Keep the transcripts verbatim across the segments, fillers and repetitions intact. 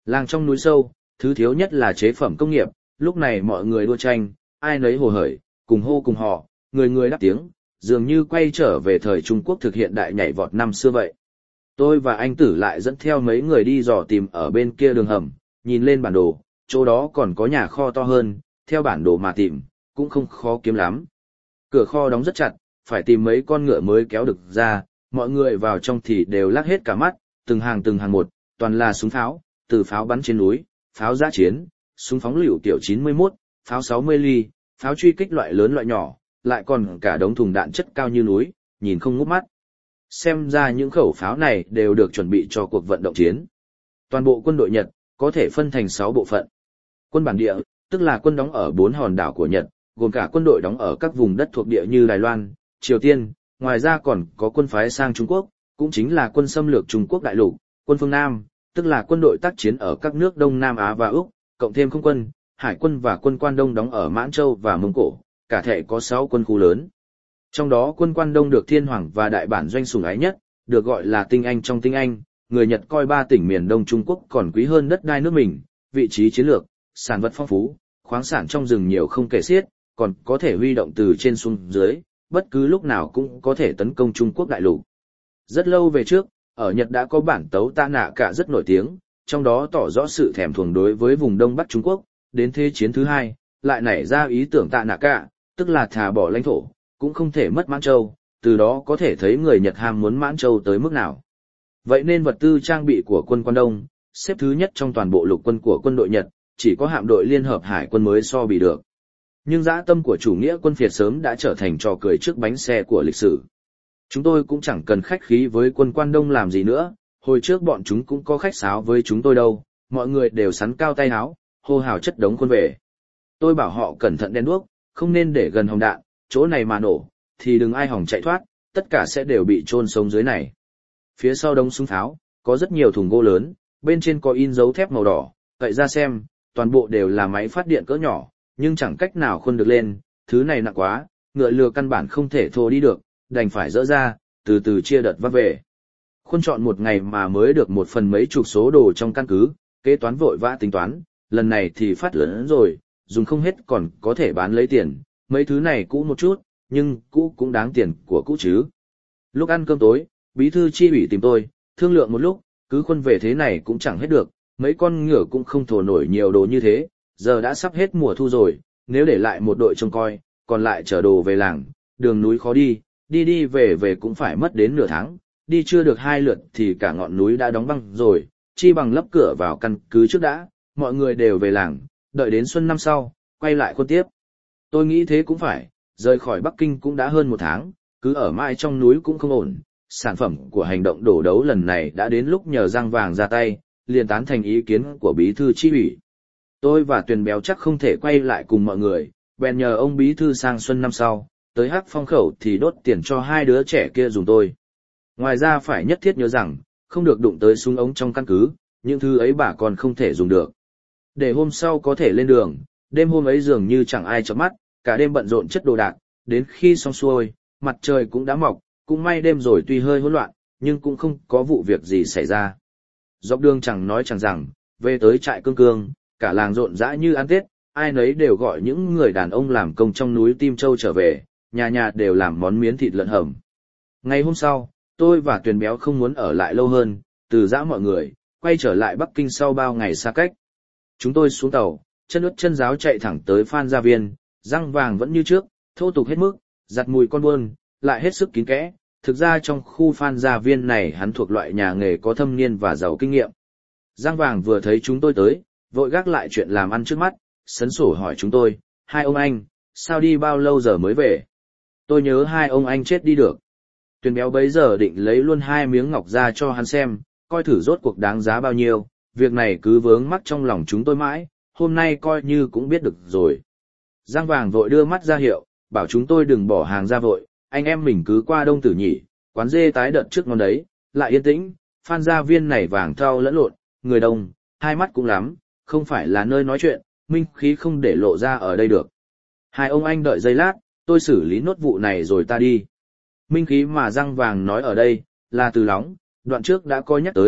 Làng trong núi sâu, thứ thiếu nhất là chế phẩm công nghiệp, lúc này mọi người đua tranh, ai nấy hồ hởi, cùng hô cùng hò, người người đáp tiếng, dường như quay trở về thời Trung Quốc thực hiện đại nhảy vọt năm xưa vậy. Tôi và anh Tử lại dẫn theo mấy người đi dò tìm ở bên kia đường hầm, nhìn lên bản đồ, chỗ đó còn có nhà kho to hơn, theo bản đồ mà tìm, cũng không khó kiếm lắm. Cửa kho đóng rất chặt, phải tìm mấy con ngựa mới kéo được ra, mọi người vào trong thì đều lắc hết cả mắt, từng hàng từng hàng một, toàn là súng pháo, từ pháo bắn trên núi, pháo giã chiến, súng phóng lựu kiểu chín mươi mốt, pháo sáu mươi ly, pháo truy kích loại lớn loại nhỏ, lại còn cả đống thùng đạn chất cao như núi, nhìn không ngút mắt. Xem ra những khẩu pháo này đều được chuẩn bị cho cuộc vận động chiến. Toàn bộ quân đội Nhật có thể phân thành sáu bộ phận. Quân bản địa, tức là quân đóng ở bốn hòn đảo của Nhật, gồm cả quân đội đóng ở các vùng đất thuộc địa như Đài Loan, Triều Tiên, ngoài ra còn có quân phái sang Trung Quốc, cũng chính là quân xâm lược Trung Quốc đại lục, quân phương Nam, tức là quân đội tác chiến ở các nước Đông Nam Á và Úc, cộng thêm không quân, hải quân và quân Quan Đông đóng ở Mãn Châu và Mông Cổ, cả thể có sáu quân khu lớn. Trong đó quân Quan Đông được Thiên Hoàng và Đại Bản Doanh sủng ái nhất, được gọi là tinh anh trong tinh anh, người Nhật coi ba tỉnh miền Đông Trung Quốc còn quý hơn đất đai nước mình, vị trí chiến lược, sản vật phong phú, khoáng sản trong rừng nhiều không kể xiết, còn có thể huy động từ trên xuống dưới, bất cứ lúc nào cũng có thể tấn công Trung Quốc đại lục. Rất lâu về trước, ở Nhật đã có bản tấu Tạ Nạ Cả rất nổi tiếng, trong đó tỏ rõ sự thèm thuồng đối với vùng Đông Bắc Trung Quốc, đến Thế chiến thứ hai, lại nảy ra ý tưởng Tạ Nạ Cả, tức là thà bỏ lãnh thổ, cũng không thể mất Mãn Châu, từ đó có thể thấy người Nhật ham muốn Mãn Châu tới mức nào. Vậy nên vật tư trang bị của quân Quan Đông, xếp thứ nhất trong toàn bộ lục quân của quân đội Nhật, chỉ có hạm đội Liên hợp Hải quân mới so bì được. Nhưng dã tâm của chủ nghĩa quân phiệt sớm đã trở thành trò cười trước bánh xe của lịch sử. Chúng tôi cũng chẳng cần khách khí với quân Quan Đông làm gì nữa, hồi trước bọn chúng cũng có khách sáo với chúng tôi đâu, mọi người đều sắn cao tay áo, hô hào chất đống quân về. Tôi bảo họ cẩn thận đen đuốc, không nên để gần hồng đạn, chỗ này mà nổ, thì đừng ai hòng chạy thoát, tất cả sẽ đều bị chôn sống dưới này. Phía sau đống súng pháo, có rất nhiều thùng gỗ lớn, bên trên có in dấu thép màu đỏ, cậy ra xem, toàn bộ đều là máy phát điện cỡ nhỏ, nhưng chẳng cách nào khuân được lên, thứ này nặng quá, ngựa lừa căn bản không thể thô đi được, đành phải dỡ ra, từ từ chia đợt vác về. Khuân chọn một ngày mà mới được một phần mấy chục số đồ trong căn cứ, kế toán vội vã tính toán, lần này thì phát lớn rồi, dùng không hết còn có thể bán lấy tiền, mấy thứ này cũ một chút, nhưng cũ cũng đáng tiền của cũ chứ. Lúc ăn cơm tối, bí thư chi ủy tìm tôi, thương lượng một lúc, cứ khuân về thế này cũng chẳng hết được, mấy con ngựa cũng không thổ nổi nhiều đồ như thế, giờ đã sắp hết mùa thu rồi, nếu để lại một đội trông coi, còn lại chở đồ về làng, đường núi khó đi, đi đi về về cũng phải mất đến nửa tháng, đi chưa được hai lượt thì cả ngọn núi đã đóng băng rồi, chi bằng lấp cửa vào căn cứ trước đã, mọi người đều về làng, đợi đến xuân năm sau, quay lại khuân tiếp. Tôi nghĩ thế cũng phải, rời khỏi Bắc Kinh cũng đã hơn một tháng, cứ ở mãi trong núi cũng không ổn, sản phẩm của hành động đổ đấu lần này đã đến lúc nhờ Giang Vàng ra tay, liền tán thành ý kiến của bí thư chi ủy. Tôi và Tuyền Béo chắc không thể quay lại cùng mọi người, bèn nhờ ông bí thư sang xuân năm sau, tới Hắc Phong khẩu thì đốt tiền cho hai đứa trẻ kia dùng tôi. Ngoài ra phải nhất thiết nhớ rằng, không được đụng tới súng ống trong căn cứ, những thứ ấy bà còn không thể dùng được. Để hôm sau có thể lên đường, đêm hôm ấy dường như chẳng ai chớp mắt, cả đêm bận rộn chất đồ đạc, đến khi xong xuôi, mặt trời cũng đã mọc, cũng may đêm rồi tuy hơi hỗn loạn, nhưng cũng không có vụ việc gì xảy ra. Dọc đường chẳng nói chẳng rằng, về tới trại Cương Cương, cả làng rộn rã như ăn Tết, ai nấy đều gọi những người đàn ông làm công trong núi Tim Châu trở về, nhà nhà đều làm món miến thịt lợn hầm. Ngày hôm sau, tôi và Tuyền Béo không muốn ở lại lâu hơn, từ giã mọi người, quay trở lại Bắc Kinh sau bao ngày xa cách. Chúng tôi xuống tàu, chân ướt chân ráo chạy thẳng tới Phan Gia Viên, Giang Vàng vẫn như trước, thô tục hết mức, giặt mùi con buôn, lại hết sức kín kẽ. Thực ra trong khu Phan Gia Viên này hắn thuộc loại nhà nghề có thâm niên và giàu kinh nghiệm. Giang Vàng vừa thấy chúng tôi tới, vội gác lại chuyện làm ăn trước mắt, sấn sổ hỏi chúng tôi, hai ông anh, sao đi bao lâu giờ mới về? Tôi nhớ hai ông anh chết đi được. Tuyền Béo bấy giờ định lấy luôn hai miếng ngọc ra cho hắn xem, coi thử rốt cuộc đáng giá bao nhiêu, việc này cứ vướng mắc trong lòng chúng tôi mãi, hôm nay coi như cũng biết được rồi. Giang Vàng vội đưa mắt ra hiệu, bảo chúng tôi đừng bỏ hàng ra vội, anh em mình cứ qua Đông Tử nhỉ, quán dê tái đợt trước ngon đấy, lại yên tĩnh, Phan Gia Viên này vàng thau lẫn lộn, người đông, hai mắt cũng lắm, không phải là nơi nói chuyện, minh khí không để lộ ra ở đây được. Hai ông anh đợi giây lát, tôi xử lý nốt vụ này rồi ta đi. Minh khí mà Giang Vàng nói ở đây, là Từ Lóng, đoạn trước đã coi nhắc tới,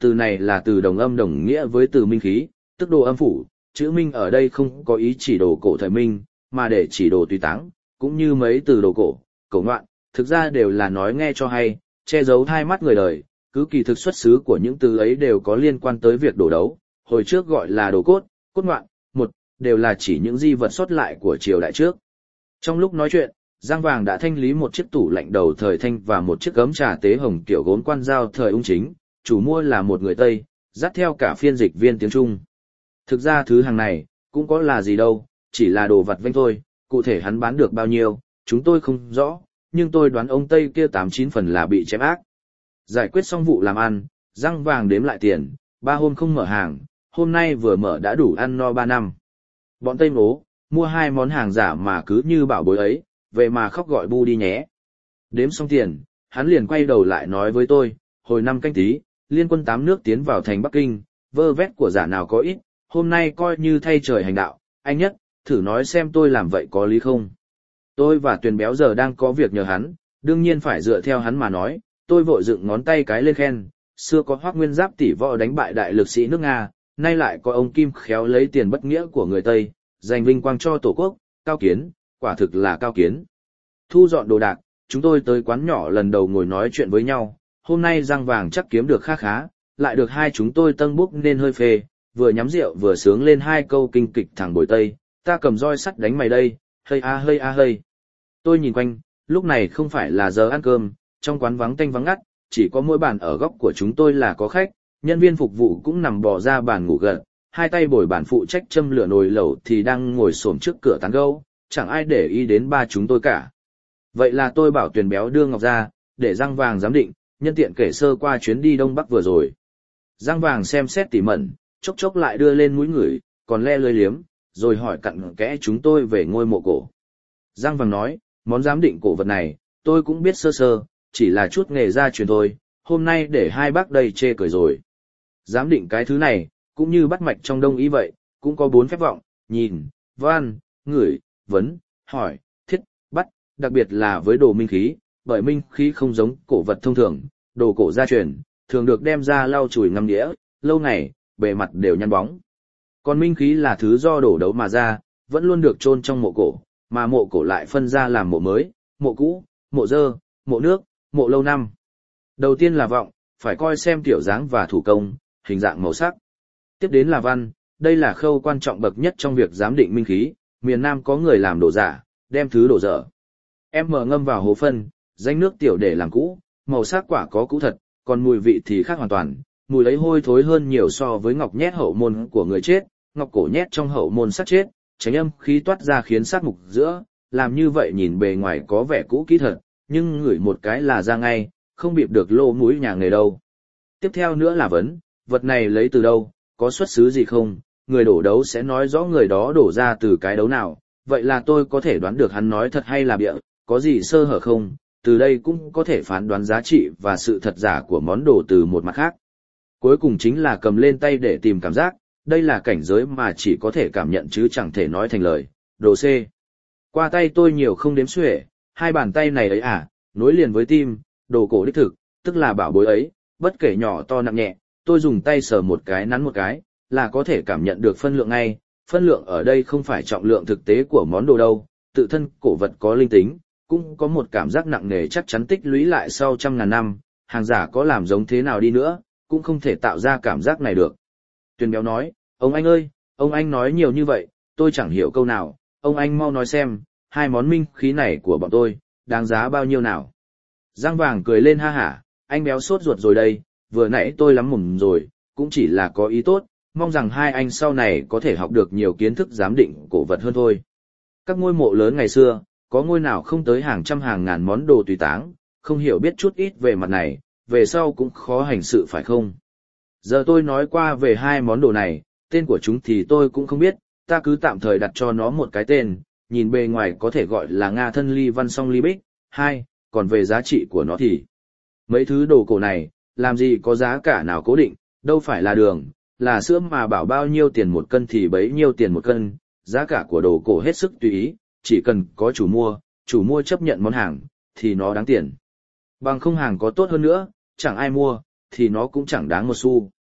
từ này là từ đồng âm đồng nghĩa với từ minh khí, tức đồ âm phủ, chữ minh ở đây không có ý chỉ đồ cổ thời minh, mà để chỉ đồ tùy táng, cũng như mấy từ đồ cổ, cổ ngoạn, thực ra đều là nói nghe cho hay, che giấu hai mắt người đời, cứ kỳ thực xuất xứ của những từ ấy đều có liên quan tới việc đổ đấu, hồi trước gọi là đồ cốt, cốt ngoạn, một, đều là chỉ những di vật xuất lại của triều đại trước. Trong lúc nói chuyện, Giang Vàng đã thanh lý một chiếc tủ lạnh đầu thời Thanh và một chiếc gấm trà tế hồng kiểu gốm quan giao thời ung chính, chủ mua là một người Tây, dắt theo cả phiên dịch viên tiếng Trung. Thực ra thứ hàng này, cũng có là gì đâu, chỉ là đồ vật vanh thôi, cụ thể hắn bán được bao nhiêu, chúng tôi không rõ, nhưng tôi đoán ông Tây kia tám chín phần là bị chém ác. Giải quyết xong vụ làm ăn, Giang Vàng đếm lại tiền, ba hôm không mở hàng, hôm nay vừa mở đã đủ ăn no ba năm. Bọn Tây Mố, mua hai món hàng giả mà cứ như bảo bối ấy, vậy mà khóc gọi bu đi nhé. Đếm xong tiền, hắn liền quay đầu lại nói với tôi, hồi năm Canh Tý, liên quân tám nước tiến vào thành Bắc Kinh, vơ vét của giả nào có ít, hôm nay coi như thay trời hành đạo, anh Nhất, thử nói xem tôi làm vậy có lý không. Tôi và Tuyền Béo giờ đang có việc nhờ hắn, đương nhiên phải dựa theo hắn mà nói, tôi vội dựng ngón tay cái lên khen, xưa có Hoắc Nguyên Giáp tỷ võ đánh bại đại lực sĩ nước Nga, nay lại có ông Kim khéo lấy tiền bất nghĩa của người Tây, giành vinh quang cho Tổ quốc, cao kiến, quả thực là cao kiến. Thu dọn đồ đạc, chúng tôi tới quán nhỏ lần đầu ngồi nói chuyện với nhau, hôm nay Giang Vàng chắc kiếm được khá khá, lại được hai chúng tôi tân búc nên hơi phê, vừa nhắm rượu vừa sướng lên hai câu kinh kịch thằng bồi Tây, ta cầm roi sắt đánh mày đây, hơi a hơi a hơi. Tôi nhìn quanh, lúc này không phải là giờ ăn cơm, trong quán vắng tanh vắng ngắt, chỉ có mỗi bàn ở góc của chúng tôi là có khách, nhân viên phục vụ cũng nằm bò ra bàn ngủ gật, hai tay bồi bàn phụ trách châm lửa nồi lẩu thì đang ngồi xổm trước cửa tán gẫu, chẳng ai để ý đến ba chúng tôi cả. Vậy là tôi bảo Tuyền Béo đưa Ngọc ra, để Giang Vàng giám định, nhân tiện kể sơ qua chuyến đi Đông Bắc vừa rồi. Giang Vàng xem xét tỉ mẩn, chốc chốc lại đưa lên mũi ngửi, còn le lưỡi liếm, rồi hỏi cặn kẽ chúng tôi về ngôi mộ cổ. Giang Vàng nói, món giám định cổ vật này, tôi cũng biết sơ sơ, chỉ là chút nghề gia truyền thôi, hôm nay để hai bác đây chê cười rồi. Giám định cái thứ này, cũng như bắt mạch trong đông y vậy, cũng có bốn phép vọng, nhìn, van, ngửi, vấn, hỏi, thiết, bắt, đặc biệt là với đồ minh khí, bởi minh khí không giống cổ vật thông thường, đồ cổ gia truyền, thường được đem ra lau chùi ngâm đĩa, lâu ngày, bề mặt đều nhăn bóng. Còn minh khí là thứ do đổ đấu mà ra, vẫn luôn được chôn trong mộ cổ, mà mộ cổ lại phân ra làm mộ mới, mộ cũ, mộ dơ, mộ nước, mộ lâu năm. Đầu tiên là vọng, phải coi xem tiểu dáng và thủ công, hình dạng màu sắc. Tiếp đến là văn, đây là khâu quan trọng bậc nhất trong việc giám định minh khí, miền Nam có người làm đồ giả, đem thứ đồ dở. Em mở ngâm vào hố phân, danh nước tiểu để làm cũ, màu sắc quả có cũ thật, còn mùi vị thì khác hoàn toàn, mùi ấy hôi thối hơn nhiều so với ngọc nhét hậu môn của người chết, ngọc cổ nhét trong hậu môn xác chết, tránh âm khí toát ra khiến sát mục giữa, làm như vậy nhìn bề ngoài có vẻ cũ kỹ thật, nhưng ngửi một cái là ra ngay, không bịp được lô mũi nhà nghề đâu. Tiếp theo nữa là vấn, vật này lấy từ đâu, có xuất xứ gì không, người đổ đấu sẽ nói rõ người đó đổ ra từ cái đấu nào, vậy là tôi có thể đoán được hắn nói thật hay là bịa, có gì sơ hở không, từ đây cũng có thể phán đoán giá trị và sự thật giả của món đồ từ một mặt khác. Cuối cùng chính là cầm lên tay để tìm cảm giác, đây là cảnh giới mà chỉ có thể cảm nhận chứ chẳng thể nói thành lời. Đồ C. Qua tay tôi nhiều không đếm xuể, hai bàn tay này ấy à, nối liền với tim, đồ cổ đích thực, tức là bảo bối ấy, bất kể nhỏ to nặng nhẹ, tôi dùng tay sờ một cái nắn một cái, là có thể cảm nhận được phân lượng ngay, phân lượng ở đây không phải trọng lượng thực tế của món đồ đâu, tự thân cổ vật có linh tính, cũng có một cảm giác nặng nề chắc chắn tích lũy lại sau trăm ngàn năm, hàng giả có làm giống thế nào đi nữa, cũng không thể tạo ra cảm giác này được. Tuyền Béo nói, ông anh ơi, ông anh nói nhiều như vậy, tôi chẳng hiểu câu nào, ông anh mau nói xem, hai món minh khí này của bọn tôi, đáng giá bao nhiêu nào. Giang Vàng cười lên ha hả, anh Béo sốt ruột rồi đây, vừa nãy tôi lắm mồm rồi, cũng chỉ là có ý tốt, mong rằng hai anh sau này có thể học được nhiều kiến thức giám định cổ vật hơn thôi. Các ngôi mộ lớn ngày xưa, có ngôi nào không tới hàng trăm hàng ngàn món đồ tùy táng, không hiểu biết chút ít về mặt này, về sau cũng khó hành sự phải không? Giờ tôi nói qua về hai món đồ này, tên của chúng thì tôi cũng không biết, ta cứ tạm thời đặt cho nó một cái tên, nhìn bề ngoài có thể gọi là Nga thân ly văn song ly bích, hai, còn về giá trị của nó thì mấy thứ đồ cổ này, làm gì có giá cả nào cố định, đâu phải là đường, là sữa mà bảo bao nhiêu tiền một cân thì bấy nhiêu tiền một cân, giá cả của đồ cổ hết sức tùy ý, chỉ cần có chủ mua, chủ mua chấp nhận món hàng, thì nó đáng tiền. Bằng không hàng có tốt hơn nữa, chẳng ai mua, thì nó cũng chẳng đáng một xu.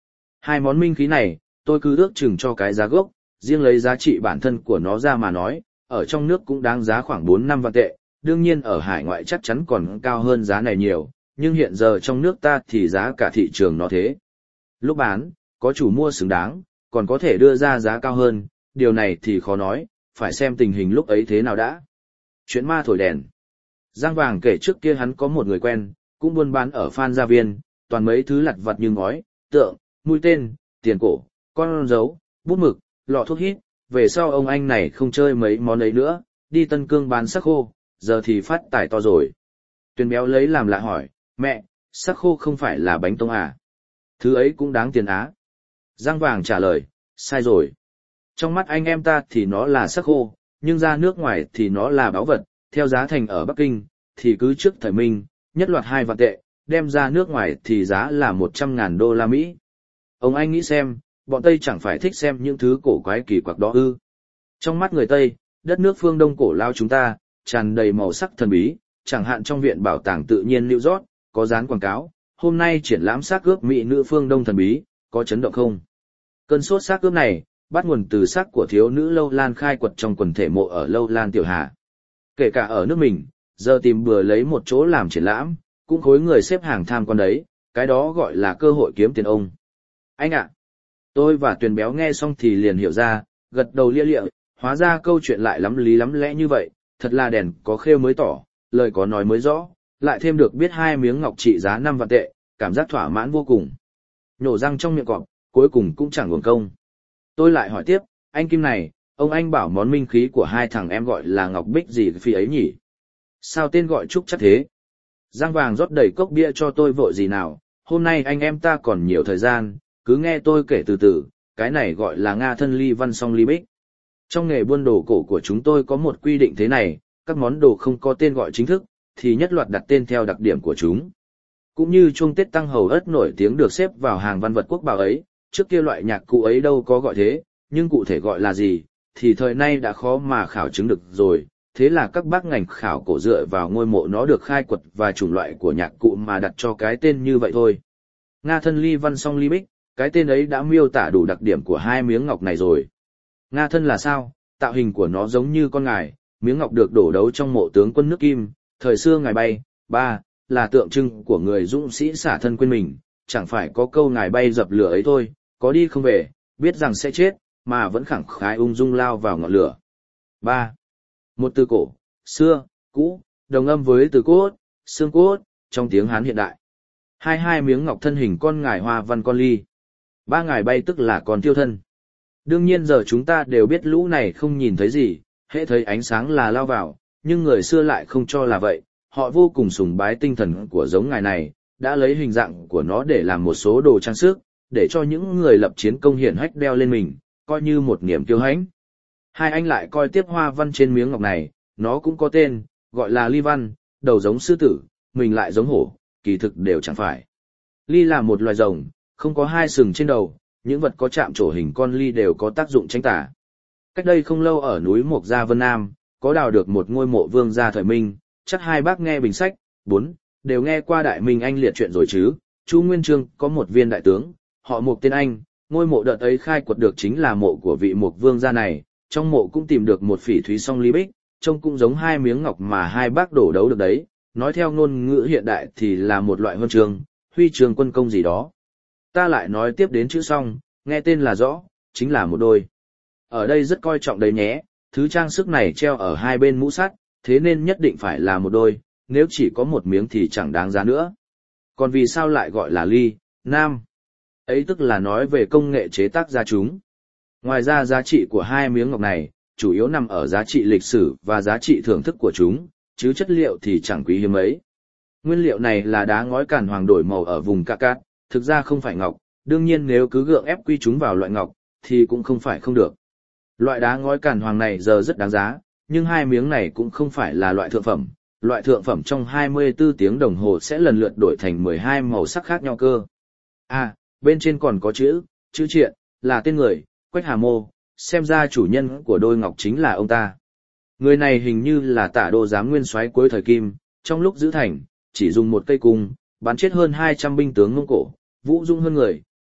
Hai món minh khí này, tôi cứ ước chừng cho cái giá gốc, riêng lấy giá trị bản thân của nó ra mà nói, ở trong nước cũng đáng giá khoảng bốn năm vạn tệ, đương nhiên ở hải ngoại chắc chắn còn cao hơn giá này nhiều, nhưng hiện giờ trong nước ta thì giá cả thị trường nó thế. Lúc bán, có chủ mua xứng đáng, còn có thể đưa ra giá cao hơn, điều này thì khó nói, phải xem tình hình lúc ấy thế nào đã. Chuyện ma thổi đèn. Giang Vàng kể trước kia hắn có một người quen, cũng buôn bán ở Phan Gia Viên, toàn mấy thứ lặt vặt như ngói, tượng, mũi tên, tiền cổ, con dấu, bút mực, lọ thuốc hít. Về sau ông anh này không chơi mấy món ấy nữa, đi Tân Cương bán sắc khô, giờ thì phát tài to rồi. Tuyền Béo lấy làm lạ hỏi, mẹ, sắc khô không phải là bánh tông à? Thứ ấy cũng đáng tiền á. Giang Vàng trả lời, sai rồi. Trong mắt anh em ta thì nó là sắc khô, nhưng ra nước ngoài thì nó là báu vật, theo giá thành ở Bắc Kinh, thì cứ trước thời Minh, nhất loạt hai vạn tệ, đem ra nước ngoài thì giá là một trăm ngàn đô la Mỹ. Ông anh nghĩ xem, bọn Tây chẳng phải thích xem những thứ cổ quái kỳ quặc đó ư. Trong mắt người Tây, đất nước phương Đông cổ lao chúng ta, tràn đầy màu sắc thần bí, chẳng hạn trong viện bảo tàng tự nhiên New York, có dán quảng cáo, hôm nay triển lãm xác ướp mỹ nữ phương Đông thần bí, có chấn động không? Cơn sốt xác ướp này, bắt nguồn từ xác của thiếu nữ Lâu Lan khai quật trong quần thể mộ ở Lâu Lan Tiểu Hà. Kể cả ở nước mình, giờ tìm bừa lấy một chỗ làm triển lãm, cũng khối người xếp hàng tham quan đấy, cái đó gọi là cơ hội kiếm tiền ông. Anh ạ! Tôi và Tuyền Béo nghe xong thì liền hiểu ra, gật đầu lia lịa, hóa ra câu chuyện lại lắm lý lắm lẽ như vậy, thật là đèn có khêu mới tỏ, lời có nói mới rõ, lại thêm được biết hai miếng ngọc trị giá năm vạn tệ, cảm giác thỏa mãn vô cùng. Nhổ răng trong miệng cọp, cuối cùng cũng chẳng uổng công. Tôi lại hỏi tiếp, anh Kim này, ông anh bảo món minh khí của hai thằng em gọi là ngọc bích gì phi ấy nhỉ? Sao tên gọi trúc chắc thế? Giang Vàng rót đầy cốc bia cho tôi vội gì nào, hôm nay anh em ta còn nhiều thời gian, cứ nghe tôi kể từ từ, cái này gọi là Nga thân ly văn song ly bích. Trong nghề buôn đồ cổ của chúng tôi có một quy định thế này, các món đồ không có tên gọi chính thức, thì nhất loạt đặt tên theo đặc điểm của chúng. Cũng như chuông Tết Tăng Hầu Ất nổi tiếng được xếp vào hàng văn vật quốc bảo ấy, trước kia loại nhạc cụ ấy đâu có gọi thế, nhưng cụ thể gọi là gì, thì thời nay đã khó mà khảo chứng được rồi. Thế là các bác ngành khảo cổ dựa vào ngôi mộ nó được khai quật và chủng loại của nhạc cụ mà đặt cho cái tên như vậy thôi. Nga thân ly văn song ly bích, cái tên ấy đã miêu tả đủ đặc điểm của hai miếng ngọc này rồi. Nga thân là sao? Tạo hình của nó giống như con ngài, miếng ngọc được đổ đấu trong mộ tướng quân nước Kim, thời xưa ngài bay, ba, là tượng trưng của người dũng sĩ xả thân quên mình, chẳng phải có câu ngài bay dập lửa ấy thôi, có đi không về, biết rằng sẽ chết, mà vẫn khẳng khái ung dung lao vào ngọn lửa. ba. Một từ cổ, xưa, cũ, đồng âm với từ cốt, xương cốt, trong tiếng Hán hiện đại. Hai hai miếng ngọc thân hình con ngài hoa văn con ly. Ba ngài bay tức là con tiêu thân. Đương nhiên giờ chúng ta đều biết lũ này không nhìn thấy gì, hễ thấy ánh sáng là lao vào, nhưng người xưa lại không cho là vậy, họ vô cùng sùng bái tinh thần của giống ngài này, đã lấy hình dạng của nó để làm một số đồ trang sức, để cho những người lập chiến công hiển hách đeo lên mình, coi như một niềm kiêu hãnh. Hai anh lại coi tiếp hoa văn trên miếng ngọc này, nó cũng có tên, gọi là ly văn, đầu giống sư tử, mình lại giống hổ, kỳ thực đều chẳng phải. Ly là một loài rồng, không có hai sừng trên đầu, những vật có chạm trổ hình con ly đều có tác dụng tránh tà. Cách đây không lâu ở núi Mộc Gia Vân Nam, có đào được một ngôi mộ vương gia thời Minh, chắc hai bác nghe bình sách, bốn, đều nghe qua Đại Minh Anh liệt chuyện rồi chứ. Chu Nguyên Chương có một viên đại tướng, họ Mộc tên Anh, ngôi mộ đợt ấy khai quật được chính là mộ của vị Mộc vương gia này, trong mộ cũng tìm được một phỉ thúy song ly bích, trông cũng giống hai miếng ngọc mà hai bác đổ đấu được đấy, nói theo ngôn ngữ hiện đại thì là một loại huân chương, huy chương quân công gì đó. Ta lại nói tiếp đến chữ song, nghe tên là rõ, chính là một đôi. Ở đây rất coi trọng đấy nhé, thứ trang sức này treo ở hai bên mũ sắt, thế nên nhất định phải là một đôi, nếu chỉ có một miếng thì chẳng đáng giá nữa. Còn vì sao lại gọi là ly, nam? Ấy tức là nói về công nghệ chế tác ra chúng. Ngoài ra giá trị của hai miếng ngọc này, chủ yếu nằm ở giá trị lịch sử và giá trị thưởng thức của chúng, chứ chất liệu thì chẳng quý hiếm ấy. Nguyên liệu này là đá ngói càn hoàng đổi màu ở vùng Ca Cát, thực ra không phải ngọc, đương nhiên nếu cứ gượng ép quy chúng vào loại ngọc, thì cũng không phải không được. Loại đá ngói càn hoàng này giờ rất đáng giá, nhưng hai miếng này cũng không phải là loại thượng phẩm. Loại thượng phẩm trong hai mươi tư tiếng đồng hồ sẽ lần lượt đổi thành mười hai màu sắc khác nhau cơ. À, bên trên còn có chữ, chữ triện, là tên người, Quách Hà Mô, xem ra chủ nhân của đôi ngọc chính là ông ta. Người này hình như là Tả Đô giám nguyên soái cuối thời Kim, trong lúc giữ thành, chỉ dùng một cây cung, bắn chết hơn hai trăm binh tướng Mông Cổ, vũ dũng hơn người,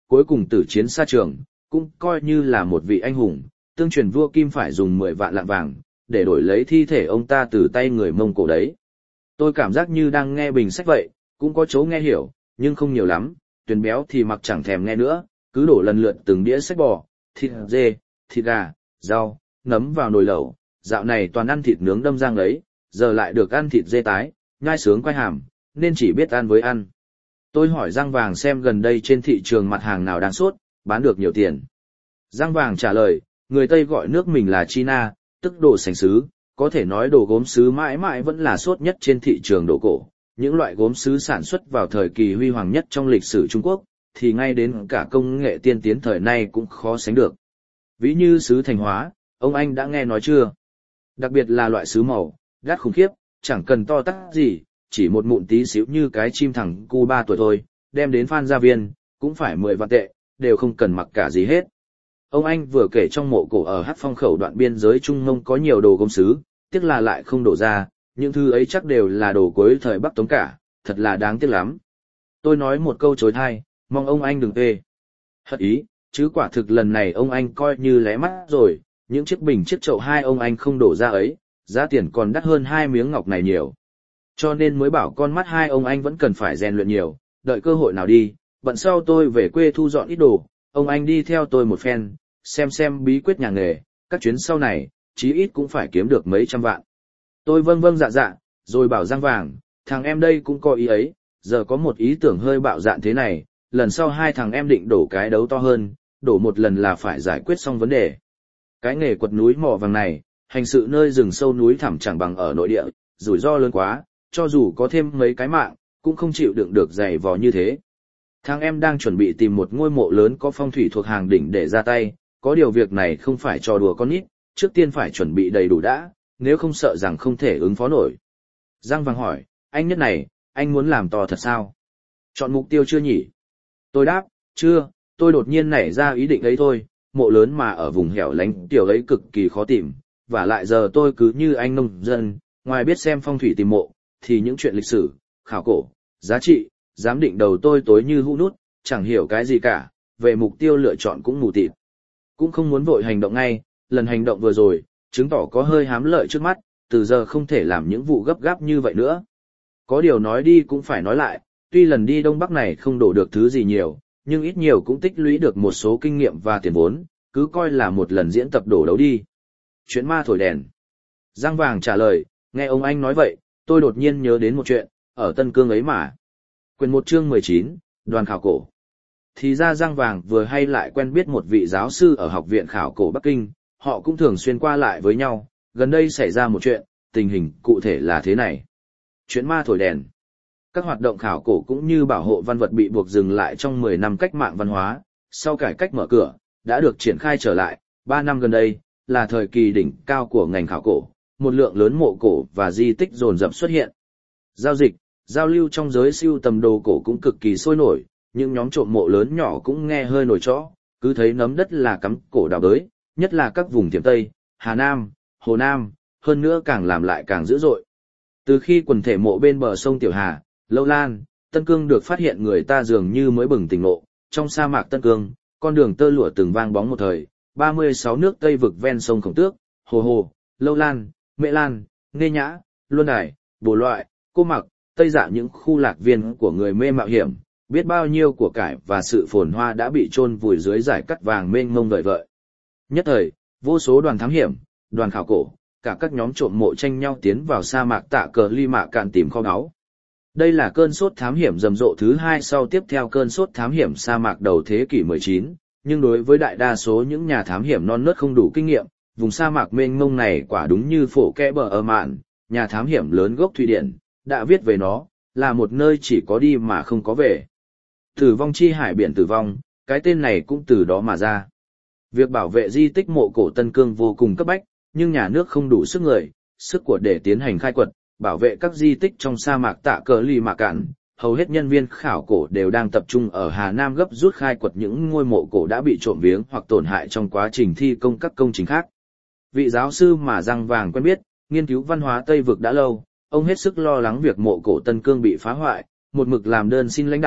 cuối cùng tử chiến xa trường, cũng coi như là một vị anh hùng, tương truyền vua Kim phải dùng mười vạn lạng vàng, để đổi lấy thi thể ông ta từ tay người Mông Cổ đấy. Tôi cảm giác như đang nghe bình sách vậy, cũng có chỗ nghe hiểu, nhưng không nhiều lắm, Tuyền béo thì mặc chẳng thèm nghe nữa, cứ đổ lần lượt từng đĩa sách bò, thịt dê, thịt gà, rau, nấm vào nồi lẩu, dạo này toàn ăn thịt nướng đâm rang ấy, giờ lại được ăn thịt dê tái, nhai sướng quay hàm, nên chỉ biết ăn với ăn. Tôi hỏi Giang Vàng xem gần đây trên thị trường mặt hàng nào đang sốt, bán được nhiều tiền. Giang Vàng trả lời, người Tây gọi nước mình là China, tức đồ sành sứ, có thể nói đồ gốm sứ mãi mãi vẫn là sốt nhất trên thị trường đồ cổ. Những loại gốm sứ sản xuất vào thời kỳ huy hoàng nhất trong lịch sử Trung Quốc, thì ngay đến cả công nghệ tiên tiến thời nay cũng khó sánh được. Ví như sứ Thành Hóa, ông anh đã nghe nói chưa? Đặc biệt là loại sứ màu, đắt khủng khiếp, chẳng cần to tát gì, chỉ một mụn tí xíu như cái chim thẳng cu ba tuổi thôi, đem đến Phan Gia Viên, cũng phải mười vạn tệ, đều không cần mặc cả gì hết. Ông anh vừa kể trong mộ cổ ở Hắc Phong khẩu đoạn biên giới Trung Mông có nhiều đồ gốm sứ, tiếc là lại không đổ ra, những thứ ấy chắc đều là đồ cuối thời Bắc Tống cả, thật là đáng tiếc lắm. Tôi nói một câu chối tai, mong ông anh đừng phê. Hất ý, chứ quả thực lần này ông anh coi như lé mắt rồi, những chiếc bình chiếc chậu hai ông anh không đổ ra ấy, giá tiền còn đắt hơn hai miếng ngọc này nhiều. Cho nên mới bảo con mắt hai ông anh vẫn cần phải rèn luyện nhiều, đợi cơ hội nào đi, bận sau tôi về quê thu dọn ít đồ, ông anh đi theo tôi một phen, xem xem bí quyết nhà nghề, các chuyến sau này, chí ít cũng phải kiếm được mấy trăm vạn. Tôi vâng vâng dạ dạ, rồi bảo Giang Vàng, thằng em đây cũng có ý ấy, giờ có một ý tưởng hơi bạo dạn thế này, lần sau hai thằng em định đổ cái đấu to hơn, đổ một lần là phải giải quyết xong vấn đề. Cái nghề quật núi mỏ vàng này, hành sự nơi rừng sâu núi thẳm chẳng bằng ở nội địa, rủi ro lớn quá, cho dù có thêm mấy cái mạng, cũng không chịu đựng được dày vò như thế. Thằng em đang chuẩn bị tìm một ngôi mộ lớn có phong thủy thuộc hàng đỉnh để ra tay, có điều việc này không phải trò đùa con nít, trước tiên phải chuẩn bị đầy đủ đã, nếu không sợ rằng không thể ứng phó nổi. Giang Vàng hỏi, anh Nhất này, anh muốn làm to thật sao? Chọn mục tiêu chưa nhỉ? Tôi đáp, chưa, tôi đột nhiên nảy ra ý định ấy thôi, mộ lớn mà ở vùng hẻo lánh tiểu ấy cực kỳ khó tìm, và lại giờ tôi cứ như anh nông dân, ngoài biết xem phong thủy tìm mộ, thì những chuyện lịch sử, khảo cổ, giá trị, giám định đầu tôi tối như hũ nút, chẳng hiểu cái gì cả, về mục tiêu lựa chọn cũng mù tịt. Cũng không muốn vội hành động ngay, lần hành động vừa rồi, chứng tỏ có hơi hám lợi trước mắt, từ giờ không thể làm những vụ gấp gáp như vậy nữa. Có điều nói đi cũng phải nói lại, tuy lần đi Đông Bắc này không đổ được thứ gì nhiều, nhưng ít nhiều cũng tích lũy được một số kinh nghiệm và tiền vốn, cứ coi là một lần diễn tập đổ đấu đi. Chuyện ma thổi đèn. Giang Vàng trả lời, nghe ông anh nói vậy, tôi đột nhiên nhớ đến một chuyện, ở Tân Cương ấy mà. Quyền một chương mười chín, đoàn khảo cổ. Thì ra Giang Vàng vừa hay lại quen biết một vị giáo sư ở Học viện Khảo cổ Bắc Kinh, họ cũng thường xuyên qua lại với nhau, gần đây xảy ra một chuyện, tình hình cụ thể là thế này. Chuyện ma thổi đèn. Các hoạt động khảo cổ cũng như bảo hộ văn vật bị buộc dừng lại trong mười năm cách mạng văn hóa, sau cải cách mở cửa, đã được triển khai trở lại, ba năm gần đây, là thời kỳ đỉnh cao của ngành khảo cổ, một lượng lớn mộ cổ và di tích dồn dập xuất hiện. Giao dịch, giao lưu trong giới sưu tầm đồ cổ cũng cực kỳ sôi nổi, những nhóm trộm mộ lớn nhỏ cũng nghe hơi nổi trõ, cứ thấy nấm đất là cắm cổ đào đới, nhất là các vùng Thiểm Tây, Hà Nam, Hồ Nam, hơn nữa càng làm lại càng dữ dội. Từ khi quần thể mộ bên bờ sông Tiểu Hà, Lâu Lan, Tân Cương được phát hiện, người ta dường như mới bừng tỉnh ngộ, trong sa mạc Tân Cương, con đường tơ lụa từng vang bóng một thời, ba mươi sáu nước Tây vực ven sông Khổng Tước, Hồ Hồ, Lâu Lan, Mễ Lan, Nghê Nhã, Luân Đài, Bồ Loại, Cô Mặc, Tây Dạ, những khu lạc viên của người mê mạo hiểm, biết bao nhiêu của cải và sự phồn hoa đã bị chôn vùi dưới dải cắt vàng mênh mông vợi vợi. Nhất thời, vô số đoàn thám hiểm, đoàn khảo cổ, cả các nhóm trộm mộ tranh nhau tiến vào sa mạc Tạ Cờ Ly Mạ Cạn tìm kho báu. Đây là cơn sốt thám hiểm rầm rộ thứ hai sau tiếp theo cơn sốt thám hiểm sa mạc đầu thế kỷ mười chín, nhưng đối với đại đa số những nhà thám hiểm non nớt không đủ kinh nghiệm, vùng sa mạc mênh mông này quả đúng như phổ kẽ bờ ở mạn, nhà thám hiểm lớn gốc Thụy Điển đã viết về nó, là một nơi chỉ có đi mà không có về. Tử vong chi hải biển tử vong, cái tên này cũng từ đó mà ra. Việc bảo vệ di tích mộ cổ Tân Cương vô cùng cấp bách, nhưng nhà nước không đủ sức người, sức của để tiến hành khai quật, bảo vệ các di tích trong sa mạc Tạ Cờ Ly Mạ Cạn. Hầu hết nhân viên khảo cổ đều đang tập trung ở Hà Nam gấp rút khai quật những ngôi mộ cổ đã bị trộm viếng hoặc tổn hại trong quá trình thi công các công trình khác. Vị giáo sư mà Giang Vàng quen biết, nghiên cứu văn hóa Tây vực đã lâu, ông hết sức lo lắng việc mộ cổ Tân Cương bị phá hoại, một mực làm đơn xin lãnh đạo,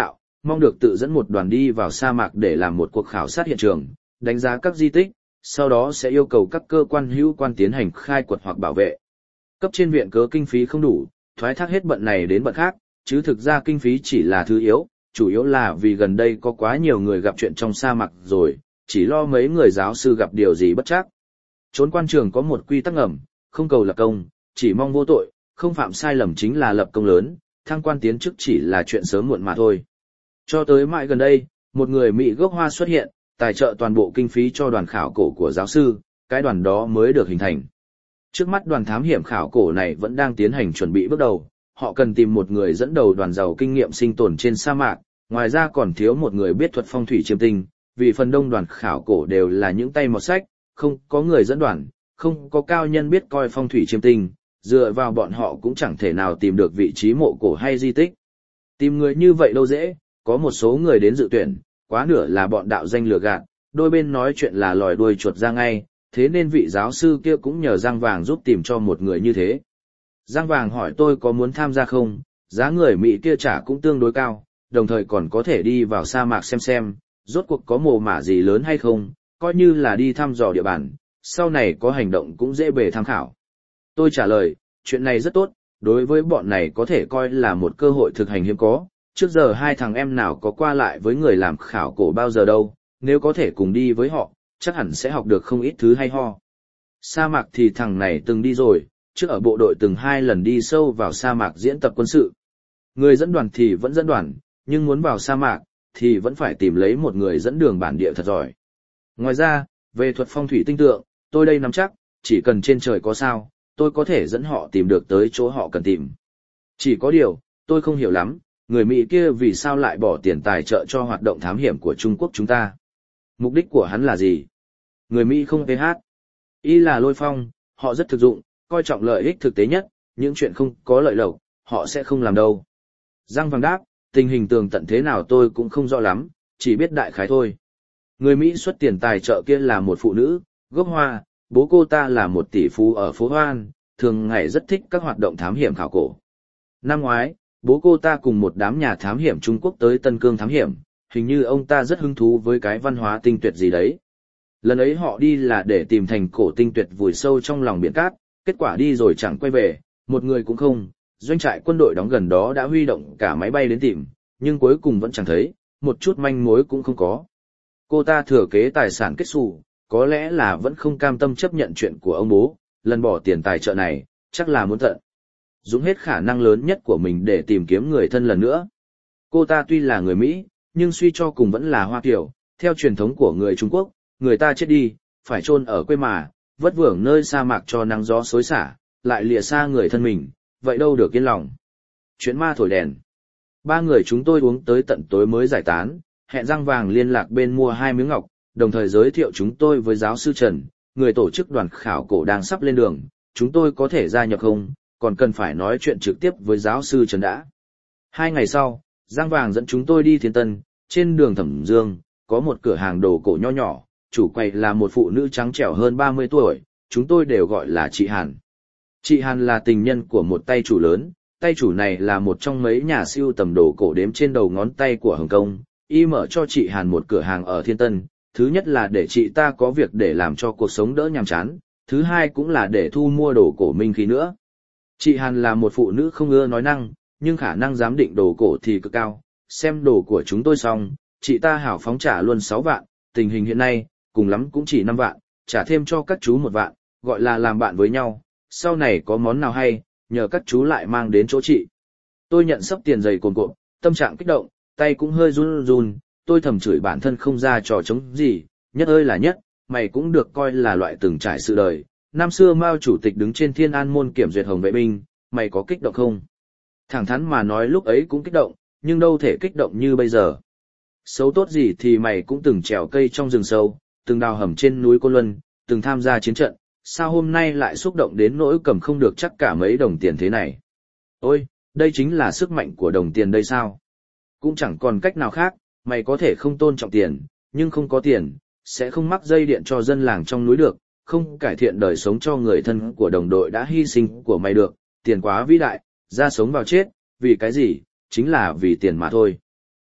mong được tự dẫn một đoàn đi vào sa mạc để làm một cuộc khảo sát hiện trường, đánh giá các di tích, sau đó sẽ yêu cầu các cơ quan hữu quan tiến hành khai quật hoặc bảo vệ. Cấp trên viện cớ kinh phí không đủ, thoái thác hết bận này đến bận khác, chứ thực ra kinh phí chỉ là thứ yếu, chủ yếu là vì gần đây có quá nhiều người gặp chuyện trong sa mạc rồi, chỉ lo mấy người giáo sư gặp điều gì bất trắc. Trốn quan trường có một quy tắc ngầm, không cầu lập công, chỉ mong vô tội, không phạm sai lầm chính là lập công lớn, thăng quan tiến chức chỉ là chuyện sớm muộn mà thôi. Cho tới mãi gần đây, một người Mỹ gốc Hoa xuất hiện, tài trợ toàn bộ kinh phí cho đoàn khảo cổ của giáo sư, cái đoàn đó mới được hình thành. Trước mắt đoàn thám hiểm khảo cổ này vẫn đang tiến hành chuẩn bị bước đầu, họ cần tìm một người dẫn đầu đoàn giàu kinh nghiệm sinh tồn trên sa mạc, ngoài ra còn thiếu một người biết thuật phong thủy chiêm tinh, vì phần đông đoàn khảo cổ đều là những tay mọt sách, không có người dẫn đoàn, không có cao nhân biết coi phong thủy chiêm tinh, dựa vào bọn họ cũng chẳng thể nào tìm được vị trí mộ cổ hay di tích. Tìm người như vậy đâu dễ, có một số người đến dự tuyển, quá nửa là bọn đạo danh lừa gạt, đôi bên nói chuyện là lòi đuôi chuột ra ngay, thế nên vị giáo sư kia cũng nhờ Giang Vàng giúp tìm cho một người như thế. Giang Vàng hỏi tôi có muốn tham gia không, giá người Mỹ kia trả cũng tương đối cao, đồng thời còn có thể đi vào sa mạc xem xem, rốt cuộc có mồ mả gì lớn hay không, coi như là đi thăm dò địa bàn, sau này có hành động cũng dễ bề tham khảo. Tôi trả lời, chuyện này rất tốt, đối với bọn này có thể coi là một cơ hội thực hành hiếm có, trước giờ hai thằng em nào có qua lại với người làm khảo cổ bao giờ đâu, nếu có thể cùng đi với họ, chắc hẳn sẽ học được không ít thứ hay ho. Sa mạc thì thằng này từng đi rồi, trước ở bộ đội từng hai lần đi sâu vào sa mạc diễn tập quân sự. Người dẫn đoàn thì vẫn dẫn đoàn, nhưng muốn vào sa mạc, thì vẫn phải tìm lấy một người dẫn đường bản địa thật giỏi. Ngoài ra, về thuật phong thủy tinh tượng, tôi đây nắm chắc, chỉ cần trên trời có sao, tôi có thể dẫn họ tìm được tới chỗ họ cần tìm. Chỉ có điều, tôi không hiểu lắm, người Mỹ kia vì sao lại bỏ tiền tài trợ cho hoạt động thám hiểm của Trung Quốc chúng ta. Mục đích của hắn là gì? Người Mỹ không pê hát. Y là Lôi Phong, họ rất thực dụng, coi trọng lợi ích thực tế nhất, những chuyện không có lợi lộc, họ sẽ không làm đâu. Giang Vàng đáp, tình hình tường tận thế nào tôi cũng không rõ lắm, chỉ biết đại khái thôi. Người Mỹ xuất tiền tài trợ kia là một phụ nữ, gốc Hoa, bố cô ta là một tỷ phú ở phố Hoan, thường ngày rất thích các hoạt động thám hiểm khảo cổ. Năm ngoái, bố cô ta cùng một đám nhà thám hiểm Trung Quốc tới Tân Cương thám hiểm, hình như ông ta rất hứng thú với cái văn hóa tinh tuyệt gì đấy. Lần ấy họ đi là để tìm thành cổ tinh tuyệt vùi sâu trong lòng biển cát, kết quả đi rồi chẳng quay về, một người cũng không, doanh trại quân đội đóng gần đó đã huy động cả máy bay đến tìm, nhưng cuối cùng vẫn chẳng thấy, một chút manh mối cũng không có. Cô ta thừa kế tài sản kết xù, có lẽ là vẫn không cam tâm chấp nhận chuyện của ông bố, lần bỏ tiền tài trợ này, chắc là muốn tận dùng hết khả năng lớn nhất của mình để tìm kiếm người thân lần nữa. Cô ta tuy là người Mỹ, nhưng suy cho cùng vẫn là Hoa Kiều, theo truyền thống của người Trung Quốc, người ta chết đi, phải chôn ở quê mà, vất vưởng nơi sa mạc cho nắng gió xối xả, lại lìa xa người thân mình, vậy đâu được yên lòng. Chuyện ma thổi đèn. Ba người chúng tôi uống tới tận tối mới giải tán, hẹn Giang Vàng liên lạc bên mua hai miếng ngọc, đồng thời giới thiệu chúng tôi với giáo sư Trần, người tổ chức đoàn khảo cổ đang sắp lên đường, chúng tôi có thể gia nhập không, còn cần phải nói chuyện trực tiếp với giáo sư Trần đã. Hai ngày sau, Giang Vàng dẫn chúng tôi đi Thiên Tân, trên đường Thẩm Dương, có một cửa hàng đồ cổ nho nhỏ, chủ quầy là một phụ nữ trắng trẻo hơn ba mươi tuổi, chúng tôi đều gọi là chị Hàn. Chị Hàn là tình nhân của một tay chủ lớn, tay chủ này là một trong mấy nhà siêu tầm đồ cổ đếm trên đầu ngón tay của Hồng Kông, y mở cho chị Hàn một cửa hàng ở Thiên Tân, thứ nhất là để chị ta có việc để làm cho cuộc sống đỡ nhàm chán, thứ hai cũng là để thu mua đồ cổ minh khí nữa. Chị Hàn là một phụ nữ không ưa nói năng, nhưng khả năng giám định đồ cổ thì cực cao, xem đồ của chúng tôi xong, chị ta hảo phóng trả luôn sáu vạn, tình hình hiện nay, cùng lắm cũng chỉ năm vạn, trả thêm cho các chú một vạn, gọi là làm bạn với nhau, sau này có món nào hay, nhờ các chú lại mang đến chỗ chị. Tôi nhận sắp tiền dày cồn cộm, tâm trạng kích động, tay cũng hơi run run, tôi thầm chửi bản thân không ra trò chống gì, nhất ơi là nhất, mày cũng được coi là loại từng trải sự đời. Năm xưa Mao chủ tịch đứng trên Thiên An môn kiểm duyệt Hồng vệ binh, mày có kích động không? Thẳng thắn mà nói lúc ấy cũng kích động, nhưng đâu thể kích động như bây giờ. Xấu tốt gì thì mày cũng từng trèo cây trong rừng sâu, từng đào hầm trên núi Côn Luân, từng tham gia chiến trận, sao hôm nay lại xúc động đến nỗi cầm không được chắc cả mấy đồng tiền thế này? Ôi, đây chính là sức mạnh của đồng tiền đây sao? Cũng chẳng còn cách nào khác, mày có thể không tôn trọng tiền, nhưng không có tiền, sẽ không mắc dây điện cho dân làng trong núi được, không cải thiện đời sống cho người thân của đồng đội đã hy sinh của mày được, tiền quá vĩ đại, ra sống vào chết, vì cái gì, chính là vì tiền mà thôi.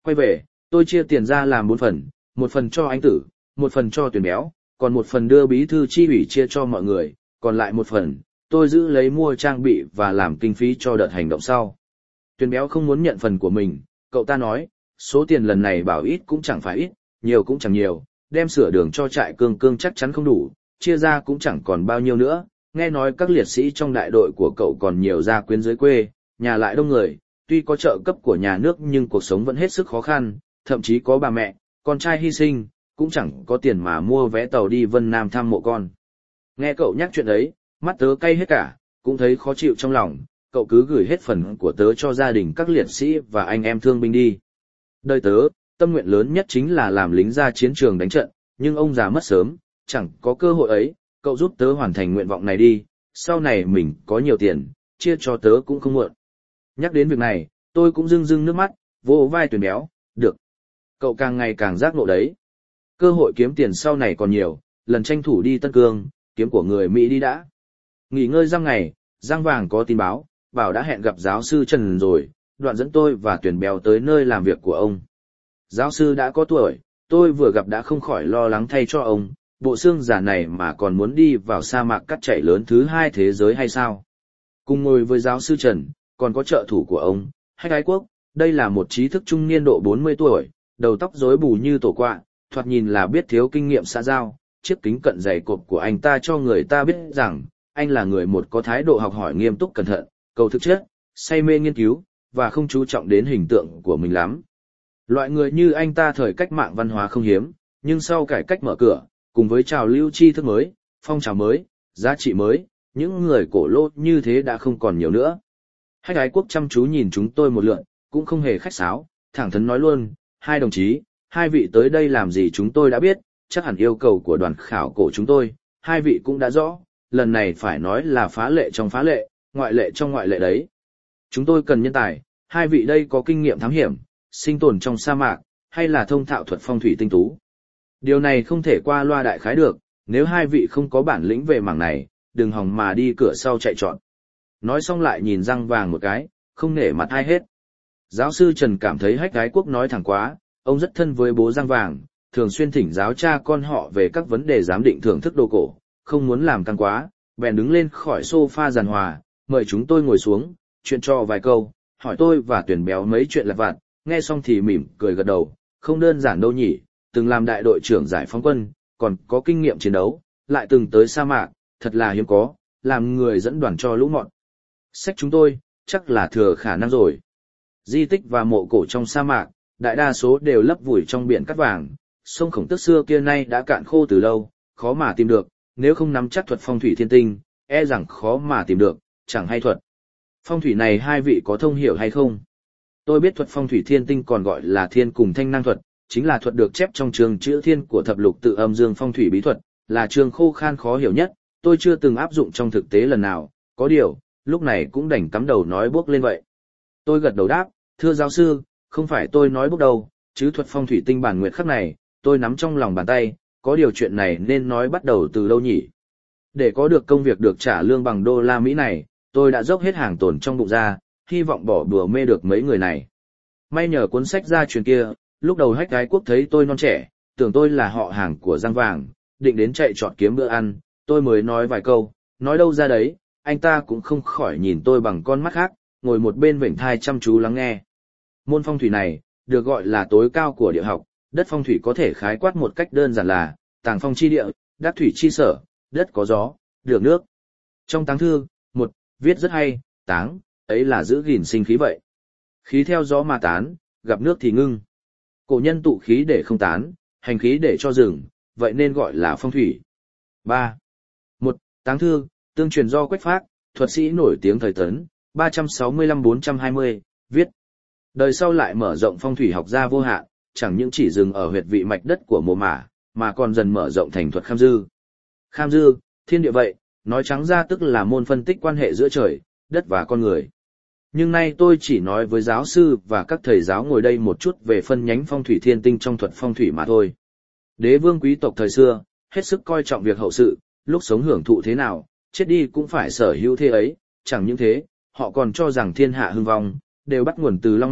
Quay về, tôi chia tiền ra làm bốn phần, một phần cho anh Tử, một phần cho Tuyển Béo, còn một phần đưa bí thư chi ủy chia cho mọi người, còn lại một phần, tôi giữ lấy mua trang bị và làm kinh phí cho đợt hành động sau. Tuyển Béo không muốn nhận phần của mình, cậu ta nói, số tiền lần này bảo ít cũng chẳng phải ít, nhiều cũng chẳng nhiều, đem sửa đường cho trại Cương Cương chắc chắn không đủ, chia ra cũng chẳng còn bao nhiêu nữa. Nghe nói các liệt sĩ trong đại đội của cậu còn nhiều gia quyến dưới quê, nhà lại đông người, tuy có trợ cấp của nhà nước nhưng cuộc sống vẫn hết sức khó khăn, thậm chí có bà mẹ, con trai hy sinh, cũng chẳng có tiền mà mua vé tàu đi Vân Nam thăm mộ con. Nghe cậu nhắc chuyện ấy, mắt tớ cay hết cả, cũng thấy khó chịu trong lòng, cậu cứ gửi hết phần của tớ cho gia đình các liệt sĩ và anh em thương binh đi. Đời tớ, tâm nguyện lớn nhất chính là làm lính ra chiến trường đánh trận, nhưng ông già mất sớm, chẳng có cơ hội ấy, cậu giúp tớ hoàn thành nguyện vọng này đi, sau này mình có nhiều tiền, chia cho tớ cũng không muộn. Nhắc đến việc này, tôi cũng rưng rưng nước mắt, vỗ vai Tuyển Béo, được. Cậu càng ngày càng giác ngộ đấy. Cơ hội kiếm tiền sau này còn nhiều, lần tranh thủ đi Tân Cương, kiếm của người Mỹ đi đã. Nghỉ ngơi răm ngày, Giang Vàng có tin báo, bảo đã hẹn gặp giáo sư Trần rồi, đoạn dẫn tôi và Tuyển Béo tới nơi làm việc của ông. Giáo sư đã có tuổi, tôi vừa gặp đã không khỏi lo lắng thay cho ông, bộ xương giả này mà còn muốn đi vào sa mạc cắt chạy lớn thứ hai thế giới hay sao? Cùng ngồi với giáo sư Trần, còn có trợ thủ của ông, Hách Ái Quốc, đây là một trí thức trung niên độ bốn mươi tuổi, đầu tóc rối bù như tổ quạ, thoạt nhìn là biết thiếu kinh nghiệm xã giao, chiếc kính cận dày cộp của anh ta cho người ta biết rằng, anh là người một có thái độ học hỏi nghiêm túc cẩn thận, cầu thực chất, say mê nghiên cứu, và không chú trọng đến hình tượng của mình lắm. Loại người như anh ta thời cách mạng văn hóa không hiếm, nhưng sau cải cách mở cửa, cùng với trào lưu tri thức mới, phong trào mới, giá trị mới, những người cổ lô như thế đã không còn nhiều nữa. Hách Ái Quốc chăm chú nhìn chúng tôi một lượt, cũng không hề khách sáo, thẳng thắn nói luôn, hai đồng chí, hai vị tới đây làm gì chúng tôi đã biết, chắc hẳn yêu cầu của đoàn khảo cổ chúng tôi, hai vị cũng đã rõ, lần này phải nói là phá lệ trong phá lệ, ngoại lệ trong ngoại lệ đấy. Chúng tôi cần nhân tài, hai vị đây có kinh nghiệm thám hiểm, sinh tồn trong sa mạc, hay là thông thạo thuật phong thủy tinh tú. Điều này không thể qua loa đại khái được, nếu hai vị không có bản lĩnh về mảng này, đừng hòng mà đi cửa sau chạy trọn. Nói xong lại nhìn Giang Vàng một cái, không nể mặt ai hết. Giáo sư Trần cảm thấy Hách Ái Quốc nói thẳng quá, ông rất thân với bố Giang Vàng, thường xuyên thỉnh giáo cha con họ về các vấn đề giám định thưởng thức đồ cổ, không muốn làm căng quá, bèn đứng lên khỏi sofa giàn hòa, mời chúng tôi ngồi xuống, chuyện trò vài câu, hỏi tôi và Tuyển Béo mấy chuyện lặt vặt, nghe xong thì mỉm cười gật đầu, không đơn giản đâu nhỉ, từng làm đại đội trưởng giải phóng quân, còn có kinh nghiệm chiến đấu, lại từng tới sa mạc, thật là hiếm có, làm người dẫn đoàn cho lũ mọn. Sách chúng tôi, chắc là thừa khả năng rồi. Di tích và mộ cổ trong sa mạc, đại đa số đều lấp vùi trong biển cát vàng, sông Khổng Tước xưa kia nay đã cạn khô từ lâu, khó mà tìm được, nếu không nắm chắc thuật phong thủy thiên tinh, e rằng khó mà tìm được, chẳng hay thuật. Phong thủy này hai vị có thông hiểu hay không? Tôi biết thuật phong thủy thiên tinh còn gọi là thiên cùng thanh năng thuật, chính là thuật được chép trong trường chữ thiên của thập lục tự âm dương phong thủy bí thuật, là trường khô khan khó hiểu nhất, tôi chưa từng áp dụng trong thực tế lần nào, có điều, lúc này cũng đành cắm đầu nói bước lên vậy. Tôi gật đầu đáp, thưa giáo sư, không phải tôi nói bước đầu, chứ thuật phong thủy tinh bản nguyệt khắc này, tôi nắm trong lòng bàn tay, có điều chuyện này nên nói bắt đầu từ đâu nhỉ? Để có được công việc được trả lương bằng đô la Mỹ này, tôi đã dốc hết hàng tồn trong bụng ra, hy vọng bỏ bừa mê được mấy người này. May nhờ cuốn sách gia truyền kia, lúc đầu Hách Ái Quốc thấy tôi non trẻ, tưởng tôi là họ hàng của Giang Vàng, định đến chạy trọt kiếm bữa ăn, tôi mới nói vài câu, nói đâu ra đấy, anh ta cũng không khỏi nhìn tôi bằng con mắt khác, ngồi một bên vểnh thai chăm chú lắng nghe. Môn phong thủy này, được gọi là tối cao của địa học, đất phong thủy có thể khái quát một cách đơn giản là, tàng phong chi địa, đắc thủy chi sở, đất có gió, được nước. Trong táng thư, một, viết rất hay, táng, ấy là giữ gìn sinh khí vậy. Khí theo gió mà tán, gặp nước thì ngưng. Cổ nhân tụ khí để không tán, hành khí để cho dừng, vậy nên gọi là phong thủy. ba. Một, táng thư, tương truyền do Quách Phác, thuật sĩ nổi tiếng thời Tấn, ba trăm sáu mươi lăm đến bốn trăm hai mươi, viết. Đời sau lại mở rộng phong thủy học ra vô hạn, chẳng những chỉ dừng ở huyệt vị mạch đất của mồ mả, mà còn dần mở rộng thành thuật kham dư. Kham dư, thiên địa vậy, nói trắng ra tức là môn phân tích quan hệ giữa trời, đất và con người. Nhưng nay tôi chỉ nói với giáo sư và các thầy giáo ngồi đây một chút về phân nhánh phong thủy thiên tinh trong thuật phong thủy mà thôi. Đế vương quý tộc thời xưa, hết sức coi trọng việc hậu sự, lúc sống hưởng thụ thế nào, chết đi cũng phải sở hữu thế ấy, chẳng những thế, họ còn cho rằng thiên hạ hưng vong, đều bắt nguồn từ long mạch,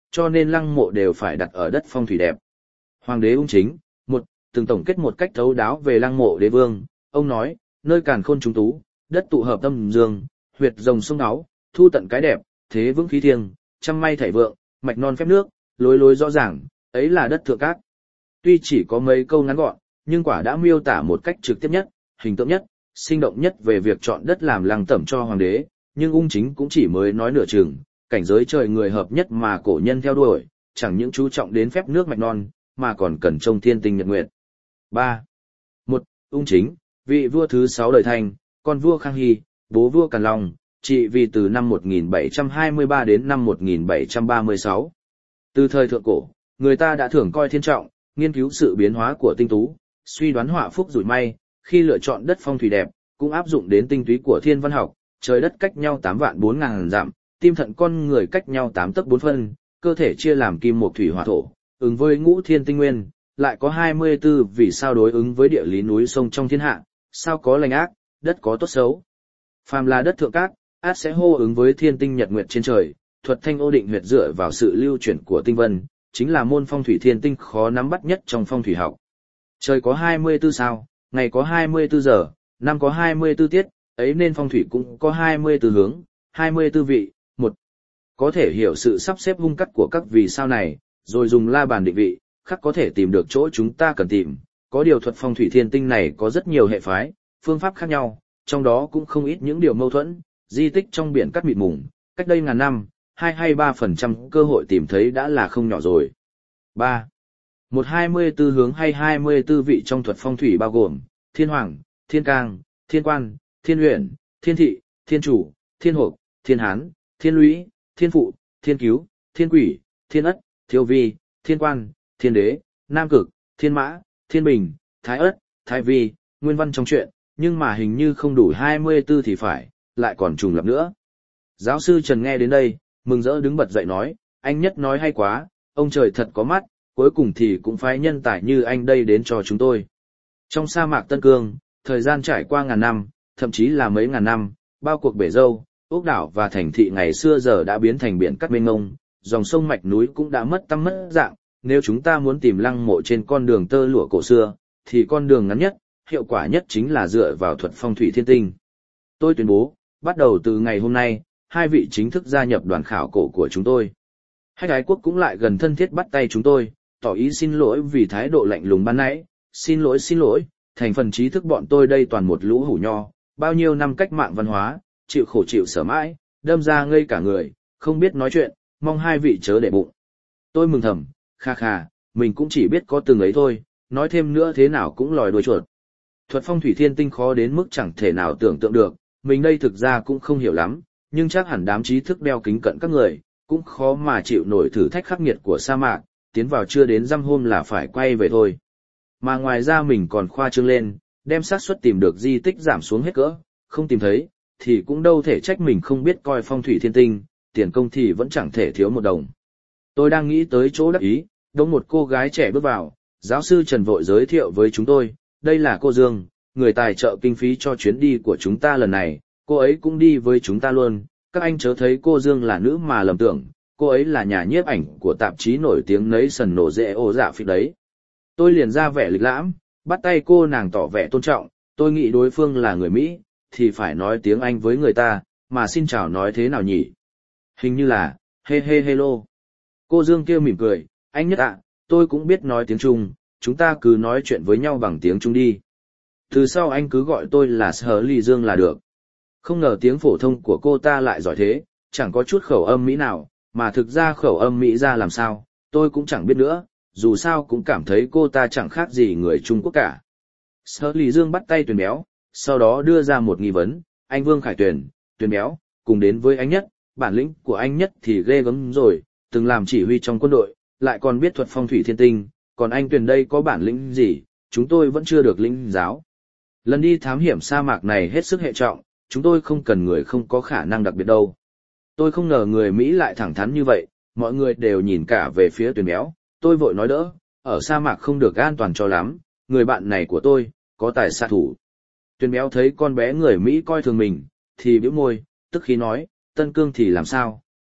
cho nên lăng mộ đều phải đặt ở đất phong thủy đẹp. Hoàng đế ung chính, một, từng tổng kết một cách thấu đáo về lăng mộ đế vương, ông nói, nơi càn khôn trùng tú, đất tụ hợp tâm dương, huyệt rồng sông áo, thu tận cái đẹp, thế vững khí thiêng, trăm may thảy vượng, mạch non phép nước, lối lối rõ ràng, ấy là đất thượng cát. Tuy chỉ có mấy câu ngắn gọn, nhưng quả đã miêu tả một cách trực tiếp nhất, hình tượng nhất, sinh động nhất về việc chọn đất làm lăng tẩm cho hoàng đế, nhưng ung chính cũng chỉ mới nói nửa chừng, cảnh giới trời người hợp nhất mà cổ nhân theo đuổi, chẳng những chú trọng đến phép nước mạch non, mà còn cần trông thiên tinh nhật nguyệt. ba. một. Ung chính, vị vua thứ sáu đời Thanh, con vua Khang Hy, bố vua Càn Long, trị vì từ năm một nghìn bảy trăm hai mươi ba đến năm một nghìn bảy trăm ba mươi sáu. Từ thời thượng cổ, người ta đã thường coi thiên trọng, nghiên cứu sự biến hóa của tinh tú, suy đoán họa phúc rủi may, khi lựa chọn đất phong thủy đẹp, cũng áp dụng đến tinh túy của thiên văn học, trời đất cách nhau tám vạn bốn ngàn dặm, tim thận con người cách nhau tám tấc bốn phân, cơ thể chia làm kim mộc thủy hỏa thổ, ứng với ngũ thiên tinh nguyên, lại có hai mươi tư vì sao đối ứng với địa lý núi sông trong thiên hạ, sao có lành ác, đất có tốt xấu. Phàm là đất thượng cát, át sẽ hô ứng với thiên tinh nhật nguyệt trên trời, thuật thanh ô định huyệt dựa vào sự lưu chuyển của tinh vân, chính là môn phong thủy thiên tinh khó nắm bắt nhất trong phong thủy học. Trời có hai mươi tư sao, ngày có hai mươi tư giờ, năm có hai mươi tư tiết, ấy nên phong thủy cũng có hai mươi tư hướng, hai mươi tư vị. Một, có thể hiểu sự sắp xếp vung cắt của các vì sao này, rồi dùng la bàn định vị, khắc có thể tìm được chỗ chúng ta cần tìm. Có điều thuật phong thủy thiên tinh này có rất nhiều hệ phái, phương pháp khác nhau, trong đó cũng không ít những điều mâu thuẫn, di tích trong biển cắt mịt mùng, cách đây ngàn năm, hai hay ba phần trăm cơ hội tìm thấy đã là không nhỏ rồi. ba. Một hai mươi tư hướng hay hai mươi tư vị trong thuật phong thủy bao gồm thiên hoàng, thiên cang, thiên quan, thiên uyển, thiên thị, thiên chủ, thiên hộp, thiên hán, thiên lũy, thiên phụ, thiên cứu, thiên quỷ, thiên ất, thiêu vi, thiên quan, thiên đế, nam cực, thiên mã, thiên bình, thái ất, thái vi, nguyên văn trong chuyện, nhưng mà hình như không đủ hai mươi tư thì phải, lại còn trùng lập nữa. Giáo sư Trần nghe đến đây, mừng rỡ đứng bật dậy nói, anh Nhất nói hay quá, ông trời thật có mắt, cuối cùng thì cũng phái nhân tài như anh đây đến cho chúng tôi. Trong sa mạc Tân Cương, thời gian trải qua ngàn năm, thậm chí là mấy ngàn năm, bao cuộc bể dâu, ốc đảo và thành thị ngày xưa giờ đã biến thành biển cát mênh mông, dòng sông mạch núi cũng đã mất tăm mất dạng. Nếu chúng ta muốn tìm lăng mộ trên con đường tơ lụa cổ xưa, thì con đường ngắn nhất, hiệu quả nhất chính là dựa vào thuật phong thủy thiên tinh. Tôi tuyên bố, bắt đầu từ ngày hôm nay, hai vị chính thức gia nhập đoàn khảo cổ của chúng tôi. Hách Ái Quốc cũng lại gần thân thiết bắt tay chúng tôi, tỏ ý xin lỗi vì thái độ lạnh lùng ban nãy, xin lỗi xin lỗi, thành phần trí thức bọn tôi đây toàn một lũ hủ nho, bao nhiêu năm cách mạng văn hóa, chịu khổ chịu sở mãi, đâm ra ngây cả người, không biết nói chuyện, mong hai vị chớ để bụng. Tôi mừng thầm, kha kha, mình cũng chỉ biết có từng ấy thôi, nói thêm nữa thế nào cũng lòi đuôi chuột. Thuật phong thủy thiên tinh khó đến mức chẳng thể nào tưởng tượng được, mình đây thực ra cũng không hiểu lắm, nhưng chắc hẳn đám trí thức đeo kính cận các người, cũng khó mà chịu nổi thử thách khắc nghiệt của sa mạc, tiến vào chưa đến dăm hôm là phải quay về thôi. Mà ngoài ra mình còn khoa trương lên, đem xác suất tìm được di tích giảm xuống hết cỡ, không tìm thấy, thì cũng đâu thể trách mình không biết coi phong thủy thiên tinh, tiền công thì vẫn chẳng thể thiếu một đồng. Tôi đang nghĩ tới chỗ đắc ý, đống một cô gái trẻ bước vào, giáo sư Trần vội giới thiệu với chúng tôi, đây là cô Dương, người tài trợ kinh phí cho chuyến đi của chúng ta lần này, cô ấy cũng đi với chúng ta luôn, các anh chớ thấy cô Dương là nữ mà lầm tưởng, cô ấy là nhà nhiếp ảnh của tạp chí nổi tiếng Nation nổ dễ ô dạ phịch đấy. Tôi liền ra vẻ lịch lãm, bắt tay cô nàng tỏ vẻ tôn trọng, tôi nghĩ đối phương là người Mỹ, thì phải nói tiếng Anh với người ta, mà xin chào nói thế nào nhỉ? Hình như là, he he hello. Cô Dương kia mỉm cười, anh Nhất ạ, tôi cũng biết nói tiếng Trung, chúng ta cứ nói chuyện với nhau bằng tiếng Trung đi. Từ sau anh cứ gọi tôi là Sở Ly Dương là được. Không ngờ tiếng phổ thông của cô ta lại giỏi thế, chẳng có chút khẩu âm Mỹ nào, mà thực ra khẩu âm Mỹ ra làm sao, tôi cũng chẳng biết nữa, dù sao cũng cảm thấy cô ta chẳng khác gì người Trung Quốc cả. Sở Ly Dương bắt tay Tuyền Béo, sau đó đưa ra một nghi vấn, anh Vương Khải Tuyền, Tuyền Béo, cùng đến với anh Nhất, bản lĩnh của anh Nhất thì ghê gớm rồi, từng làm chỉ huy trong quân đội, lại còn biết thuật phong thủy thiên tinh, còn anh Tuyền đây có bản lĩnh gì, chúng tôi vẫn chưa được lĩnh giáo. Lần đi thám hiểm sa mạc này hết sức hệ trọng, chúng tôi không cần người không có khả năng đặc biệt đâu. Tôi không ngờ người Mỹ lại thẳng thắn như vậy, mọi người đều nhìn cả về phía Tuyền Béo, tôi vội nói đỡ, ở sa mạc không được an toàn cho lắm, người bạn này của tôi, có tài xạ thủ. Tuyền Béo thấy con bé người Mỹ coi thường mình, thì bĩu môi, tức khí nói, Tân Cương thì làm sao,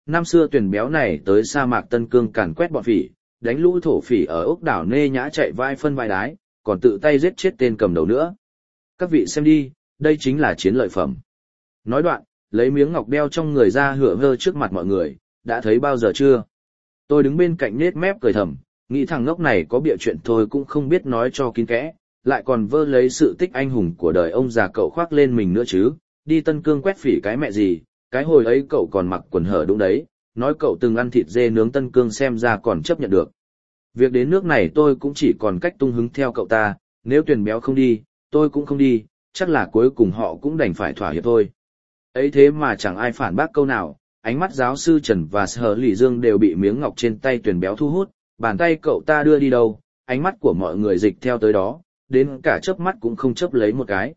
năm xưa tuyển béo này tới sa mạc Tân Cương càn quét bọn phỉ, đánh lũ thổ phỉ ở ốc đảo Nê Nhã chạy vai phân vai đái, còn tự tay giết chết tên cầm đầu nữa. Các vị xem đi, đây chính là chiến lợi phẩm. Nói đoạn, lấy miếng ngọc đeo trong người ra hựa hơ trước mặt mọi người, đã thấy bao giờ chưa? Tôi đứng bên cạnh nết mép cười thầm, nghĩ thằng ngốc này có bịa chuyện thôi cũng không biết nói cho kín kẽ, lại còn vơ lấy sự tích anh hùng của đời ông già cậu khoác lên mình nữa chứ, đi Tân Cương quét phỉ cái mẹ gì, cái hồi ấy cậu còn mặc quần hở đúng đấy, nói cậu từng ăn thịt dê nướng Tân Cương xem ra còn chấp nhận được. Việc đến nước này tôi cũng chỉ còn cách tung hứng theo cậu ta, nếu tuyển béo không đi, tôi cũng không đi, chắc là cuối cùng họ cũng đành phải thỏa hiệp thôi. Ấy thế mà chẳng ai phản bác câu nào, ánh mắt giáo sư Trần và Sở Lỷ Dương đều bị miếng ngọc trên tay tuyển béo thu hút, bàn tay cậu ta đưa đi đâu, ánh mắt của mọi người dịch theo tới đó, đến cả chớp mắt cũng không chớp lấy một cái.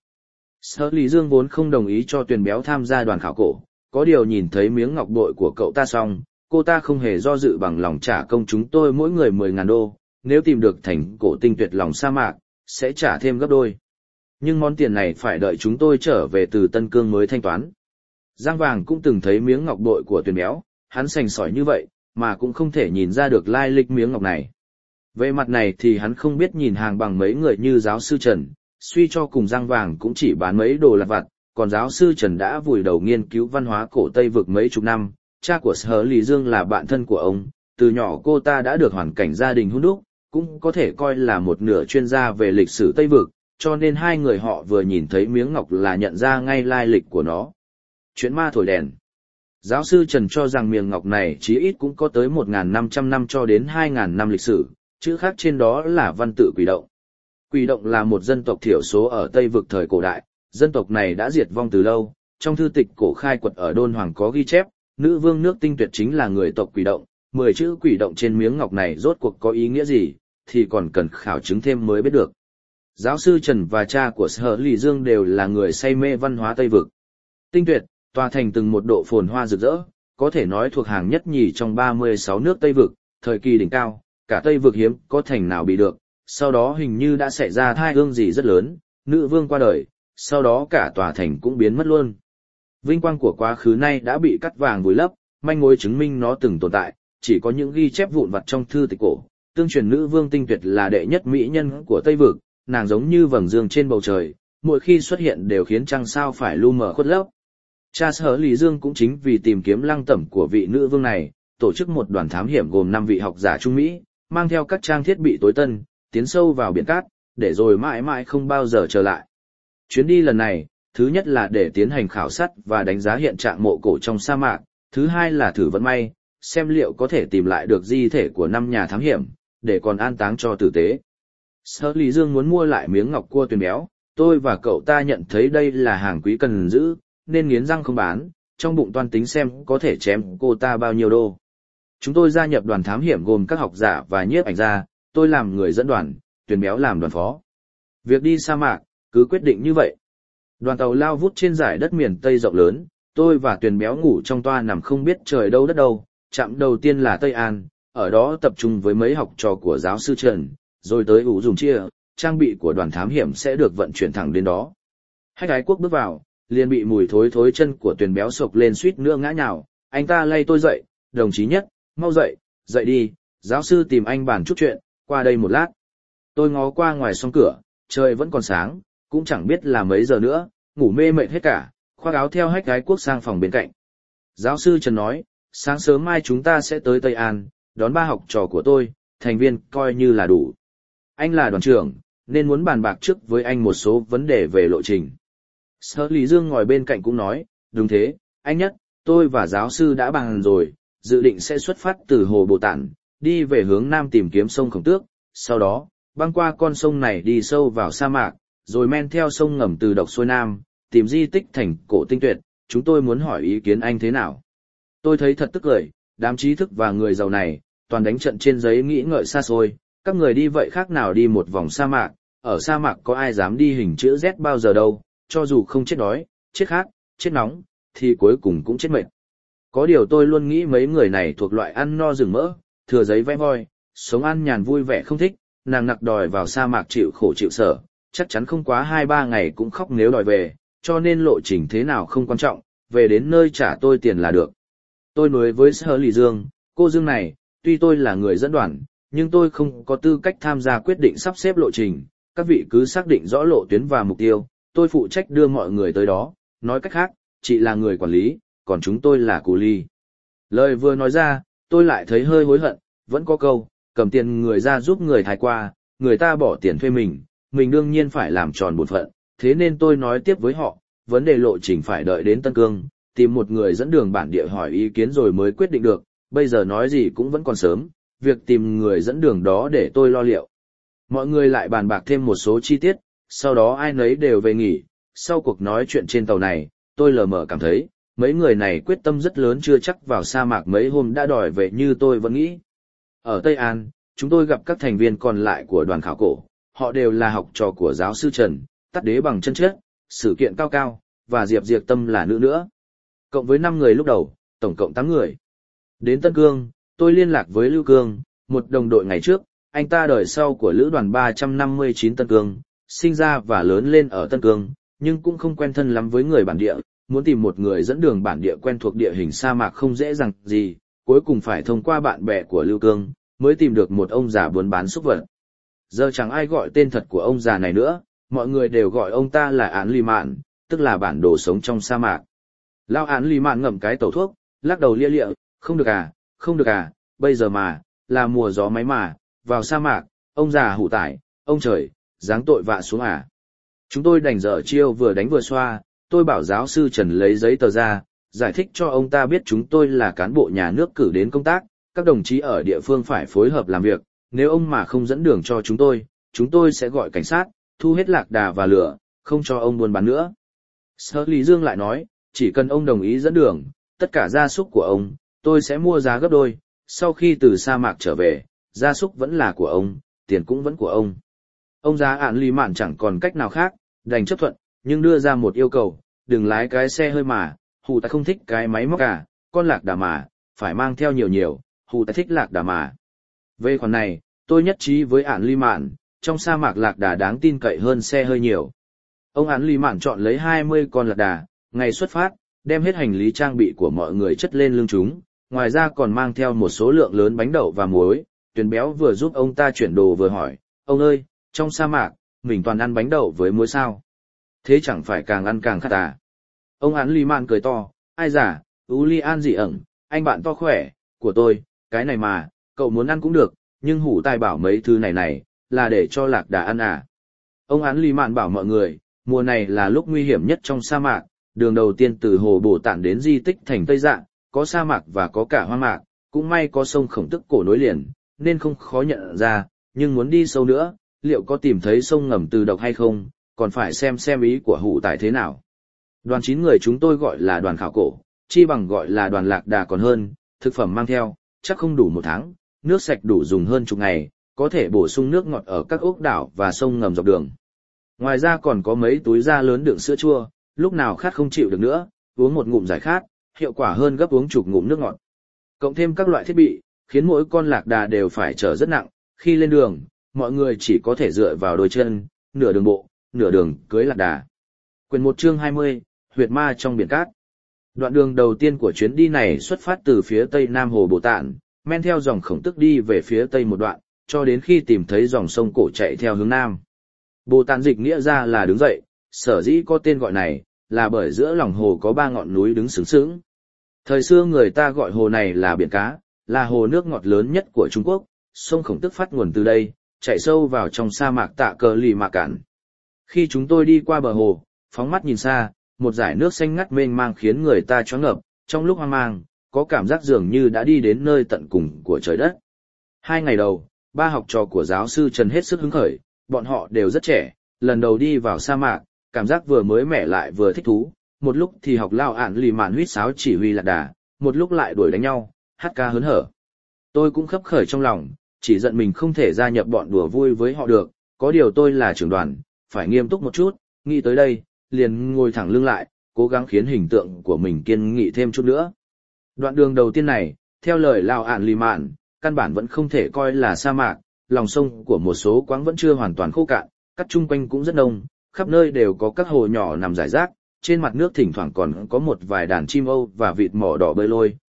Sở Lỷ Dương vốn không đồng ý cho tuyển béo tham gia đoàn khảo cổ, có điều nhìn thấy miếng ngọc bội của cậu ta xong, cô ta không hề do dự bằng lòng trả công chúng tôi mỗi người mười ngàn đô, nếu tìm được thành cổ tinh tuyệt lòng sa mạc, sẽ trả thêm gấp đôi. Nhưng món tiền này phải đợi chúng tôi trở về từ Tân Cương mới thanh toán. Giang Vàng cũng từng thấy miếng ngọc bội của tuyển béo, hắn sành sỏi như vậy, mà cũng không thể nhìn ra được lai lịch miếng ngọc này. Về mặt này thì hắn không biết nhìn hàng bằng mấy người như giáo sư Trần, suy cho cùng Giang Vàng cũng chỉ bán mấy đồ lặt vặt, còn giáo sư Trần đã vùi đầu nghiên cứu văn hóa cổ Tây vực mấy chục năm, cha của Sở Lỷ Dương là bạn thân của ông, từ nhỏ cô ta đã được hoàn cảnh gia đình hun đúc, cũng có thể coi là một nửa chuyên gia về lịch sử Tây vực, cho nên hai người họ vừa nhìn thấy miếng ngọc là nhận ra ngay lai lịch của nó. Chuyện ma thổi đèn. Giáo sư Trần cho rằng miếng ngọc này chí ít cũng có tới một nghìn năm trăm năm cho đến hai nghìn năm lịch sử, chữ khác trên đó là văn tự Quỷ Động. Quỷ Động là một dân tộc thiểu số ở Tây vực thời cổ đại, dân tộc này đã diệt vong từ lâu, trong thư tịch cổ khai quật ở Đôn Hoàng có ghi chép, nữ vương nước Tinh Tuyệt chính là người tộc Quỷ Động, mười chữ Quỷ Động trên miếng ngọc này rốt cuộc có ý nghĩa gì, thì còn cần khảo chứng thêm mới biết được. Giáo sư Trần và cha của Sở Lỷ Dương đều là người say mê văn hóa Tây vực. Tinh Tuyệt, tòa thành từng một độ phồn hoa rực rỡ, có thể nói thuộc hàng nhất nhì trong ba mươi sáu nước Tây vực, thời kỳ đỉnh cao, cả Tây vực hiếm có thành nào bị được, sau đó hình như đã xảy ra thai ương gì rất lớn, nữ vương qua đời, sau đó cả tòa thành cũng biến mất luôn. Vinh quang của quá khứ nay đã bị cắt vàng vùi lấp, manh mối chứng minh nó từng tồn tại, chỉ có những ghi chép vụn vặt trong thư tịch cổ, tương truyền nữ vương Tinh Tuyệt là đệ nhất mỹ nhân của Tây vực, nàng giống như vầng dương trên bầu trời, mỗi khi xuất hiện đều khiến trăng sao phải lu mờ khuất lấp. Cha Sở Lỷ Dương cũng chính vì tìm kiếm lăng tẩm của vị nữ vương này, tổ chức một đoàn thám hiểm gồm năm vị học giả Trung Mỹ, mang theo các trang thiết bị tối tân, tiến sâu vào biển cát, để rồi mãi mãi không bao giờ trở lại. Chuyến đi lần này, thứ nhất là để tiến hành khảo sát và đánh giá hiện trạng mộ cổ trong sa mạc, thứ hai là thử vận may, xem liệu có thể tìm lại được di thể của năm nhà thám hiểm, để còn an táng cho tử tế. Sở Lỷ Dương muốn mua lại miếng ngọc cua tuyển béo, tôi và cậu ta nhận thấy đây là hàng quý cần giữ, nên nghiến răng không bán, trong bụng toan tính xem có thể chém cô ta bao nhiêu đô. Chúng tôi gia nhập đoàn thám hiểm gồm các học giả và nhiếp ảnh gia, tôi làm người dẫn đoàn, tuyển béo làm đoàn phó. Việc đi sa mạc, cứ quyết định như vậy. Đoàn tàu lao vút trên dải đất miền Tây rộng lớn, tôi và tuyển béo ngủ trong toa nằm không biết trời đâu đất đâu, trạm đầu tiên là Tây An, ở đó tập trung với mấy học trò của giáo sư Trần, rồi tới ủ dùng chia, trang bị của đoàn thám hiểm sẽ được vận chuyển thẳng đến đó. Hách Ái Quốc bước vào, liền bị mùi thối thối chân của tuyển béo sộc lên suýt nữa ngã nhào, anh ta lay tôi dậy, đồng chí Nhất, mau dậy, dậy đi, giáo sư tìm anh bàn chút chuyện, qua đây một lát. Tôi ngó qua ngoài song cửa, trời vẫn còn sáng, cũng chẳng biết là mấy giờ nữa, ngủ mê mệt hết cả, khoác áo theo Hách Ái Quốc sang phòng bên cạnh. Giáo sư Trần nói, sáng sớm mai chúng ta sẽ tới Tây An, đón ba học trò của tôi, thành viên coi như là đủ. Anh là đoàn trưởng, nên muốn bàn bạc trước với anh một số vấn đề về lộ trình. Sở Lỷ Dương ngồi bên cạnh cũng nói, đúng thế, anh Nhất, tôi và giáo sư đã bàn rồi, dự định sẽ xuất phát từ Hồ Bồ Tản, đi về hướng Nam tìm kiếm sông Khổng Tước, sau đó, băng qua con sông này đi sâu vào sa mạc, rồi men theo sông ngầm từ Độc xuôi Nam, tìm di tích thành cổ Tinh Tuyệt, chúng tôi muốn hỏi ý kiến anh thế nào. Tôi thấy thật tức cười, đám trí thức và người giàu này, toàn đánh trận trên giấy nghĩ ngợi xa xôi, các người đi vậy khác nào đi một vòng sa mạc, ở sa mạc có ai dám đi hình chữ Z bao giờ đâu, cho dù không chết đói, chết khát, chết nóng, thì cuối cùng cũng chết mệt. Có điều tôi luôn nghĩ mấy người này thuộc loại ăn no rừng mỡ, thừa giấy vẽ voi, sống ăn nhàn vui vẻ không thích, nàng nặc đòi vào sa mạc chịu khổ chịu sở, chắc chắn không quá hai ba ngày cũng khóc nếu đòi về, cho nên lộ trình thế nào không quan trọng, về đến nơi trả tôi tiền là được. Tôi nói với Sở Lì Dương, cô Dương này, tuy tôi là người dẫn đoàn, nhưng tôi không có tư cách tham gia quyết định sắp xếp lộ trình, các vị cứ xác định rõ lộ tuyến và mục tiêu, tôi phụ trách đưa mọi người tới đó, nói cách khác, chị là người quản lý, còn chúng tôi là cù ly. Lời vừa nói ra, tôi lại thấy hơi hối hận, vẫn có câu, cầm tiền người ra giúp người thái qua, người ta bỏ tiền thuê mình, mình đương nhiên phải làm tròn bổn phận, thế nên tôi nói tiếp với họ, vấn đề lộ trình phải đợi đến Tân Cương, tìm một người dẫn đường bản địa hỏi ý kiến rồi mới quyết định được, bây giờ nói gì cũng vẫn còn sớm, việc tìm người dẫn đường đó để tôi lo liệu. Mọi người lại bàn bạc thêm một số chi tiết, sau đó ai nấy đều về nghỉ, sau cuộc nói chuyện trên tàu này, tôi lờ mờ cảm thấy, mấy người này quyết tâm rất lớn chưa chắc vào sa mạc mấy hôm đã đòi về như tôi vẫn nghĩ. Ở Tây An, chúng tôi gặp các thành viên còn lại của đoàn khảo cổ, họ đều là học trò của giáo sư Trần, tắt đế bằng chân chết, sự kiện cao cao, và Diệp Diệp Tâm là nữ nữa. Cộng với năm người lúc đầu, tổng cộng tám người. Đến Tân Cương, tôi liên lạc với Lưu Cương, một đồng đội ngày trước, anh ta đời sau của lữ đoàn ba trăm năm mươi chín Tân Cương, sinh ra và lớn lên ở Tân Cương, nhưng cũng không quen thân lắm với người bản địa, muốn tìm một người dẫn đường bản địa quen thuộc địa hình sa mạc không dễ dàng gì, cuối cùng phải thông qua bạn bè của Lưu Cương, mới tìm được một ông già buôn bán súc vật. Giờ chẳng ai gọi tên thật của ông già này nữa, mọi người đều gọi ông ta là Án Lì Mạn, tức là bản đồ sống trong sa mạc. Lao Án Lì Mạn ngậm cái tẩu thuốc, lắc đầu lia lịa, không được à, không được à, bây giờ mà, là mùa gió máy mà, vào sa mạc, ông già hủ tải, ông trời, giáng tội vạ xuống à. Chúng tôi đành dở chiêu vừa đánh vừa xoa, tôi bảo giáo sư Trần lấy giấy tờ ra, giải thích cho ông ta biết chúng tôi là cán bộ nhà nước cử đến công tác, các đồng chí ở địa phương phải phối hợp làm việc, nếu ông mà không dẫn đường cho chúng tôi, chúng tôi sẽ gọi cảnh sát, thu hết lạc đà và lửa, không cho ông buôn bán nữa. Sở Lý Dương lại nói, chỉ cần ông đồng ý dẫn đường, tất cả gia súc của ông, tôi sẽ mua giá gấp đôi, sau khi từ sa mạc trở về, gia súc vẫn là của ông, tiền cũng vẫn của ông. Ông già Án Lì Mạn chẳng còn cách nào khác, đành chấp thuận, nhưng đưa ra một yêu cầu, đừng lái cái xe hơi mà, hù ta không thích cái máy móc cả, con lạc đà mà, phải mang theo nhiều nhiều, hù ta thích lạc đà mà. Về khoản này, tôi nhất trí với Án Lì Mạn, trong sa mạc lạc đà đáng tin cậy hơn xe hơi nhiều. Ông Án Lì Mạn chọn lấy hai mươi con lạc đà, ngày xuất phát, đem hết hành lý trang bị của mọi người chất lên lưng chúng, ngoài ra còn mang theo một số lượng lớn bánh đậu và muối. Tuyền Béo vừa giúp ông ta chuyển đồ vừa hỏi, ông ơi, trong sa mạc, mình toàn ăn bánh đậu với muối sao? Thế chẳng phải càng ăn càng khát à? Ông Án Lì Mạn cười to, ai giả, Ú Li An dị ẩn, anh bạn to khỏe, của tôi, cái này mà, cậu muốn ăn cũng được, nhưng hủ tai bảo mấy thứ này này, là để cho lạc đà ăn à? Ông Án Lì Mạn bảo mọi người, mùa này là lúc nguy hiểm nhất trong sa mạc, đường đầu tiên từ hồ Bồ Tản đến di tích thành Tây Dạng, có sa mạc và có cả hoang mạc, cũng may có sông Khổng Tức cổ nối liền, nên không khó nhận ra, nhưng muốn đi sâu nữa, liệu có tìm thấy sông ngầm từ độc hay không, còn phải xem xem ý của hủ tải thế nào. Đoàn chín người chúng tôi gọi là đoàn khảo cổ, chi bằng gọi là đoàn lạc đà còn hơn, thực phẩm mang theo, chắc không đủ một tháng, nước sạch đủ dùng hơn chục ngày, có thể bổ sung nước ngọt ở các ốc đảo và sông ngầm dọc đường. Ngoài ra còn có mấy túi da lớn đựng sữa chua, lúc nào khát không chịu được nữa, uống một ngụm giải khát, hiệu quả hơn gấp uống chục ngụm nước ngọt. Cộng thêm các loại thiết bị, khiến mỗi con lạc đà đều phải chở rất nặng, khi lên đường, mọi người chỉ có thể dựa vào đôi chân, nửa đường bộ, nửa đường cưới lạc đà. Quyển một chương hai mươi, huyệt ma trong biển cát. Đoạn đường đầu tiên của chuyến đi này xuất phát từ phía tây nam hồ Bồ Tản, men theo dòng Khổng Tức đi về phía tây một đoạn, cho đến khi tìm thấy dòng sông cổ chạy theo hướng nam. Bồ Tản dịch nghĩa ra là đứng dậy, sở dĩ có tên gọi này, là bởi giữa lòng hồ có ba ngọn núi đứng sướng sướng. Thời xưa người ta gọi hồ này là biển cá, là hồ nước ngọt lớn nhất của Trung Quốc, sông Khổng Tức phát nguồn từ đây, chạy sâu vào trong sa mạc Tạ Cờ Lì Mạc Cản. Khi chúng tôi đi qua bờ hồ, phóng mắt nhìn xa, một dải nước xanh ngắt mênh mang khiến người ta choáng ngợp, trong lúc hoang mang, có cảm giác dường như đã đi đến nơi tận cùng của trời đất. Hai ngày đầu, ba học trò của giáo sư Trần hết sức hứng khởi, bọn họ đều rất trẻ, lần đầu đi vào sa mạc, cảm giác vừa mới mẻ lại vừa thích thú, một lúc thì học Lao Án Lì Mạn huýt sáo chỉ huy lạc đà, một lúc lại đuổi đánh nhau, hát ca hớn hở. Tôi cũng khấp khởi trong lòng, chỉ giận mình không thể gia nhập bọn đùa vui với họ được, có điều tôi là trưởng đoàn, phải nghiêm túc một chút, nghĩ tới đây, liền ngồi thẳng lưng lại, cố gắng khiến hình tượng của mình kiên nghị thêm chút nữa. Đoạn đường đầu tiên này, theo lời Lao Án Lì Mạn, căn bản vẫn không thể coi là sa mạc, lòng sông của một số quãng vẫn chưa hoàn toàn khô cạn, cát chung quanh cũng rất nông, khắp nơi đều có các hồ nhỏ nằm rải rác, trên mặt nước thỉnh thoảng còn có một vài đàn chim âu và vịt mỏ đỏ bơi lôi,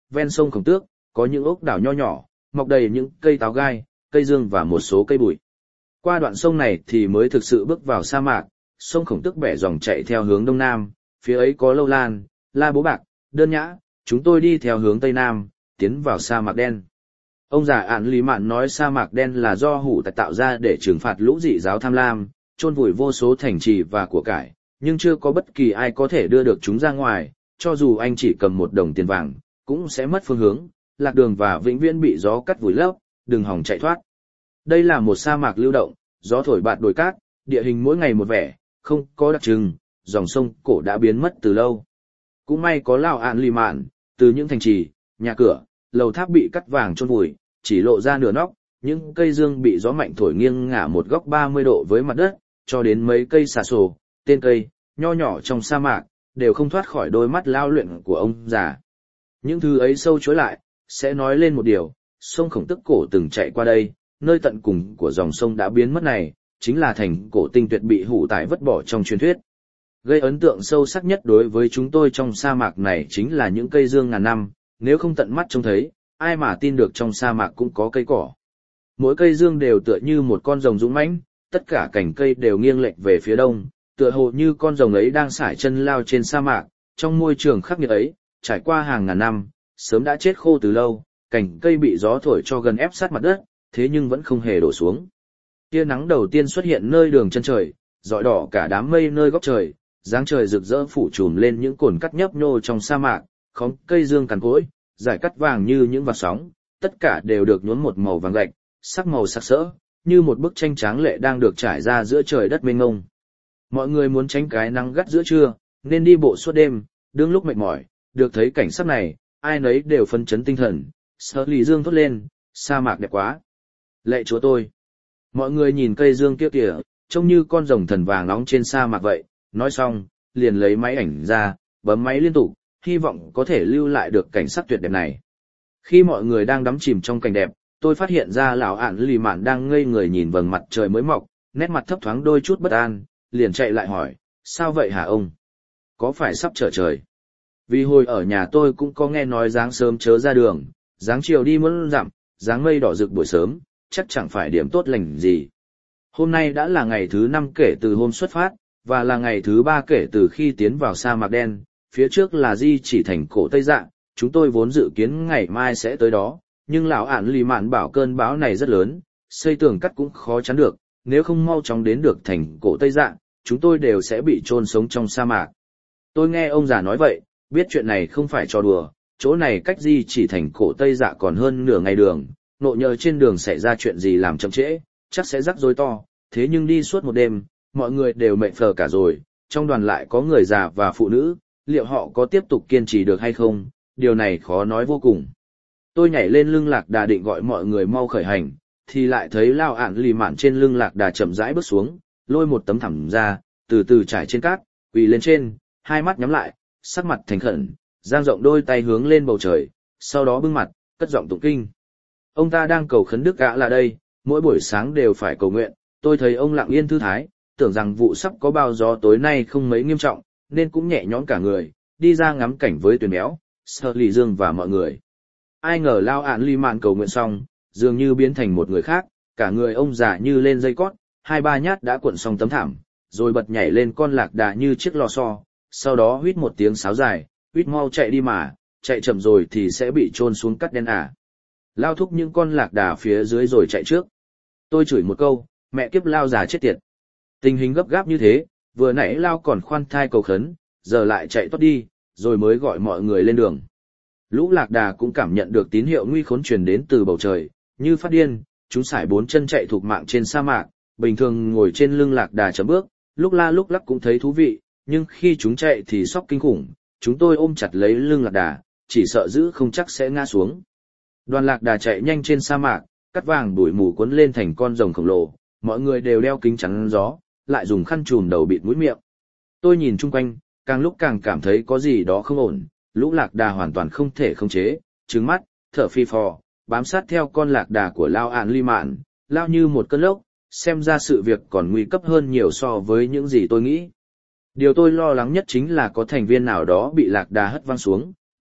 ven sông Khổng Tước, có những ốc đảo nho nhỏ, mọc đầy những cây táo gai, cây dương và một số cây bụi. Qua đoạn sông này thì mới thực sự bước vào sa mạc, sông Khổng Tước bẻ dòng chạy theo hướng đông nam, phía ấy có Lâu Lan, La Bố Bạc, Đơn Nhã, chúng tôi đi theo hướng tây nam, tiến vào sa mạc đen. Ông già Ản Lý Mạn nói sa mạc đen là do hủ tại tạo ra để trừng phạt lũ dị giáo tham lam, chôn vùi vô số thành trì và của cải, nhưng chưa có bất kỳ ai có thể đưa được chúng ra ngoài, cho dù anh chỉ cầm một đồng tiền vàng, cũng sẽ mất phương hướng, lạc đường và vĩnh viễn bị gió cắt vùi lấp, đừng hòng chạy thoát. Đây là một sa mạc lưu động, gió thổi bạt đồi cát, địa hình mỗi ngày một vẻ, không có đặc trưng, dòng sông cổ đã biến mất từ lâu. Cũng may có Lão Ản Lý Mạn, từ những thành trì, nhà cửa, lầu tháp bị cắt vàng chôn vùi, chỉ lộ ra nửa nóc, những cây dương bị gió mạnh thổi nghiêng ngả một góc ba mươi độ với mặt đất, cho đến mấy cây xà sổ, tên cây, nho nhỏ trong sa mạc, đều không thoát khỏi đôi mắt lao luyện của ông già. Những thứ ấy sâu chối lại, sẽ nói lên một điều, sông Khổng Tước cổ từng chạy qua đây, nơi tận cùng của dòng sông đã biến mất này, chính là thành cổ tinh tuyệt bị hủ tải vứt bỏ trong truyền thuyết. Gây ấn tượng sâu sắc nhất đối với chúng tôi trong sa mạc này chính là những cây dương ngàn năm, nếu không tận mắt trông thấy, ai mà tin được trong sa mạc cũng có cây cỏ. Mỗi cây dương đều tựa như một con rồng dũng mãnh, tất cả cành cây đều nghiêng lệch về phía đông, tựa hồ như con rồng ấy đang sải chân lao trên sa mạc, trong môi trường khắc nghiệt ấy, trải qua hàng ngàn năm, sớm đã chết khô từ lâu, cành cây bị gió thổi cho gần ép sát mặt đất, thế nhưng vẫn không hề đổ xuống. Tia nắng đầu tiên xuất hiện nơi đường chân trời, rọi đỏ cả đám mây nơi góc trời, dáng trời rực rỡ phủ trùm lên những cồn cắt nhấp nhô trong sa mạc, khóm cây dương cằn cỗi, dải cắt vàng như những vạt sóng, tất cả đều được nhuốm một màu vàng gạch, sắc màu sặc sỡ, như một bức tranh tráng lệ đang được trải ra giữa trời đất mênh mông. Mọi người muốn tránh cái nắng gắt giữa trưa, nên đi bộ suốt đêm, đương lúc mệt mỏi, được thấy cảnh sắc này, ai nấy đều phấn chấn tinh thần, Sở Lì Dương thốt lên, sa mạc đẹp quá. Lạy chúa tôi! Mọi người nhìn cây dương kia kìa, trông như con rồng thần vàng nóng trên sa mạc vậy, nói xong, liền lấy máy ảnh ra, bấm máy liên tục, hy vọng có thể lưu lại được cảnh sắc tuyệt đẹp này. Khi mọi người đang đắm chìm trong cảnh đẹp, tôi phát hiện ra Lão Ản Lý Mạn đang ngây người nhìn vầng mặt trời mới mọc, nét mặt thấp thoáng đôi chút bất an, liền chạy lại hỏi, sao vậy hả ông? Có phải sắp trở trời? Vì hồi ở nhà tôi cũng có nghe nói dáng sớm chớ ra đường, dáng chiều đi muốn dặm, dáng mây đỏ rực buổi sớm, chắc chẳng phải điểm tốt lành gì. Hôm nay đã là ngày thứ năm kể từ hôm xuất phát, và là ngày thứ ba kể từ khi tiến vào sa mạc đen, phía trước là Di Chỉ Thành cổ Tây Dạ, chúng tôi vốn dự kiến ngày mai sẽ tới đó, nhưng Lão Ản Lý Mạn bảo cơn bão này rất lớn, xây tường cắt cũng khó chắn được, nếu không mau chóng đến được thành cổ Tây Dạ, chúng tôi đều sẽ bị chôn sống trong sa mạc. Tôi nghe ông già nói vậy, biết chuyện này không phải trò đùa, chỗ này cách Di Chỉ Thành cổ Tây Dạ còn hơn nửa ngày đường, nộ nhờ trên đường xảy ra chuyện gì làm chậm trễ, chắc sẽ rắc rối to, thế nhưng đi suốt một đêm, mọi người đều mệt phờ cả rồi, trong đoàn lại có người già và phụ nữ, liệu họ có tiếp tục kiên trì được hay không, điều này khó nói vô cùng. Tôi nhảy lên lưng lạc đà định gọi mọi người mau khởi hành, thì lại thấy Lão Ản Lý Mạn trên lưng lạc đà chậm rãi bước xuống, lôi một tấm thảm ra, từ từ trải trên cát, quỳ lên trên, hai mắt nhắm lại, sắc mặt thành khẩn, dang rộng đôi tay hướng lên bầu trời, sau đó bưng mặt, cất giọng tụng kinh. Ông ta đang cầu khấn Đức Gã là đây, mỗi buổi sáng đều phải cầu nguyện, tôi thấy ông lặng yên thư thái, tưởng rằng vụ sắp có bao gió tối nay không mấy nghiêm trọng, nên cũng nhẹ nhõm cả người, đi ra ngắm cảnh với Tuyền Béo, Sở Lì Dương và mọi người. Ai ngờ Lão Ản Lý Mạn cầu nguyện xong, dường như biến thành một người khác, cả người ông già như lên dây cót, hai ba nhát đã cuộn xong tấm thảm, rồi bật nhảy lên con lạc đà như chiếc lò xo, sau đó huýt một tiếng sáo dài, huýt mau chạy đi mà, chạy chậm rồi thì sẽ bị chôn xuống cắt đen à. Lao thúc những con lạc đà phía dưới rồi chạy trước. Tôi chửi một câu, mẹ kiếp Lao già chết tiệt. Tình hình gấp gáp như thế, vừa nãy Lao còn khoan thai cầu khấn, giờ lại chạy tót đi, rồi mới gọi mọi người lên đường. Lũ lạc đà cũng cảm nhận được tín hiệu nguy khốn truyền đến từ bầu trời, như phát điên, chúng sải bốn chân chạy thục mạng trên sa mạc, bình thường ngồi trên lưng lạc đà chậm bước, lúc la lúc lắc cũng thấy thú vị, nhưng khi chúng chạy thì sốc kinh khủng, chúng tôi ôm chặt lấy lưng lạc đà, chỉ sợ giữ không chắc sẽ ngã xuống. Đoàn lạc đà chạy nhanh trên sa mạc, cắt vàng bụi mù cuốn lên thành con rồng khổng lồ, mọi người đều đeo kính chắn gió, lại dùng khăn trùm đầu bịt mũi miệng. Tôi nhìn chung quanh, càng lúc càng cảm thấy có gì đó không ổn, lũ lạc đà hoàn toàn không thể khống chế, trừng mắt, thở phi phò, bám sát theo con lạc đà của Lão Ản Lý Mạn, lao như một cơn lốc, xem ra sự việc còn nguy cấp hơn nhiều so với những gì tôi nghĩ. Điều tôi lo lắng nhất chính là có thành viên nào đó bị lạc đà hất văng xuống,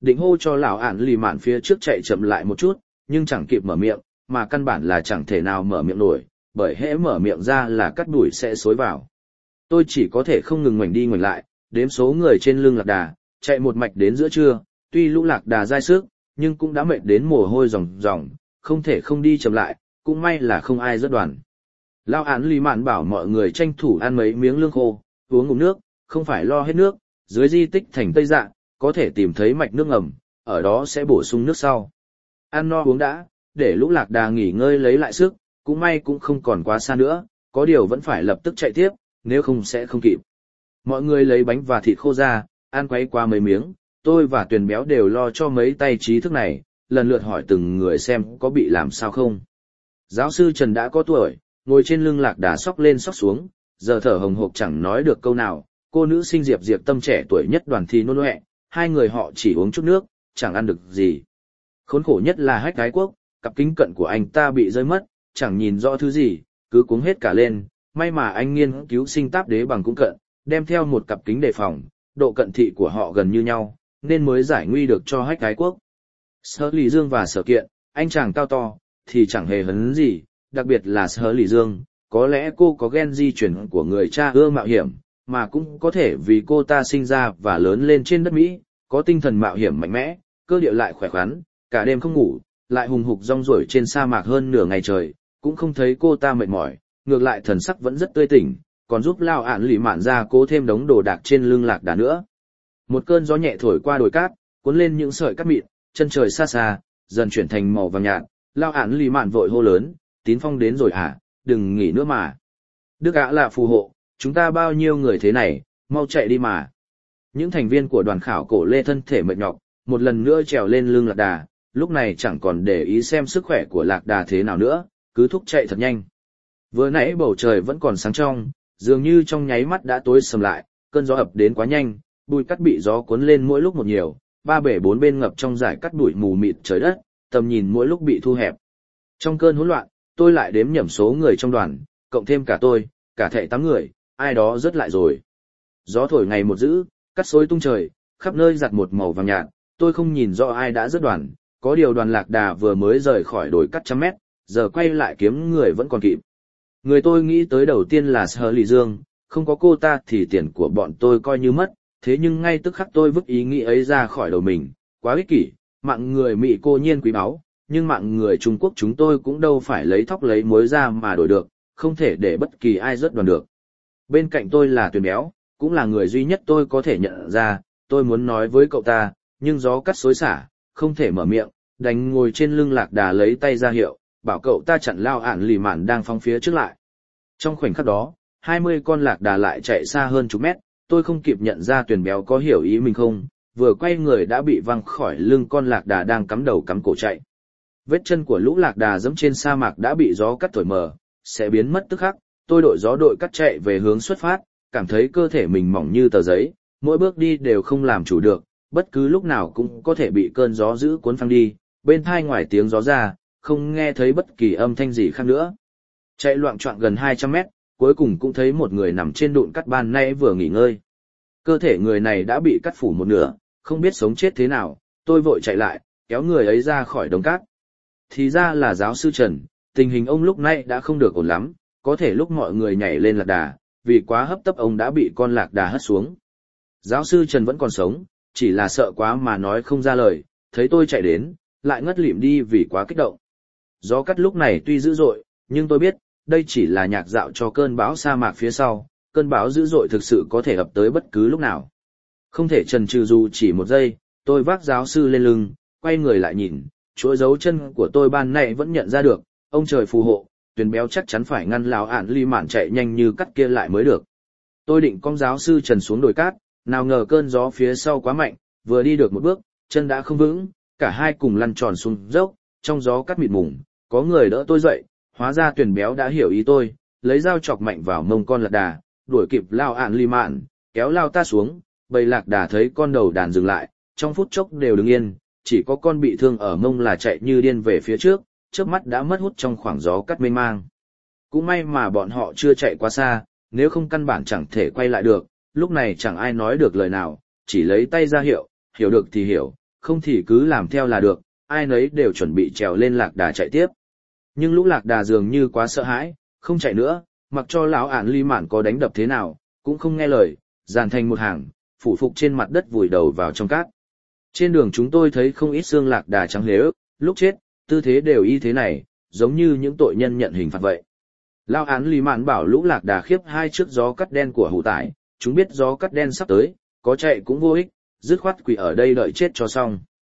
định hô cho lão ản lì mạn phía trước chạy chậm lại một chút, nhưng chẳng kịp mở miệng, mà căn bản là chẳng thể nào mở miệng nổi, bởi hễ mở miệng ra là cắt đuổi sẽ xối vào. Tôi chỉ có thể không ngừng ngoảnh đi ngoảnh lại, đếm số người trên lưng lạc đà, chạy một mạch đến giữa trưa, tuy lũ lạc đà dai sức, nhưng cũng đã mệt đến mồ hôi ròng ròng, không thể không đi chậm lại, cũng may là không ai rớt đoàn. Lão ản lì mạn bảo mọi người tranh thủ ăn mấy miếng lương khô, uống ngụm nước, không phải lo hết nước, dưới di tích thành Tây Dạ, có thể tìm thấy mạch nước ngầm, ở đó sẽ bổ sung nước sau. Ăn no uống đã, để lũ lạc đà nghỉ ngơi lấy lại sức, cũng may cũng không còn quá xa nữa, có điều vẫn phải lập tức chạy tiếp, nếu không sẽ không kịp. Mọi người lấy bánh và thịt khô ra, ăn quấy qua mấy miếng, tôi và Tuyền Béo đều lo cho mấy tay trí thức này, lần lượt hỏi từng người xem có bị làm sao không. Giáo sư Trần đã có tuổi, ngồi trên lưng lạc đà xóc lên xóc xuống, giờ thở hồng hộc chẳng nói được câu nào, cô nữ sinh Diệp Diệp Tâm trẻ tuổi nhất đoàn thì nôn ọe, hai người họ chỉ uống chút nước, chẳng ăn được gì. Khốn khổ nhất là Hách Ái Quốc, cặp kính cận của anh ta bị rơi mất, chẳng nhìn rõ thứ gì, cứ cuống hết cả lên, may mà anh nghiên cứu sinh táp đế bằng cũng cận, đem theo một cặp kính đề phòng, độ cận thị của họ gần như nhau, nên mới giải nguy được cho Hách Ái Quốc. Sở Lì Dương và Sở Kiện, anh chàng cao to, thì chẳng hề hấn gì, đặc biệt là Sở Lì Dương, có lẽ cô có gen di chuyển của người cha ưa mạo hiểm, mà cũng có thể vì cô ta sinh ra và lớn lên trên đất Mỹ, có tinh thần mạo hiểm mạnh mẽ, cơ địa lại khỏe khoắn, cả đêm không ngủ, lại hùng hục rong ruổi trên sa mạc hơn nửa ngày trời, cũng không thấy cô ta mệt mỏi, ngược lại thần sắc vẫn rất tươi tỉnh, còn giúp Lao Ản lì mạn ra cố thêm đống đồ đạc trên lưng lạc đà nữa. Một cơn gió nhẹ thổi qua đồi cát, cuốn lên những sợi cát mịn, chân trời xa xa, dần chuyển thành màu vàng nhạt. Lao Ản lì mạn vội hô lớn, Tín Phong đến rồi hả, đừng nghỉ nữa mà. Đức ạ là phù hộ, chúng ta bao nhiêu người thế này, mau chạy đi mà. Những thành viên của đoàn khảo cổ lê thân thể mệt nhọc, một lần nữa trèo lên lưng lạc đà, lúc này chẳng còn để ý xem sức khỏe của lạc đà thế nào nữa, cứ thúc chạy thật nhanh. Vừa nãy bầu trời vẫn còn sáng trong, dường như trong nháy mắt đã tối sầm lại, cơn gió ập đến quá nhanh, bụi cát bị gió cuốn lên mỗi lúc một nhiều, ba bể bốn bên ngập trong dải cát bụi mù mịt trời đất, tầm nhìn mỗi lúc bị thu hẹp. Trong cơn hỗn loạn, tôi lại đếm nhẩm số người trong đoàn, cộng thêm cả tôi, cả thảy tám người, ai đó rớt lại rồi. Gió thổi ngày một dữ, cát xối tung trời, khắp nơi giặt một màu vàng nhạt, tôi không nhìn rõ ai đã rớt đoàn, có điều đoàn lạc đà vừa mới rời khỏi đồi cát trăm mét, giờ quay lại kiếm người vẫn còn kịp. Người tôi nghĩ tới đầu tiên là Sở Lì Dương, không có cô ta thì tiền của bọn tôi coi như mất, thế nhưng ngay tức khắc tôi vứt ý nghĩ ấy ra khỏi đầu mình, quá ích kỷ, mạng người Mỹ cô nhiên quý báu, nhưng mạng người Trung Quốc chúng tôi cũng đâu phải lấy thóc lấy muối ra mà đổi được, không thể để bất kỳ ai rớt đoàn được. Bên cạnh tôi là Tuyền Béo, cũng là người duy nhất tôi có thể nhận ra, tôi muốn nói với cậu ta, nhưng gió cắt xối xả, không thể mở miệng, đành ngồi trên lưng lạc đà lấy tay ra hiệu, bảo cậu ta chặn Lao Ản lì mạn đang phóng phía trước lại. Trong khoảnh khắc đó, hai mươi con lạc đà lại chạy xa hơn chục mét, tôi không kịp nhận ra Tuyền Béo có hiểu ý mình không, vừa quay người đã bị văng khỏi lưng con lạc đà đang cắm đầu cắm cổ chạy. Vết chân của lũ lạc đà dẫm trên sa mạc đã bị gió cắt thổi mờ, sẽ biến mất tức khắc. Tôi đội gió đội cắt chạy về hướng xuất phát, cảm thấy cơ thể mình mỏng như tờ giấy, mỗi bước đi đều không làm chủ được, bất cứ lúc nào cũng có thể bị cơn gió dữ cuốn phăng đi, bên tai ngoài tiếng gió ra, không nghe thấy bất kỳ âm thanh gì khác nữa. Chạy loạng choạng gần hai trăm mét, cuối cùng cũng thấy một người nằm trên đụn cắt ban nãy vừa nghỉ ngơi. Cơ thể người này đã bị cắt phủ một nửa, không biết sống chết thế nào, tôi vội chạy lại, kéo người ấy ra khỏi đống cát. Thì ra là giáo sư Trần, tình hình ông lúc này đã không được ổn lắm, có thể lúc mọi người nhảy lên lạc đà, vì quá hấp tấp ông đã bị con lạc đà hất xuống. Giáo sư Trần vẫn còn sống, chỉ là sợ quá mà nói không ra lời, thấy tôi chạy đến, lại ngất lịm đi vì quá kích động. Gió cắt lúc này tuy dữ dội, nhưng tôi biết, đây chỉ là nhạc dạo cho cơn bão sa mạc phía sau, cơn bão dữ dội thực sự có thể ập tới bất cứ lúc nào. Không thể chần chừ dù chỉ một giây, tôi vác giáo sư lên lưng, quay người lại nhìn, chuỗi dấu chân của tôi ban nãy vẫn nhận ra được, ông trời phù hộ, Tuyền Béo chắc chắn phải ngăn Lão Ản lì mạn chạy nhanh như cắt kia lại mới được. Tôi định cong giáo sư Trần xuống đồi cát, nào ngờ cơn gió phía sau quá mạnh, vừa đi được một bước, chân đã không vững, cả hai cùng lăn tròn xuống dốc, trong gió cát mịt mùng, có người đỡ tôi dậy, hóa ra Tuyền Béo đã hiểu ý tôi, lấy dao chọc mạnh vào mông con lạc đà, đuổi kịp Lão Ản lì mạn, kéo lao ta xuống, bầy lạc đà thấy con đầu đàn dừng lại, trong phút chốc đều đứng yên, chỉ có con bị thương ở mông là chạy như điên về phía trước, chớp mắt đã mất hút trong khoảng gió cắt mênh mang. Cũng may mà bọn họ chưa chạy quá xa, nếu không căn bản chẳng thể quay lại được, lúc này chẳng ai nói được lời nào, chỉ lấy tay ra hiệu, hiểu được thì hiểu, không thì cứ làm theo là được, ai nấy đều chuẩn bị trèo lên lạc đà chạy tiếp. Nhưng lũ lạc đà dường như quá sợ hãi, không chạy nữa, mặc cho lão ản ly mạn có đánh đập thế nào, cũng không nghe lời, dàn thành một hàng, phủ phục trên mặt đất vùi đầu vào trong cát. Trên đường chúng tôi thấy không ít xương lạc đà trắng lếu, lúc chết, tư thế đều y thế này, giống như những tội nhân nhận hình phạt vậy. Lão án lì mạn bảo lũ lạc đà khiếp hai trước gió cắt đen của hủ tải, chúng biết gió cắt đen sắp tới, có chạy cũng vô ích, dứt khoát quỳ ở đây đợi chết cho xong.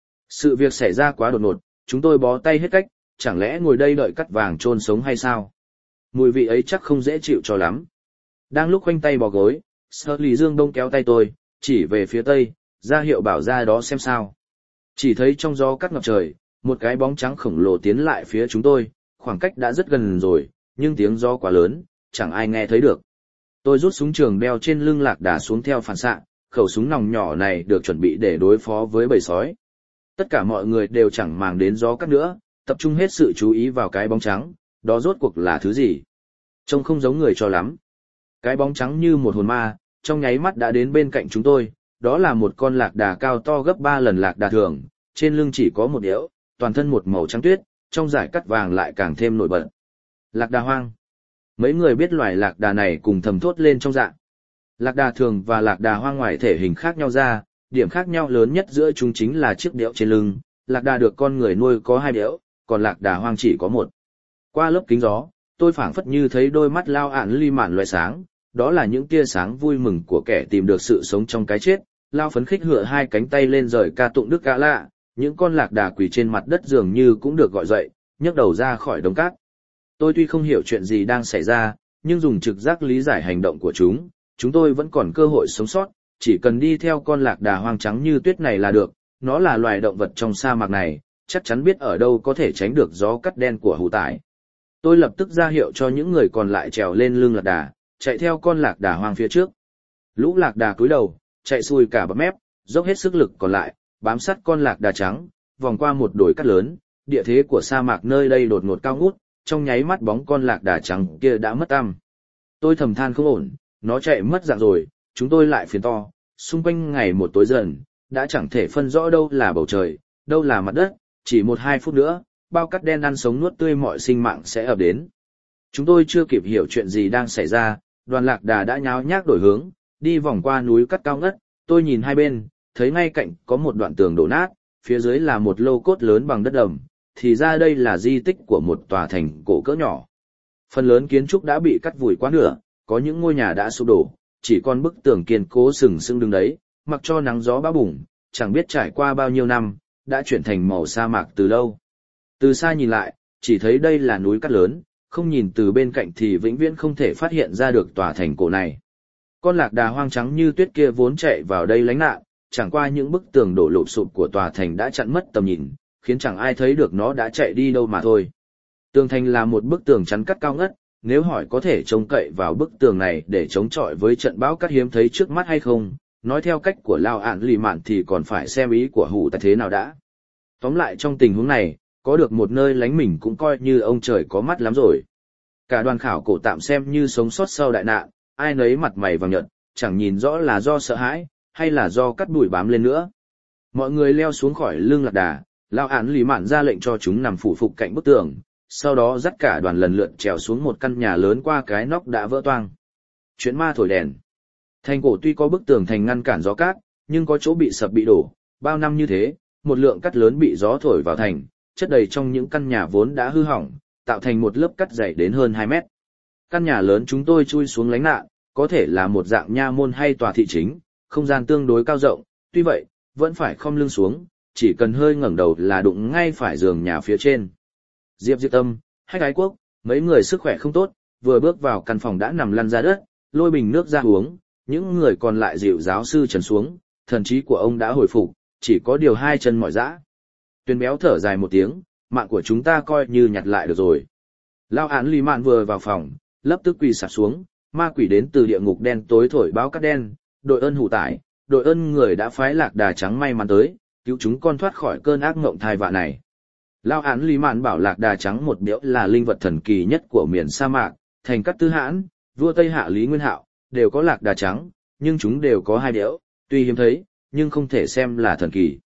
Sự việc xảy ra quá đột ngột, chúng tôi bó tay hết cách, chẳng lẽ ngồi đây đợi cắt vàng chôn sống hay sao? Mùi vị ấy chắc không dễ chịu cho lắm. Đang lúc khoanh tay bò gối, Sơ Lý Dương Đông kéo tay tôi, chỉ về phía tây, ra hiệu bảo ra đó xem sao. Chỉ thấy trong gió cắt ngập trời, một cái bóng trắng khổng lồ tiến lại phía chúng tôi, khoảng cách đã rất gần rồi, nhưng tiếng gió quá lớn, chẳng ai nghe thấy được. Tôi rút súng trường đeo trên lưng lạc đà xuống theo phản xạ, khẩu súng nòng nhỏ này được chuẩn bị để đối phó với bầy sói. Tất cả mọi người đều chẳng màng đến gió cắt nữa, tập trung hết sự chú ý vào cái bóng trắng, đó rốt cuộc là thứ gì? Trông không giống người cho lắm. Cái bóng trắng như một hồn ma, trong nháy mắt đã đến bên cạnh chúng tôi, đó là một con lạc đà cao to gấp ba lần lạc đà thường, trên lưng chỉ có một đẽo, toàn thân một màu trắng tuyết, trong dải cắt vàng lại càng thêm nổi bật. Lạc đà hoang. Mấy người biết loài lạc đà này cùng thầm thốt lên trong dạ. Lạc đà thường và lạc đà hoang ngoài thể hình khác nhau ra, điểm khác nhau lớn nhất giữa chúng chính là chiếc đẽo trên lưng, lạc đà được con người nuôi có hai đẽo, còn lạc đà hoang chỉ có một. Qua lớp kính gió, tôi phảng phất như thấy đôi mắt lao ạn ly mạn loại sáng, đó là những tia sáng vui mừng của kẻ tìm được sự sống trong cái chết. Lao phấn khích hựa hai cánh tay lên rời ca tụng đức ca lạ, những con lạc đà quỳ trên mặt đất dường như cũng được gọi dậy, nhấc đầu ra khỏi đống cát. Tôi tuy không hiểu chuyện gì đang xảy ra, nhưng dùng trực giác lý giải hành động của chúng, chúng tôi vẫn còn cơ hội sống sót, chỉ cần đi theo con lạc đà hoang trắng như tuyết này là được, nó là loài động vật trong sa mạc này, chắc chắn biết ở đâu có thể tránh được gió cắt đen của hủ tải. Tôi lập tức ra hiệu cho những người còn lại trèo lên lưng lạc đà, chạy theo con lạc đà hoang phía trước. Lũ lạc đà cúi đầu, chạy xuôi cả bắp mép, dốc hết sức lực còn lại, bám sát con lạc đà trắng, vòng qua một đồi cát lớn, địa thế của sa mạc nơi đây đột ngột cao ngút, trong nháy mắt bóng con lạc đà trắng kia đã mất tăm. Tôi thầm than không ổn, nó chạy mất dạng rồi, chúng tôi lại phiền to, xung quanh ngày một tối dần, đã chẳng thể phân rõ đâu là bầu trời, đâu là mặt đất, chỉ một hai phút nữa, bao cát đen ăn sống nuốt tươi mọi sinh mạng sẽ ập đến. Chúng tôi chưa kịp hiểu chuyện gì đang xảy ra, đoàn lạc đà đã nháo nhác đổi hướng, đi vòng qua núi cát cao ngất, tôi nhìn hai bên, thấy ngay cạnh có một đoạn tường đổ nát, phía dưới là một lô cốt lớn bằng đất đầm, thì ra đây là di tích của một tòa thành cổ cỡ nhỏ. Phần lớn kiến trúc đã bị cắt vùi quá nửa, có những ngôi nhà đã sụp đổ, chỉ còn bức tường kiên cố sừng sững đứng đấy, mặc cho nắng gió bão bùng, chẳng biết trải qua bao nhiêu năm, đã chuyển thành màu sa mạc từ lâu. Từ xa nhìn lại, chỉ thấy đây là núi cát lớn, không nhìn từ bên cạnh thì vĩnh viễn không thể phát hiện ra được tòa thành cổ này. Con lạc đà hoang trắng như tuyết kia vốn chạy vào đây lánh nạn, chẳng qua những bức tường đổ lụp sụp của tòa thành đã chặn mất tầm nhìn, khiến chẳng ai thấy được nó đã chạy đi đâu mà thôi. Tường thành là một bức tường chắn cắt cao ngất, nếu hỏi có thể trông cậy vào bức tường này để chống chọi với trận bão cát hiếm thấy trước mắt hay không, nói theo cách của Lao ạn lì mạn thì còn phải xem ý của hủ tại thế nào đã. Tóm lại trong tình huống này, có được một nơi lánh mình cũng coi như ông trời có mắt lắm rồi. Cả đoàn khảo cổ tạm xem như sống sót sau đại nạn, ai nấy mặt mày vàng nhợt, chẳng nhìn rõ là do sợ hãi, hay là do cắt bụi bám lên nữa. Mọi người leo xuống khỏi lưng lạc đà, Lao án lì mạn ra lệnh cho chúng nằm phủ phục cạnh bức tường, sau đó dắt cả đoàn lần lượt trèo xuống một căn nhà lớn qua cái nóc đã vỡ toang. Chuyện ma thổi đèn. Thành cổ tuy có bức tường thành ngăn cản gió cát, nhưng có chỗ bị sập bị đổ, bao năm như thế, một lượng cát lớn bị gió thổi vào thành, chất đầy trong những căn nhà vốn đã hư hỏng, tạo thành một lớp cát dày đến hơn hai mét. Căn nhà lớn chúng tôi chui xuống lánh nạn, có thể là một dạng nha môn hay tòa thị chính, không gian tương đối cao rộng, tuy vậy, vẫn phải khom lưng xuống, chỉ cần hơi ngẩng đầu là đụng ngay phải giường nhà phía trên. Diệp Diệp Tâm, Hách Ái Quốc, mấy người sức khỏe không tốt, vừa bước vào căn phòng đã nằm lăn ra đất, lôi bình nước ra uống, những người còn lại dịu giáo sư trần xuống, thần trí của ông đã hồi phục, chỉ có điều hai chân mỏi dã. Tuyền béo thở dài một tiếng, mạng của chúng ta coi như nhặt lại được rồi. Lao án lì mạn vừa vào phòng, lập tức quỳ sạp xuống, ma quỷ đến từ địa ngục đen tối thổi báo cát đen, đội ơn hủ tải, đội ơn người đã phái lạc đà trắng may mắn tới, cứu chúng con thoát khỏi cơn ác ngộng thai vạ này. Lao án lý mạn bảo lạc đà trắng một biểu là linh vật thần kỳ nhất của miền sa mạc, thành Cát Tư Hãn, vua Tây Hạ Lý Nguyên Hạo, đều có lạc đà trắng, nhưng chúng đều có hai biểu, tuy hiếm thấy, nhưng không thể xem là thần kỳ.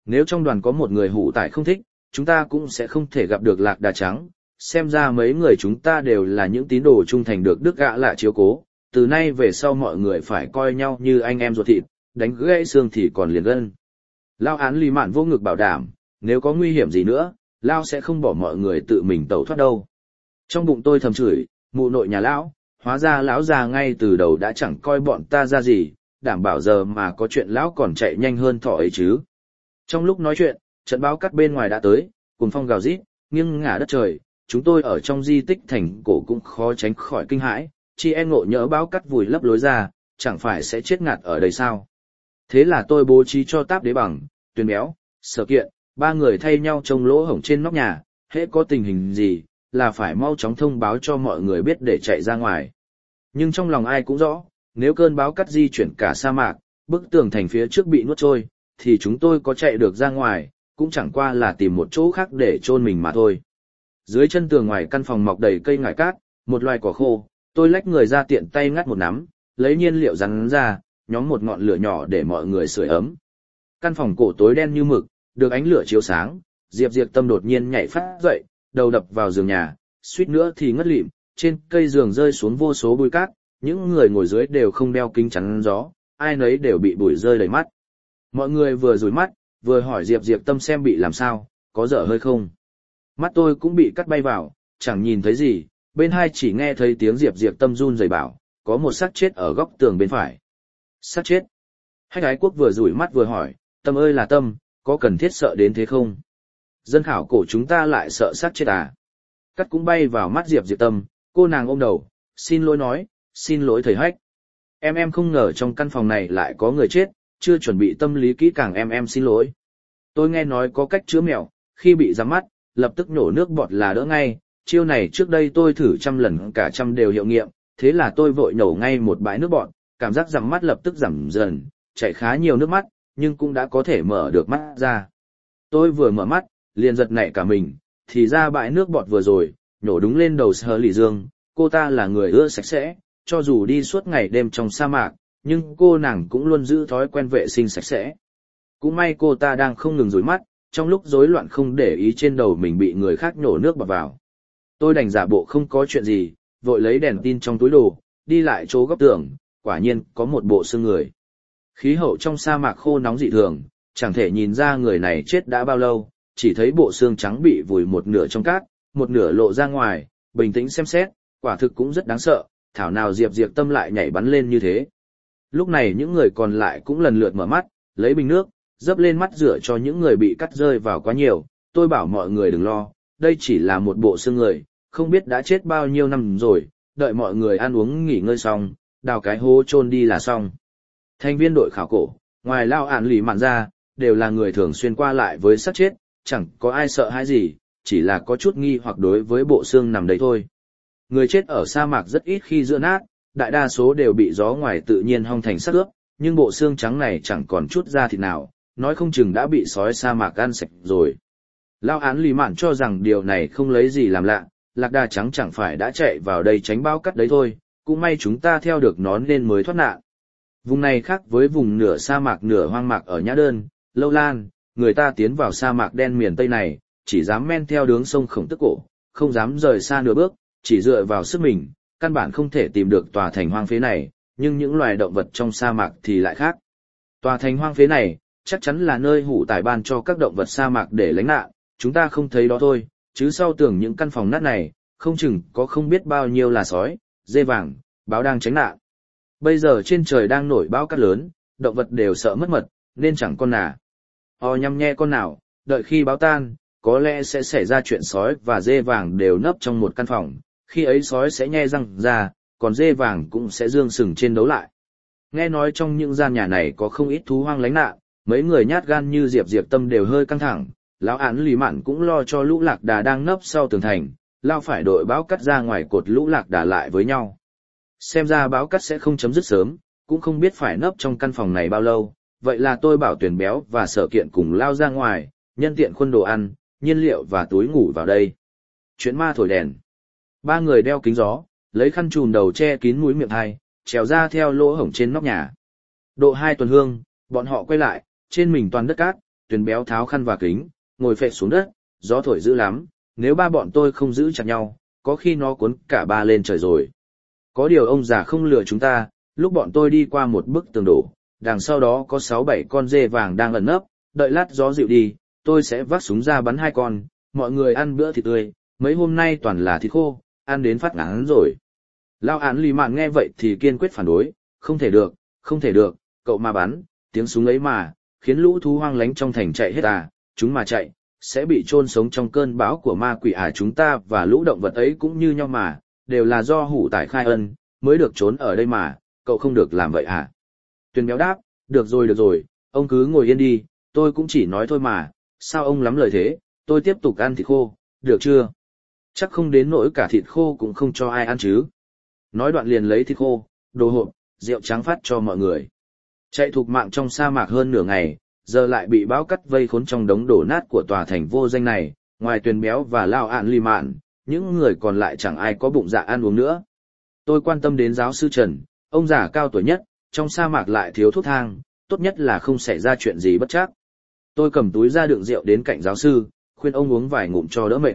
Nếu trong đoàn có một người hủ tải không thích, chúng ta cũng sẽ không thể gặp được lạc đà trắng. Xem ra mấy người chúng ta đều là những tín đồ trung thành được Đức gã lạ chiếu cố, từ nay về sau mọi người phải coi nhau như anh em ruột thịt, đánh gãy xương thì còn liền gân. Lao Án Lý Mạn vô ngực bảo đảm, nếu có nguy hiểm gì nữa, Lao sẽ không bỏ mọi người tự mình tẩu thoát đâu. Trong bụng tôi thầm chửi, mụ nội nhà lão, hóa ra lão già ngay từ đầu đã chẳng coi bọn ta ra gì, đảm bảo giờ mà có chuyện lão còn chạy nhanh hơn thỏ ấy chứ. Trong lúc nói chuyện, trận báo cắt bên ngoài đã tới, cùng phong gào rít, nghiêng ngả đất trời, chúng tôi ở trong di tích thành cổ cũng khó tránh khỏi kinh hãi, chi e ngộ nhỡ báo cắt vùi lấp lối ra, chẳng phải sẽ chết ngạt ở đây sao. Thế là tôi bố trí cho Táp Đế Bằng, Tuyền Béo, Sở Kiện, ba người thay nhau trông lỗ hổng trên nóc nhà, hễ có tình hình gì, là phải mau chóng thông báo cho mọi người biết để chạy ra ngoài. Nhưng trong lòng ai cũng rõ, nếu cơn báo cắt di chuyển cả sa mạc, bức tường thành phía trước bị nuốt trôi, thì chúng tôi có chạy được ra ngoài, cũng chẳng qua là tìm một chỗ khác để chôn mình mà thôi. Dưới chân tường ngoài căn phòng mọc đầy cây ngải cát, một loài cỏ khô, tôi lách người ra tiện tay ngắt một nắm, lấy nhiên liệu rắn ra, nhóm một ngọn lửa nhỏ để mọi người sưởi ấm. Căn phòng cổ tối đen như mực, được ánh lửa chiếu sáng, Diệp Diệp Tâm đột nhiên nhảy phát dậy, đầu đập vào giường nhà, suýt nữa thì ngất lịm, trên cây giường rơi xuống vô số bụi cát, những người ngồi dưới đều không đeo kính chắn gió, ai nấy đều bị bụi rơi đầy mắt. Mọi người vừa rủi mắt, vừa hỏi Diệp Diệp Tâm xem bị làm sao, có dở hơi không. Mắt tôi cũng bị cắt bay vào, chẳng nhìn thấy gì, bên hai chỉ nghe thấy tiếng Diệp Diệp Tâm run rẩy bảo, có một xác chết ở góc tường bên phải. Xác chết? Hách Ái Quốc vừa rủi mắt vừa hỏi, Tâm ơi là Tâm, có cần thiết sợ đến thế không? Dân khảo cổ chúng ta lại sợ xác chết à? Cắt cũng bay vào mắt Diệp Diệp Tâm, cô nàng ôm đầu, xin lỗi nói, xin lỗi thầy Hách. Em em không ngờ trong căn phòng này lại có người chết, chưa chuẩn bị tâm lý kỹ càng em em xin lỗi. Tôi nghe nói có cách chữa mẹo, khi bị giám mắt, lập tức nhổ nước bọt là đỡ ngay, chiêu này trước đây tôi thử trăm lần cả trăm đều hiệu nghiệm, thế là tôi vội nhổ ngay một bãi nước bọt, cảm giác giám mắt lập tức giảm dần, chảy khá nhiều nước mắt, nhưng cũng đã có thể mở được mắt ra. Tôi vừa mở mắt, liền giật nảy cả mình, thì ra bãi nước bọt vừa rồi, nhổ đúng lên đầu Sở Lỷ Dương, cô ta là người ưa sạch sẽ, cho dù đi suốt ngày đêm trong sa mạc, nhưng cô nàng cũng luôn giữ thói quen vệ sinh sạch sẽ. Cũng may cô ta đang không ngừng rối mắt, trong lúc rối loạn không để ý trên đầu mình bị người khác nhổ nước bọt vào. Tôi đành giả bộ không có chuyện gì, vội lấy đèn tin trong túi đồ, đi lại chỗ góc tường, quả nhiên có một bộ xương người. Khí hậu trong sa mạc khô nóng dị thường, chẳng thể nhìn ra người này chết đã bao lâu, chỉ thấy bộ xương trắng bị vùi một nửa trong cát, một nửa lộ ra ngoài, bình tĩnh xem xét, quả thực cũng rất đáng sợ, thảo nào Diệp Diệp Tâm lại nhảy bắn lên như thế. Lúc này những người còn lại cũng lần lượt mở mắt, lấy bình nước, dấp lên mắt rửa cho những người bị cắt rơi vào quá nhiều. Tôi bảo mọi người đừng lo, đây chỉ là một bộ xương người, không biết đã chết bao nhiêu năm rồi, đợi mọi người ăn uống nghỉ ngơi xong, đào cái hố chôn đi là xong. Thành viên đội khảo cổ, ngoài Lao Án Lý Mạn ra, đều là người thường xuyên qua lại với xác chết, chẳng có ai sợ hãi gì, chỉ là có chút nghi hoặc đối với bộ xương nằm đấy thôi. Người chết ở sa mạc rất ít khi giữa nát, đại đa số đều bị gió ngoài tự nhiên hong thành xác ướp, nhưng bộ xương trắng này chẳng còn chút da thịt nào, nói không chừng đã bị sói sa mạc ăn sạch rồi. Lao Án Lý Mạn cho rằng điều này không lấy gì làm lạ, lạc đà trắng chẳng phải đã chạy vào đây tránh bao cắt đấy thôi, cũng may chúng ta theo được nó nên mới thoát nạn. Vùng này khác với vùng nửa sa mạc nửa hoang mạc ở Nhã Đơn, Lâu Lan, người ta tiến vào sa mạc đen miền Tây này, chỉ dám men theo đường sông Khổng Tức Cổ, không dám rời xa nửa bước, chỉ dựa vào sức mình, căn bản không thể tìm được tòa thành hoang phế này, nhưng những loài động vật trong sa mạc thì lại khác. Tòa thành hoang phế này, chắc chắn là nơi hủ tải ban cho các động vật sa mạc để lánh nạn, chúng ta không thấy đó thôi, chứ sau tường những căn phòng nát này, không chừng có không biết bao nhiêu là sói, dê vàng, báo đang tránh nạn. Bây giờ trên trời đang nổi bão cát lớn, động vật đều sợ mất mật, nên chẳng con nà. O nhăm nhe con nào, đợi khi báo tan, có lẽ sẽ xảy ra chuyện sói và dê vàng đều nấp trong một căn phòng, khi ấy sói sẽ nhe răng ra, còn dê vàng cũng sẽ dương sừng trên đấu lại. Nghe nói trong những gian nhà này có không ít thú hoang lánh nạn, mấy người nhát gan như Diệp Diệp Tâm đều hơi căng thẳng, Lão Án Lý Mạn cũng lo cho lũ lạc đà đang nấp sau tường thành, lao phải đội báo cắt ra ngoài cột lũ lạc đà lại với nhau. Xem ra báo cắt sẽ không chấm dứt sớm, cũng không biết phải nấp trong căn phòng này bao lâu, vậy là tôi bảo Tuyền Béo và Sở Kiện cùng lao ra ngoài, nhân tiện khuân đồ ăn, nhiên liệu và túi ngủ vào đây. Chuyện ma thổi đèn. Ba người đeo kính gió, lấy khăn trùm đầu che kín mũi miệng hai, trèo ra theo lỗ hổng trên nóc nhà. Độ hai tuần hương, bọn họ quay lại, trên mình toàn đất cát, Tuyền béo tháo khăn và kính, ngồi phệ xuống đất, gió thổi dữ lắm, nếu ba bọn tôi không giữ chặt nhau, có khi nó cuốn cả ba lên trời rồi. Có điều ông già không lừa chúng ta, lúc bọn tôi đi qua một bức tường đổ, đằng sau đó có sáu bảy con dê vàng đang ẩn nấp, đợi lát gió dịu đi, tôi sẽ vác súng ra bắn hai con, mọi người ăn bữa thịt tươi, mấy hôm nay toàn là thịt khô, ăn đến phát ngán rồi. Lao án lì mạn nghe vậy thì kiên quyết phản đối, không thể được, không thể được, cậu mà bắn, tiếng súng ấy mà, khiến lũ thú hoang lánh trong thành chạy hết à, chúng mà chạy, sẽ bị chôn sống trong cơn bão của ma quỷ à, chúng ta và lũ động vật ấy cũng như nhau mà, đều là do hủ tải khai ân, mới được trốn ở đây mà, cậu không được làm vậy à? Tuyền béo đáp, được rồi được rồi, ông cứ ngồi yên đi, tôi cũng chỉ nói thôi mà, sao ông lắm lời thế, tôi tiếp tục ăn thịt khô, được chưa? Chắc không đến nỗi cả thịt khô cũng không cho ai ăn chứ. Nói đoạn liền lấy thịt khô, đồ hộp, rượu trắng phát cho mọi người. Chạy thục mạng trong sa mạc hơn nửa ngày, giờ lại bị bão cắt vây khốn trong đống đổ nát của tòa thành vô danh này, ngoài Tuyền béo và Lao ạn lì mạn, những người còn lại chẳng ai có bụng dạ ăn uống nữa. Tôi quan tâm đến giáo sư Trần, ông già cao tuổi nhất, trong sa mạc lại thiếu thuốc thang, tốt nhất là không xảy ra chuyện gì bất trắc. Tôi cầm túi ra đựng rượu đến cạnh giáo sư, khuyên ông uống vài ngụm cho đỡ mệt.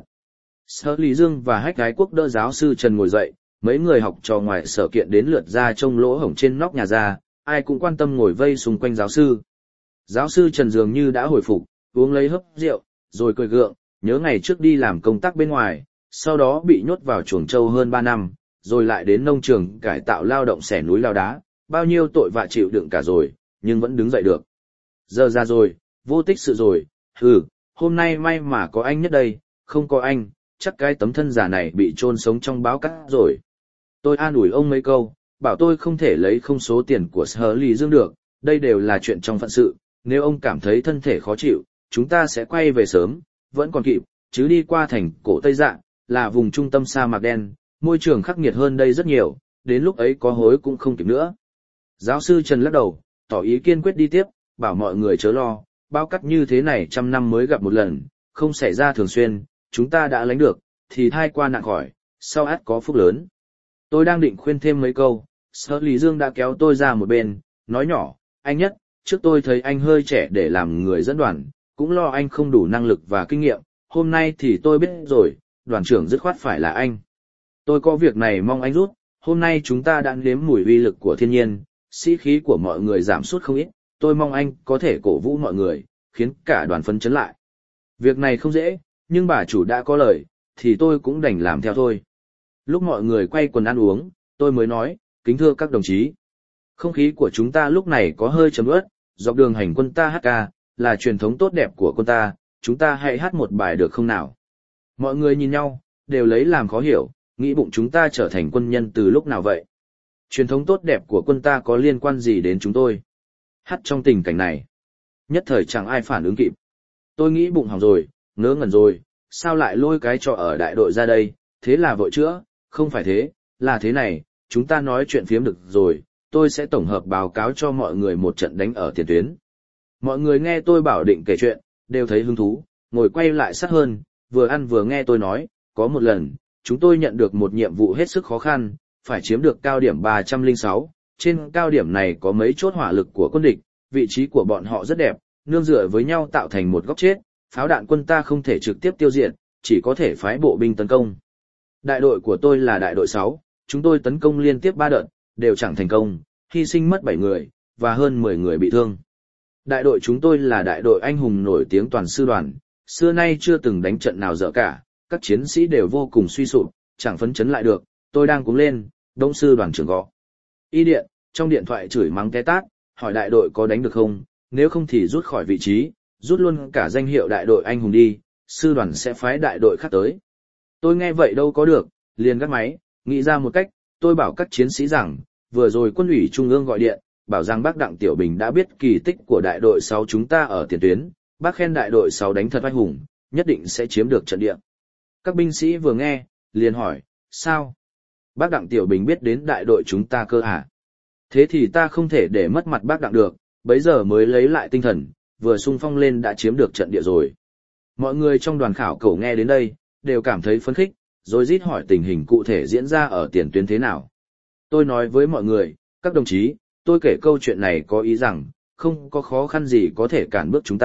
Sở Lý Dương và Hách Gái Quốc đỡ giáo sư Trần ngồi dậy, mấy người học trò ngoài sở kiện đến lượt ra trông lỗ hổng trên nóc nhà ra, ai cũng quan tâm ngồi vây xung quanh giáo sư. Giáo sư Trần dường như đã hồi phục, uống lấy hớp rượu, rồi cười gượng, nhớ ngày trước đi làm công tác bên ngoài, sau đó bị nhốt vào chuồng trâu hơn ba năm, rồi lại đến nông trường cải tạo lao động xẻ núi lao đá, bao nhiêu tội vạ chịu đựng cả rồi, nhưng vẫn đứng dậy được. Giờ ra rồi, vô tích sự rồi, hừ, hôm nay may mà có anh nhất đây, không có anh, chắc cái tấm thân giả này bị chôn sống trong báo cát rồi. Tôi an ủi ông mấy câu, bảo tôi không thể lấy không số tiền của Sở Lý Dương được, đây đều là chuyện trong phận sự, nếu ông cảm thấy thân thể khó chịu, chúng ta sẽ quay về sớm, vẫn còn kịp, chứ đi qua thành cổ Tây Dạ, là vùng trung tâm sa mạc đen, môi trường khắc nghiệt hơn đây rất nhiều, đến lúc ấy có hối cũng không kịp nữa. Giáo sư Trần lắc đầu, tỏ ý kiên quyết đi tiếp, bảo mọi người chớ lo, bao cắt như thế này trăm năm mới gặp một lần, không xảy ra thường xuyên, chúng ta đã lánh được, thì thai qua nạn khỏi, sau át có phúc lớn. Tôi đang định khuyên thêm mấy câu, Sở Lý Dương đã kéo tôi ra một bên, nói nhỏ, anh nhất, trước tôi thấy anh hơi trẻ để làm người dẫn đoàn, cũng lo anh không đủ năng lực và kinh nghiệm, hôm nay thì tôi biết rồi, đoàn trưởng dứt khoát phải là anh. Tôi có việc này mong anh rút, hôm nay chúng ta đã nếm mùi uy lực của thiên nhiên, sĩ khí của mọi người giảm sút không ít, tôi mong anh có thể cổ vũ mọi người, khiến cả đoàn phấn chấn lại. Việc này không dễ, nhưng bà chủ đã có lời, thì tôi cũng đành làm theo thôi. Lúc mọi người quay quần ăn uống, tôi mới nói, kính thưa các đồng chí. Không khí của chúng ta lúc này có hơi trầm ướt, dọc đường hành quân ta hát ca, là truyền thống tốt đẹp của quân ta, chúng ta hãy hát một bài được không nào? Mọi người nhìn nhau, đều lấy làm khó hiểu, nghĩ bụng chúng ta trở thành quân nhân từ lúc nào vậy? Truyền thống tốt đẹp của quân ta có liên quan gì đến chúng tôi? Hát trong tình cảnh này. Nhất thời chẳng ai phản ứng kịp. Tôi nghĩ bụng hỏng rồi, ngớ ngẩn rồi, sao lại lôi cái trò ở đại đội ra đây, thế là vội chữa, không phải thế, là thế này, chúng ta nói chuyện phiếm được rồi, tôi sẽ tổng hợp báo cáo cho mọi người một trận đánh ở tiền tuyến. Mọi người nghe tôi bảo định kể chuyện, đều thấy hứng thú, ngồi quay lại sát hơn, vừa ăn vừa nghe tôi nói, có một lần, chúng tôi nhận được một nhiệm vụ hết sức khó khăn, phải chiếm được cao điểm ba trăm lẻ sáu, trên cao điểm này có mấy chốt hỏa lực của quân địch, vị trí của bọn họ rất đẹp, nương dựa với nhau tạo thành một góc chết, pháo đạn quân ta không thể trực tiếp tiêu diệt, chỉ có thể phái bộ binh tấn công. Đại đội của tôi là đại đội sáu, chúng tôi tấn công liên tiếp ba đợt, đều chẳng thành công, hy sinh mất bảy người, và hơn mười người bị thương. Đại đội chúng tôi là đại đội anh hùng nổi tiếng toàn sư đoàn, xưa nay chưa từng đánh trận nào dở cả, các chiến sĩ đều vô cùng suy sụp, chẳng phấn chấn lại được, tôi đang cuống lên, đông sư đoàn trưởng gõ. Y điện, trong điện thoại chửi mắng té tát, hỏi đại đội có đánh được không, nếu không thì rút khỏi vị trí, rút luôn cả danh hiệu đại đội anh hùng đi, sư đoàn sẽ phái đại đội khác tới. Tôi nghe vậy đâu có được, liền gác máy, nghĩ ra một cách, tôi bảo các chiến sĩ rằng, vừa rồi quân ủy trung ương gọi điện, bảo rằng bác Đặng Tiểu Bình đã biết kỳ tích của đại đội sáu chúng ta ở tiền tuyến, bác khen đại đội sáu đánh thật oai hùng, nhất định sẽ chiếm được trận địa. Các binh sĩ vừa nghe, liền hỏi, sao? Bác Đặng Tiểu Bình biết đến đại đội chúng ta cơ à? Thế thì ta không thể để mất mặt bác Đặng được, bấy giờ mới lấy lại tinh thần, vừa xung phong lên đã chiếm được trận địa rồi. Mọi người trong đoàn khảo cổ nghe đến đây, đều cảm thấy phấn khích, rồi rít hỏi tình hình cụ thể diễn ra ở tiền tuyến thế nào. Tôi nói với mọi người, các đồng chí, tôi kể câu chuyện này có ý rằng, không có khó khăn gì có thể cản bước chúng ta,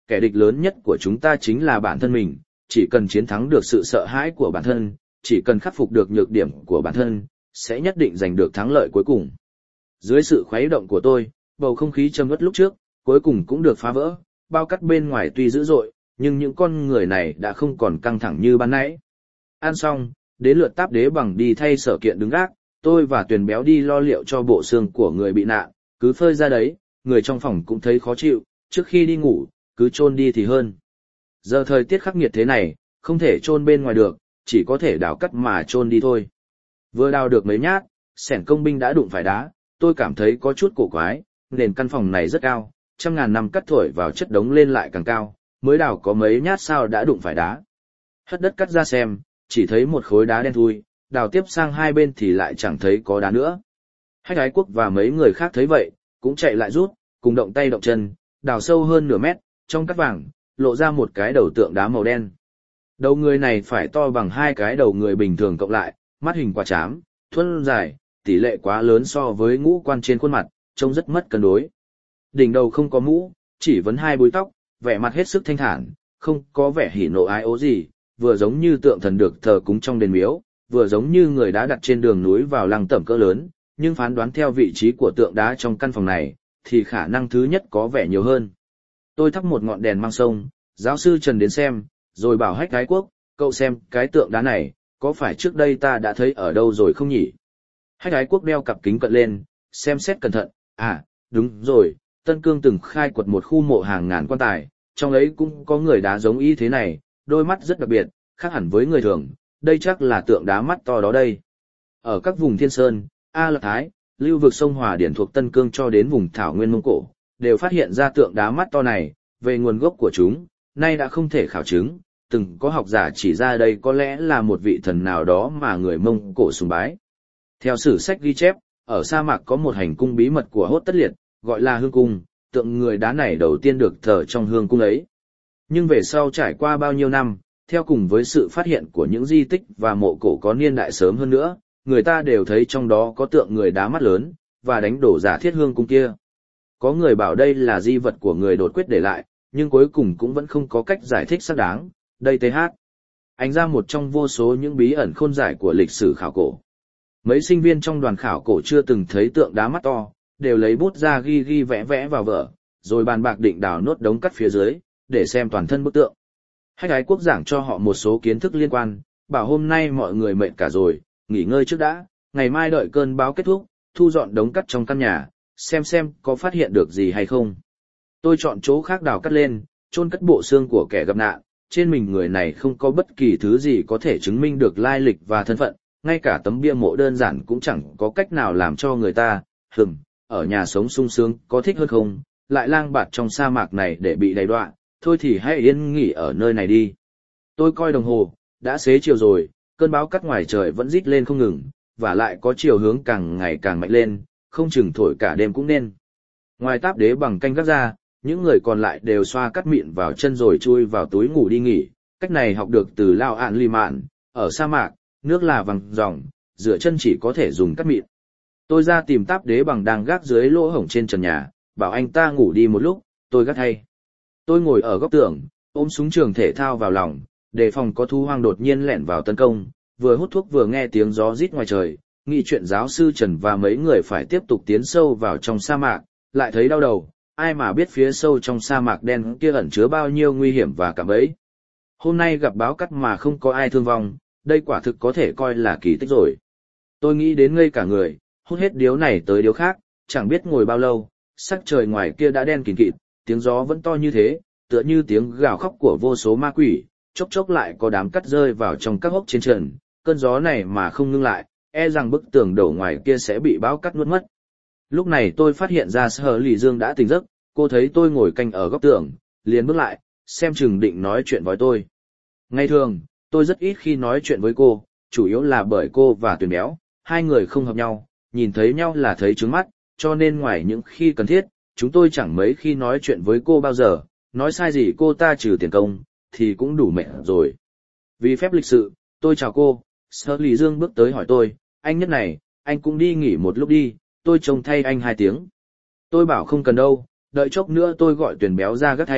kẻ địch lớn nhất của chúng ta chính là bản thân mình, chỉ cần chiến thắng được sự sợ hãi của bản thân, chỉ cần khắc phục được nhược điểm của bản thân, sẽ nhất định giành được thắng lợi cuối cùng. Dưới sự khuấy động của tôi, bầu không khí trầm uất lúc trước, cuối cùng cũng được phá vỡ, bao cắt bên ngoài tuy dữ dội, nhưng những con người này đã không còn căng thẳng như ban nãy. Ăn xong, đến lượt Táp Đế Bằng đi thay Sở Kiện đứng gác, tôi và Tuyền Béo đi lo liệu cho bộ xương của người bị nạn, cứ phơi ra đấy, người trong phòng cũng thấy khó chịu, trước khi đi ngủ, cứ chôn đi thì hơn. Giờ thời tiết khắc nghiệt thế này, không thể chôn bên ngoài được, chỉ có thể đào cắt mà chôn đi thôi. Vừa đào được mấy nhát, xẻng công binh đã đụng phải đá, tôi cảm thấy có chút cổ quái, nền căn phòng này rất cao, trăm ngàn năm cắt thổi vào chất đống lên lại càng cao, mới đào có mấy nhát sao đã đụng phải đá. Hất đất cắt ra xem, chỉ thấy một khối đá đen thui, đào tiếp sang hai bên thì lại chẳng thấy có đá nữa. Hách Ái Quốc và mấy người khác thấy vậy, cũng chạy lại rút, cùng động tay động chân, đào sâu hơn nửa mét, trong cắt vàng, lộ ra một cái đầu tượng đá màu đen. Đầu người này phải to bằng hai cái đầu người bình thường cộng lại, mắt hình quả trám, thuôn dài, tỷ lệ quá lớn so với ngũ quan trên khuôn mặt, trông rất mất cân đối. Đỉnh đầu không có mũ, chỉ vấn hai búi tóc, vẻ mặt hết sức thanh thản, không có vẻ hỉ nộ ái ố gì, vừa giống như tượng thần được thờ cúng trong đền miếu, vừa giống như người đã đặt trên đường núi vào lăng tẩm cỡ lớn, nhưng phán đoán theo vị trí của tượng đá trong căn phòng này, thì khả năng thứ nhất có vẻ nhiều hơn. Tôi thắp một ngọn đèn mang sông, giáo sư Trần đến xem, rồi bảo Hách Ái Quốc, cậu xem cái tượng đá này, có phải trước đây ta đã thấy ở đâu rồi không nhỉ? Hách Ái Quốc đeo cặp kính cận lên, xem xét cẩn thận, à, đúng rồi, Tân Cương từng khai quật một khu mộ hàng ngàn quan tài, trong ấy cũng có người đá giống y thế này, đôi mắt rất đặc biệt, khác hẳn với người thường, đây chắc là tượng đá mắt to đó đây. Ở các vùng Thiên Sơn, A Lạc Thái, lưu vực sông Hòa Điển thuộc Tân Cương cho đến vùng Thảo Nguyên Mông Cổ, đều phát hiện ra tượng đá mắt to này, về nguồn gốc của chúng, nay đã không thể khảo chứng, từng có học giả chỉ ra đây có lẽ là một vị thần nào đó mà người Mông Cổ sùng bái. Theo sử sách ghi chép, ở sa mạc có một hành cung bí mật của Hốt Tất Liệt, gọi là Hương Cung, tượng người đá này đầu tiên được thờ trong hương cung ấy. Nhưng về sau trải qua bao nhiêu năm, theo cùng với sự phát hiện của những di tích và mộ cổ có niên đại sớm hơn nữa, người ta đều thấy trong đó có tượng người đá mắt lớn, và đánh đổ giả thiết hương cung kia. Có người bảo đây là di vật của người đột quyết để lại, nhưng cuối cùng cũng vẫn không có cách giải thích xác đáng. Đây th. Anh ra một trong vô số những bí ẩn khôn giải của lịch sử khảo cổ. Mấy sinh viên trong đoàn khảo cổ chưa từng thấy tượng đá mắt to, đều lấy bút ra ghi ghi vẽ vẽ vào vở, rồi bàn bạc định đào nốt đống cắt phía dưới, để xem toàn thân bức tượng. Hách Ái Quốc giảng cho họ một số kiến thức liên quan, bảo hôm nay mọi người mệt cả rồi, nghỉ ngơi trước đã, ngày mai đợi cơn bão kết thúc, thu dọn đống cắt trong căn nhà, xem xem có phát hiện được gì hay không. Tôi chọn chỗ khác đào cắt lên, chôn cất bộ xương của kẻ gặp nạn, trên mình người này không có bất kỳ thứ gì có thể chứng minh được lai lịch và thân phận, ngay cả tấm bia mộ đơn giản cũng chẳng có cách nào làm cho người ta, hừm, ở nhà sống sung sướng có thích hơn không, lại lang bạt trong sa mạc này để bị đầy đọa, thôi thì hãy yên nghỉ ở nơi này đi. Tôi coi đồng hồ, đã xế chiều rồi, cơn bão cắt ngoài trời vẫn rít lên không ngừng, và lại có chiều hướng càng ngày càng mạnh lên, không chừng thổi cả đêm cũng nên. Ngoài Táp Đế Bằng canh gác ra, những người còn lại đều xoa cắt mịn vào chân rồi chui vào túi ngủ đi nghỉ, cách này học được từ Lao Ạn Lì Mạn, ở sa mạc, nước là vàng ròng, rửa chân chỉ có thể dùng cắt mịn. Tôi ra tìm Táp Đế Bằng đang gác dưới lỗ hổng trên trần nhà, bảo anh ta ngủ đi một lúc, tôi gác thay. Tôi ngồi ở góc tường, ôm súng trường thể thao vào lòng, đề phòng có thú hoang đột nhiên lẻn vào tấn công, vừa hút thuốc vừa nghe tiếng gió rít ngoài trời, nghĩ chuyện giáo sư Trần và mấy người phải tiếp tục tiến sâu vào trong sa mạc, lại thấy đau đầu, ai mà biết phía sâu trong sa mạc đen kia ẩn chứa bao nhiêu nguy hiểm và cạm bẫy. Hôm nay gặp báo cắt mà không có ai thương vong, đây quả thực có thể coi là kỳ tích rồi. Tôi nghĩ đến ngây cả người, hút hết điếu này tới điếu khác, chẳng biết ngồi bao lâu, sắc trời ngoài kia đã đen kịt kịt, tiếng gió vẫn to như thế, tựa như tiếng gào khóc của vô số ma quỷ, chốc chốc lại có đám cắt rơi vào trong các hốc trên trần, cơn gió này mà không ngưng lại, e rằng bức tường đổ ngoài kia sẽ bị bão cắt nuốt mất. Lúc này tôi phát hiện ra Sở Lì Dương đã tỉnh giấc, cô thấy tôi ngồi canh ở góc tường, liền bước lại, xem chừng định nói chuyện với tôi. Ngày thường, tôi rất ít khi nói chuyện với cô, chủ yếu là bởi cô và Tuyền Béo, hai người không hợp nhau, nhìn thấy nhau là thấy trướng mắt, cho nên ngoài những khi cần thiết, chúng tôi chẳng mấy khi nói chuyện với cô bao giờ, nói sai gì cô ta trừ tiền công, thì cũng đủ mệt rồi. Vì phép lịch sự, tôi chào cô, Sở Lì Dương bước tới hỏi tôi, anh Nhất này, anh cũng đi nghỉ một lúc đi, tôi trông thay anh hai tiếng. Tôi bảo không cần đâu, đợi chốc nữa tôi gọi Tuyền Béo ra gác thay,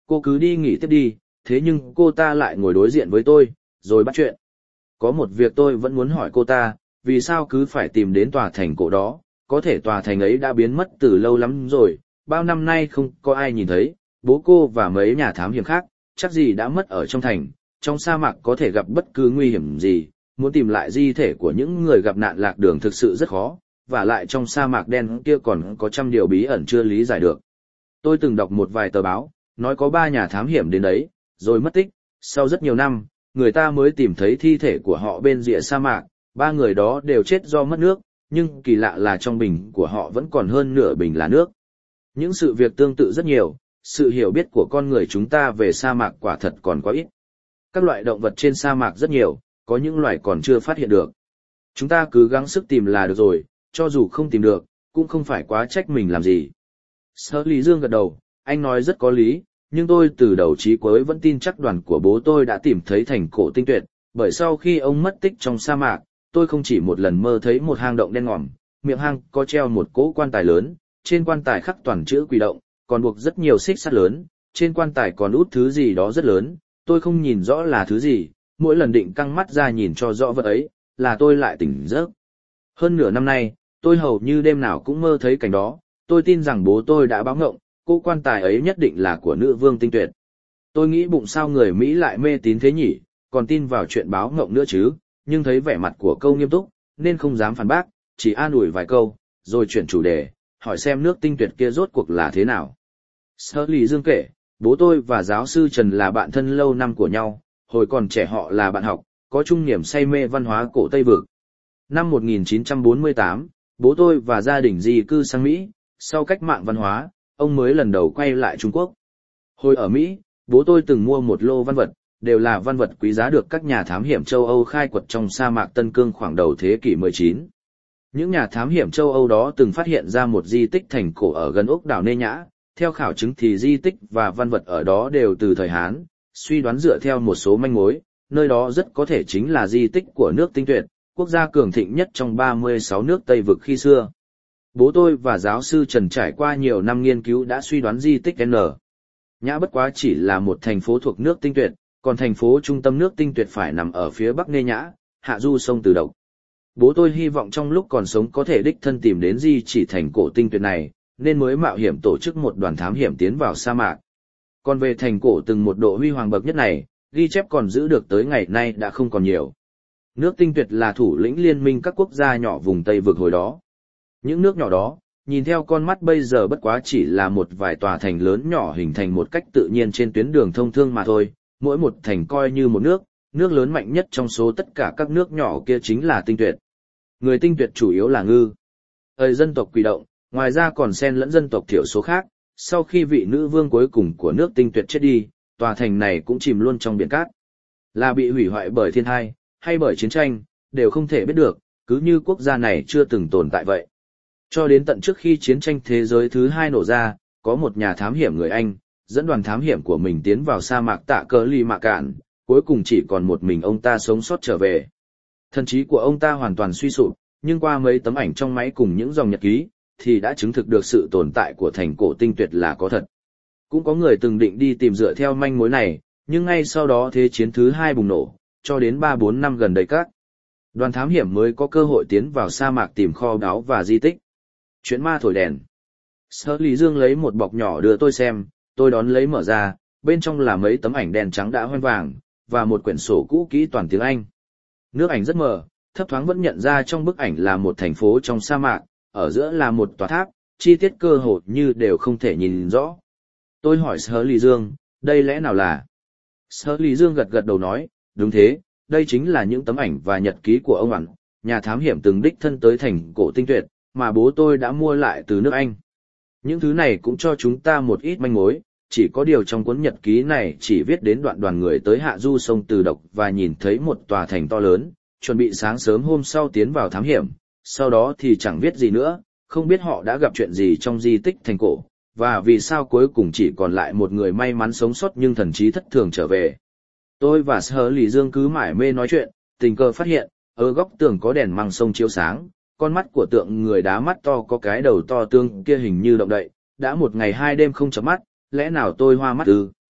Cô cứ đi nghỉ tiếp đi, thế nhưng cô ta lại ngồi đối diện với tôi, rồi bắt chuyện. Có một việc tôi vẫn muốn hỏi cô ta, vì sao cứ phải tìm đến tòa thành cổ đó, có thể tòa thành ấy đã biến mất từ lâu lắm rồi, bao năm nay không có ai nhìn thấy, bố cô và mấy nhà thám hiểm khác, chắc gì đã mất ở trong thành, trong sa mạc có thể gặp bất cứ nguy hiểm gì, muốn tìm lại di thể của những người gặp nạn lạc đường thực sự rất khó, và lại trong sa mạc đen kia còn có trăm điều bí ẩn chưa lý giải được. Tôi từng đọc một vài tờ báo, nói có ba nhà thám hiểm đến đấy, rồi mất tích, sau rất nhiều năm, người ta mới tìm thấy thi thể của họ bên rìa sa mạc, ba người đó đều chết do mất nước, nhưng kỳ lạ là trong bình của họ vẫn còn hơn nửa bình là nước. Những sự việc tương tự rất nhiều, sự hiểu biết của con người chúng ta về sa mạc quả thật còn quá ít. Các loại động vật trên sa mạc rất nhiều, có những loài còn chưa phát hiện được. Chúng ta cứ gắng sức tìm là được rồi, cho dù không tìm được, cũng không phải quá trách mình làm gì. Sở Lý Dương gật đầu, anh nói rất có lý, nhưng tôi từ đầu chí cuối vẫn tin chắc đoàn của bố tôi đã tìm thấy thành cổ tinh tuyệt, bởi sau khi ông mất tích trong sa mạc, tôi không chỉ một lần mơ thấy một hang động đen ngòm, miệng hang có treo một cỗ quan tài lớn, trên quan tài khắc toàn chữ quỷ động, còn buộc rất nhiều xích sắt lớn, trên quan tài còn út thứ gì đó rất lớn, tôi không nhìn rõ là thứ gì, mỗi lần định căng mắt ra nhìn cho rõ vật ấy, là tôi lại tỉnh giấc. Hơn nửa năm nay, tôi hầu như đêm nào cũng mơ thấy cảnh đó, tôi tin rằng bố tôi đã báo ngộng, cô quan tài ấy nhất định là của nữ vương tinh tuyệt. Tôi nghĩ bụng sao người Mỹ lại mê tín thế nhỉ, còn tin vào chuyện báo ngộng nữa chứ, nhưng thấy vẻ mặt của câu nghiêm túc, nên không dám phản bác, chỉ an ủi vài câu, rồi chuyển chủ đề, hỏi xem nước tinh tuyệt kia rốt cuộc là thế nào. Sở Lý Dương kể, bố tôi và giáo sư Trần là bạn thân lâu năm của nhau, hồi còn trẻ họ là bạn học, có chung niềm say mê văn hóa cổ Tây Vực. Năm một nghìn chín trăm bốn mươi tám, bố tôi và gia đình di cư sang Mỹ, sau cách mạng văn hóa, ông mới lần đầu quay lại Trung Quốc. Hồi ở Mỹ, bố tôi từng mua một lô văn vật, đều là văn vật quý giá được các nhà thám hiểm châu Âu khai quật trong sa mạc Tân Cương khoảng đầu thế kỷ mười chín. Những nhà thám hiểm châu Âu đó từng phát hiện ra một di tích thành cổ ở gần ốc đảo Nê Nhã, theo khảo chứng thì di tích và văn vật ở đó đều từ thời Hán, suy đoán dựa theo một số manh mối, nơi đó rất có thể chính là di tích của nước Tinh Tuyệt, quốc gia cường thịnh nhất trong ba mươi sáu nước Tây Vực khi xưa. Bố tôi và giáo sư Trần trải qua nhiều năm nghiên cứu đã suy đoán di tích N. Nhã bất quá chỉ là một thành phố thuộc nước Tinh Tuyệt, còn thành phố trung tâm nước Tinh Tuyệt phải nằm ở phía bắc Nê Nhã, hạ du sông Từ Độc. Bố tôi hy vọng trong lúc còn sống có thể đích thân tìm đến di chỉ thành cổ Tinh Tuyệt này, nên mới mạo hiểm tổ chức một đoàn thám hiểm tiến vào sa mạc. Còn về thành cổ từng một độ huy hoàng bậc nhất này, ghi chép còn giữ được tới ngày nay đã không còn nhiều. Nước Tinh Tuyệt là thủ lĩnh liên minh các quốc gia nhỏ vùng Tây Vực hồi đó. Những nước nhỏ đó, nhìn theo con mắt bây giờ bất quá chỉ là một vài tòa thành lớn nhỏ hình thành một cách tự nhiên trên tuyến đường thông thương mà thôi, mỗi một thành coi như một nước, nước lớn mạnh nhất trong số tất cả các nước nhỏ kia chính là Tinh Tuyệt. Người Tinh Tuyệt chủ yếu là ngư, ơi dân tộc Quỷ Động, ngoài ra còn xen lẫn dân tộc thiểu số khác. Sau khi vị nữ vương cuối cùng của nước Tinh Tuyệt chết đi, tòa thành này cũng chìm luôn trong biển cát. Là bị hủy hoại bởi thiên tai, hay bởi chiến tranh, đều không thể biết được, cứ như quốc gia này chưa từng tồn tại vậy. Cho đến tận trước khi chiến tranh thế giới thứ hai nổ ra, có một nhà thám hiểm người Anh, dẫn đoàn thám hiểm của mình tiến vào sa mạc Tạ Cờ Ly Mạ Cạn, cuối cùng chỉ còn một mình ông ta sống sót trở về. Thần trí của ông ta hoàn toàn suy sụp, nhưng qua mấy tấm ảnh trong máy cùng những dòng nhật ký, thì đã chứng thực được sự tồn tại của thành cổ Tinh Tuyệt là có thật. Cũng có người từng định đi tìm dựa theo manh mối này, nhưng ngay sau đó thế chiến thứ hai bùng nổ, cho đến ba bốn năm gần đây các đoàn thám hiểm mới có cơ hội tiến vào sa mạc tìm kho báu và di tích. Chuyện ma thổi đèn. Sở Lý Dương lấy một bọc nhỏ đưa tôi xem, tôi đón lấy mở ra, bên trong là mấy tấm ảnh đen trắng đã hoen vàng, và một quyển sổ cũ kỹ toàn tiếng Anh. Nước ảnh rất mờ, thấp thoáng vẫn nhận ra trong bức ảnh là một thành phố trong sa mạc, ở giữa là một tòa tháp, chi tiết cơ hồ như đều không thể nhìn rõ. Tôi hỏi Sở Lý Dương, đây lẽ nào là? Sở Lý Dương gật gật đầu nói, đúng thế, đây chính là những tấm ảnh và nhật ký của ông ẩn, nhà thám hiểm từng đích thân tới thành cổ Tinh Tuyệt, mà bố tôi đã mua lại từ nước Anh. Những thứ này cũng cho chúng ta một ít manh mối, chỉ có điều trong cuốn nhật ký này chỉ viết đến đoạn đoàn người tới hạ du sông Từ Độc và nhìn thấy một tòa thành to lớn, chuẩn bị sáng sớm hôm sau tiến vào thám hiểm, sau đó thì chẳng viết gì nữa, không biết họ đã gặp chuyện gì trong di tích thành cổ, và vì sao cuối cùng chỉ còn lại một người may mắn sống sót nhưng thần trí thất thường trở về. Tôi và Sở Lý Dương cứ mải mê nói chuyện, tình cờ phát hiện, ở góc tường có đèn măng sông chiếu sáng, con mắt của tượng người đá mắt to có cái đầu to tương kia hình như động đậy, đã một ngày hai đêm không chớp mắt, lẽ nào tôi hoa mắt ư?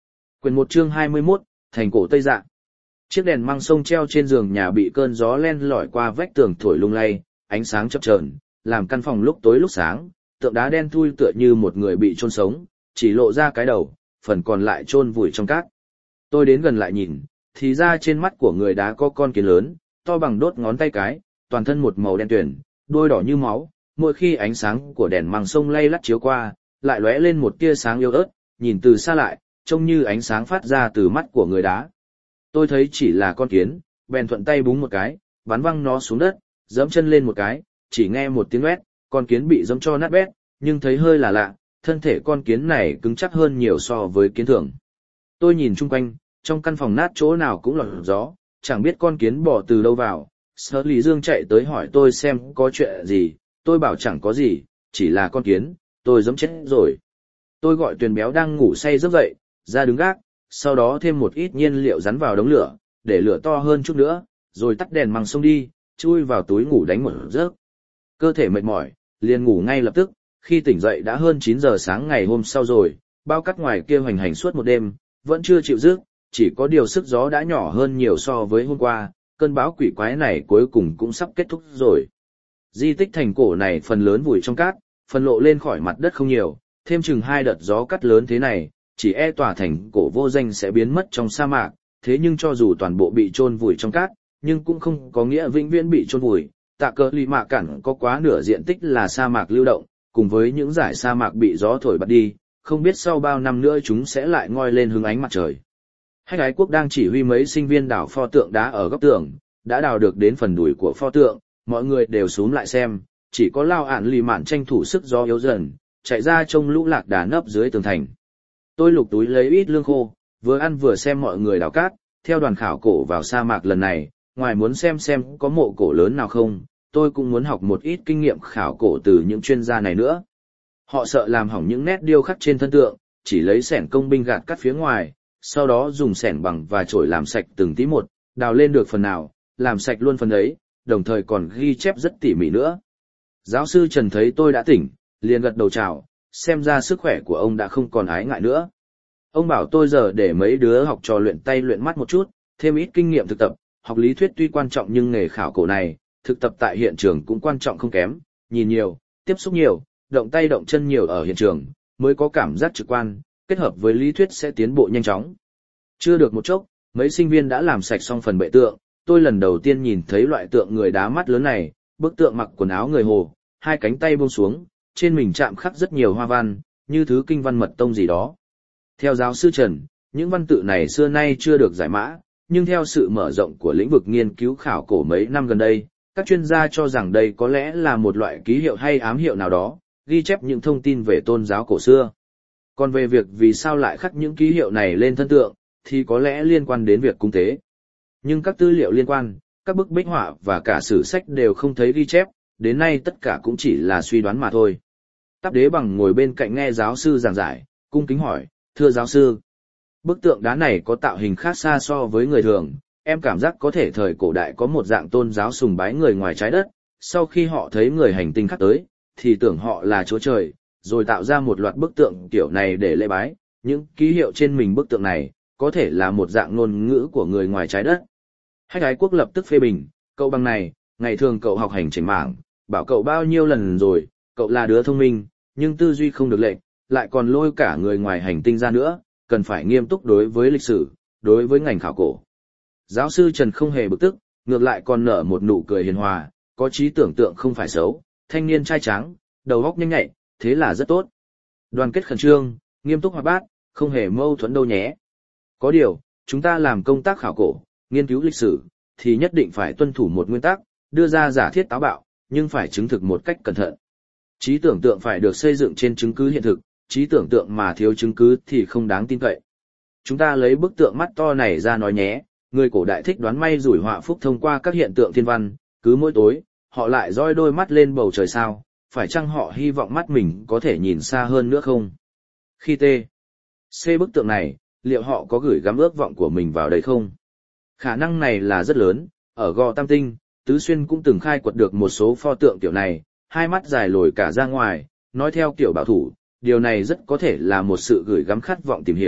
Quyển một chương hai mươi mốt, thành cổ Tây Dạ. Chiếc đèn măng sông treo trên giường nhà bị cơn gió len lỏi qua vách tường thổi lung lay, ánh sáng chập chờn, làm căn phòng lúc tối lúc sáng, tượng đá đen thui tựa như một người bị chôn sống, chỉ lộ ra cái đầu, phần còn lại chôn vùi trong cát. Tôi đến gần lại nhìn, thì ra trên mắt của người đá có con kiến lớn, to bằng đốt ngón tay cái, toàn thân một màu đen tuyền, đuôi đỏ như máu, mỗi khi ánh sáng của đèn măng sông lay lắt chiếu qua, lại lóe lên một tia sáng yếu ớt, nhìn từ xa lại, trông như ánh sáng phát ra từ mắt của người đá. Tôi thấy chỉ là con kiến, bèn thuận tay búng một cái, bắn văng nó xuống đất, giẫm chân lên một cái, chỉ nghe một tiếng oét, con kiến bị giẫm cho nát bét, nhưng thấy hơi là lạ, thân thể con kiến này cứng chắc hơn nhiều so với kiến thường. Tôi nhìn chung quanh, trong căn phòng nát chỗ nào cũng lọt gió, chẳng biết con kiến bò từ đâu vào. Sở Lý Dương chạy tới hỏi tôi xem có chuyện gì, tôi bảo chẳng có gì, chỉ là con kiến, tôi giẫm chết rồi. Tôi gọi Tuyền Béo đang ngủ say giấc dậy, ra đứng gác, sau đó thêm một ít nhiên liệu rắn vào đống lửa, để lửa to hơn chút nữa, rồi tắt đèn măng sông đi, chui vào túi ngủ đánh một giấc. Cơ thể mệt mỏi, liền ngủ ngay lập tức, khi tỉnh dậy đã hơn chín giờ sáng ngày hôm sau rồi, bao cát ngoài kia hoành hành suốt một đêm, vẫn chưa chịu dứt, chỉ có điều sức gió đã nhỏ hơn nhiều so với hôm qua, cơn bão quỷ quái này cuối cùng cũng sắp kết thúc rồi. Di tích thành cổ này phần lớn vùi trong cát, phần lộ lên khỏi mặt đất không nhiều, thêm chừng hai đợt gió cắt lớn thế này, chỉ e tòa thành cổ vô danh sẽ biến mất trong sa mạc, thế nhưng cho dù toàn bộ bị chôn vùi trong cát, nhưng cũng không có nghĩa vĩnh viễn bị chôn vùi. Tạ Cờ Lì Mạ Cản có quá nửa diện tích là sa mạc lưu động, cùng với những dải sa mạc bị gió thổi bật đi, không biết sau bao năm nữa chúng sẽ lại ngoi lên hứng ánh mặt trời. Hách Ái Quốc đang chỉ huy mấy sinh viên đào pho tượng đá ở góc tường, đã đào được đến phần đùi của pho tượng, mọi người đều xúm lại xem, chỉ có Lao Ản Lì Mạn tranh thủ sức gió yếu dần, chạy ra trông lũ lạc đà nấp dưới tường thành. Tôi lục túi lấy ít lương khô, vừa ăn vừa xem mọi người đào cát, theo đoàn khảo cổ vào sa mạc lần này, ngoài muốn xem xem có mộ cổ lớn nào không, tôi cũng muốn học một ít kinh nghiệm khảo cổ từ những chuyên gia này nữa. Họ sợ làm hỏng những nét điêu khắc trên thân tượng, chỉ lấy xẻng công binh gạt cắt phía ngoài, sau đó dùng xẻng bằng và chổi làm sạch từng tí một, đào lên được phần nào, làm sạch luôn phần ấy, đồng thời còn ghi chép rất tỉ mỉ nữa. Giáo sư Trần thấy tôi đã tỉnh, liền gật đầu chào, xem ra sức khỏe của ông đã không còn ái ngại nữa. Ông bảo tôi giờ để mấy đứa học trò luyện tay luyện mắt một chút, thêm ít kinh nghiệm thực tập, học lý thuyết tuy quan trọng nhưng nghề khảo cổ này, thực tập tại hiện trường cũng quan trọng không kém, nhìn nhiều, tiếp xúc nhiều, động tay động chân nhiều ở hiện trường, mới có cảm giác trực quan, kết hợp với lý thuyết sẽ tiến bộ nhanh chóng. Chưa được một chốc, mấy sinh viên đã làm sạch xong phần bệ tượng, tôi lần đầu tiên nhìn thấy loại tượng người đá mắt lớn này, bức tượng mặc quần áo người Hồ, hai cánh tay buông xuống, trên mình chạm khắc rất nhiều hoa văn, như thứ kinh văn mật tông gì đó. Theo giáo sư Trần, những văn tự này xưa nay chưa được giải mã, nhưng theo sự mở rộng của lĩnh vực nghiên cứu khảo cổ mấy năm gần đây, các chuyên gia cho rằng đây có lẽ là một loại ký hiệu hay ám hiệu nào đó, ghi chép những thông tin về tôn giáo cổ xưa. Còn về việc vì sao lại khắc những ký hiệu này lên thân tượng, thì có lẽ liên quan đến việc cúng tế. Nhưng các tư liệu liên quan, các bức bích họa và cả sử sách đều không thấy ghi chép, đến nay tất cả cũng chỉ là suy đoán mà thôi. Táp Đế Bằng ngồi bên cạnh nghe giáo sư giảng giải, cung kính hỏi, thưa giáo sư, bức tượng đá này có tạo hình khác xa so với người thường, em cảm giác có thể thời cổ đại có một dạng tôn giáo sùng bái người ngoài trái đất, sau khi họ thấy người hành tinh khác tới, thì tưởng họ là chúa trời, rồi tạo ra một loạt bức tượng kiểu này để lễ bái, những ký hiệu trên mình bức tượng này, có thể là một dạng ngôn ngữ của người ngoài trái đất. Hách Ái Quốc lập tức phê bình, cậu bằng này, ngày thường cậu học hành chỉnh mảng, bảo cậu bao nhiêu lần rồi, cậu là đứa thông minh, nhưng tư duy không được lệch, lại còn lôi cả người ngoài hành tinh ra nữa, cần phải nghiêm túc đối với lịch sử, đối với ngành khảo cổ. Giáo sư Trần không hề bực tức, ngược lại còn nở một nụ cười hiền hòa, có trí tưởng tượng không phải xấu, thanh niên trai tráng, đầu óc nhanh nhạy, thế là rất tốt. Đoàn kết khẩn trương, nghiêm túc hoạt bát, không hề mâu thuẫn đâu nhé. Có điều, chúng ta làm công tác khảo cổ, nghiên cứu lịch sử, thì nhất định phải tuân thủ một nguyên tắc, đưa ra giả thiết táo bạo, nhưng phải chứng thực một cách cẩn thận. Trí tưởng tượng phải được xây dựng trên chứng cứ hiện thực, trí tưởng tượng mà thiếu chứng cứ thì không đáng tin cậy. Chúng ta lấy bức tượng mắt to này ra nói nhé, người cổ đại thích đoán may rủi họa phúc thông qua các hiện tượng thiên văn, cứ mỗi tối, họ lại dõi đôi mắt lên bầu trời sao, phải chăng họ hy vọng mắt mình có thể nhìn xa hơn nữa không? Khi T. C bức tượng này, liệu họ có gửi gắm ước vọng của mình vào đây không? Khả năng này là rất lớn, ở Gò Tam Tinh, Tứ Xuyên cũng từng khai quật được một số pho tượng kiểu này, hai mắt dài lồi cả ra ngoài, nói theo kiểu bảo thủ, điều này rất có thể là một sự gửi gắm khát vọng tìm hiểu,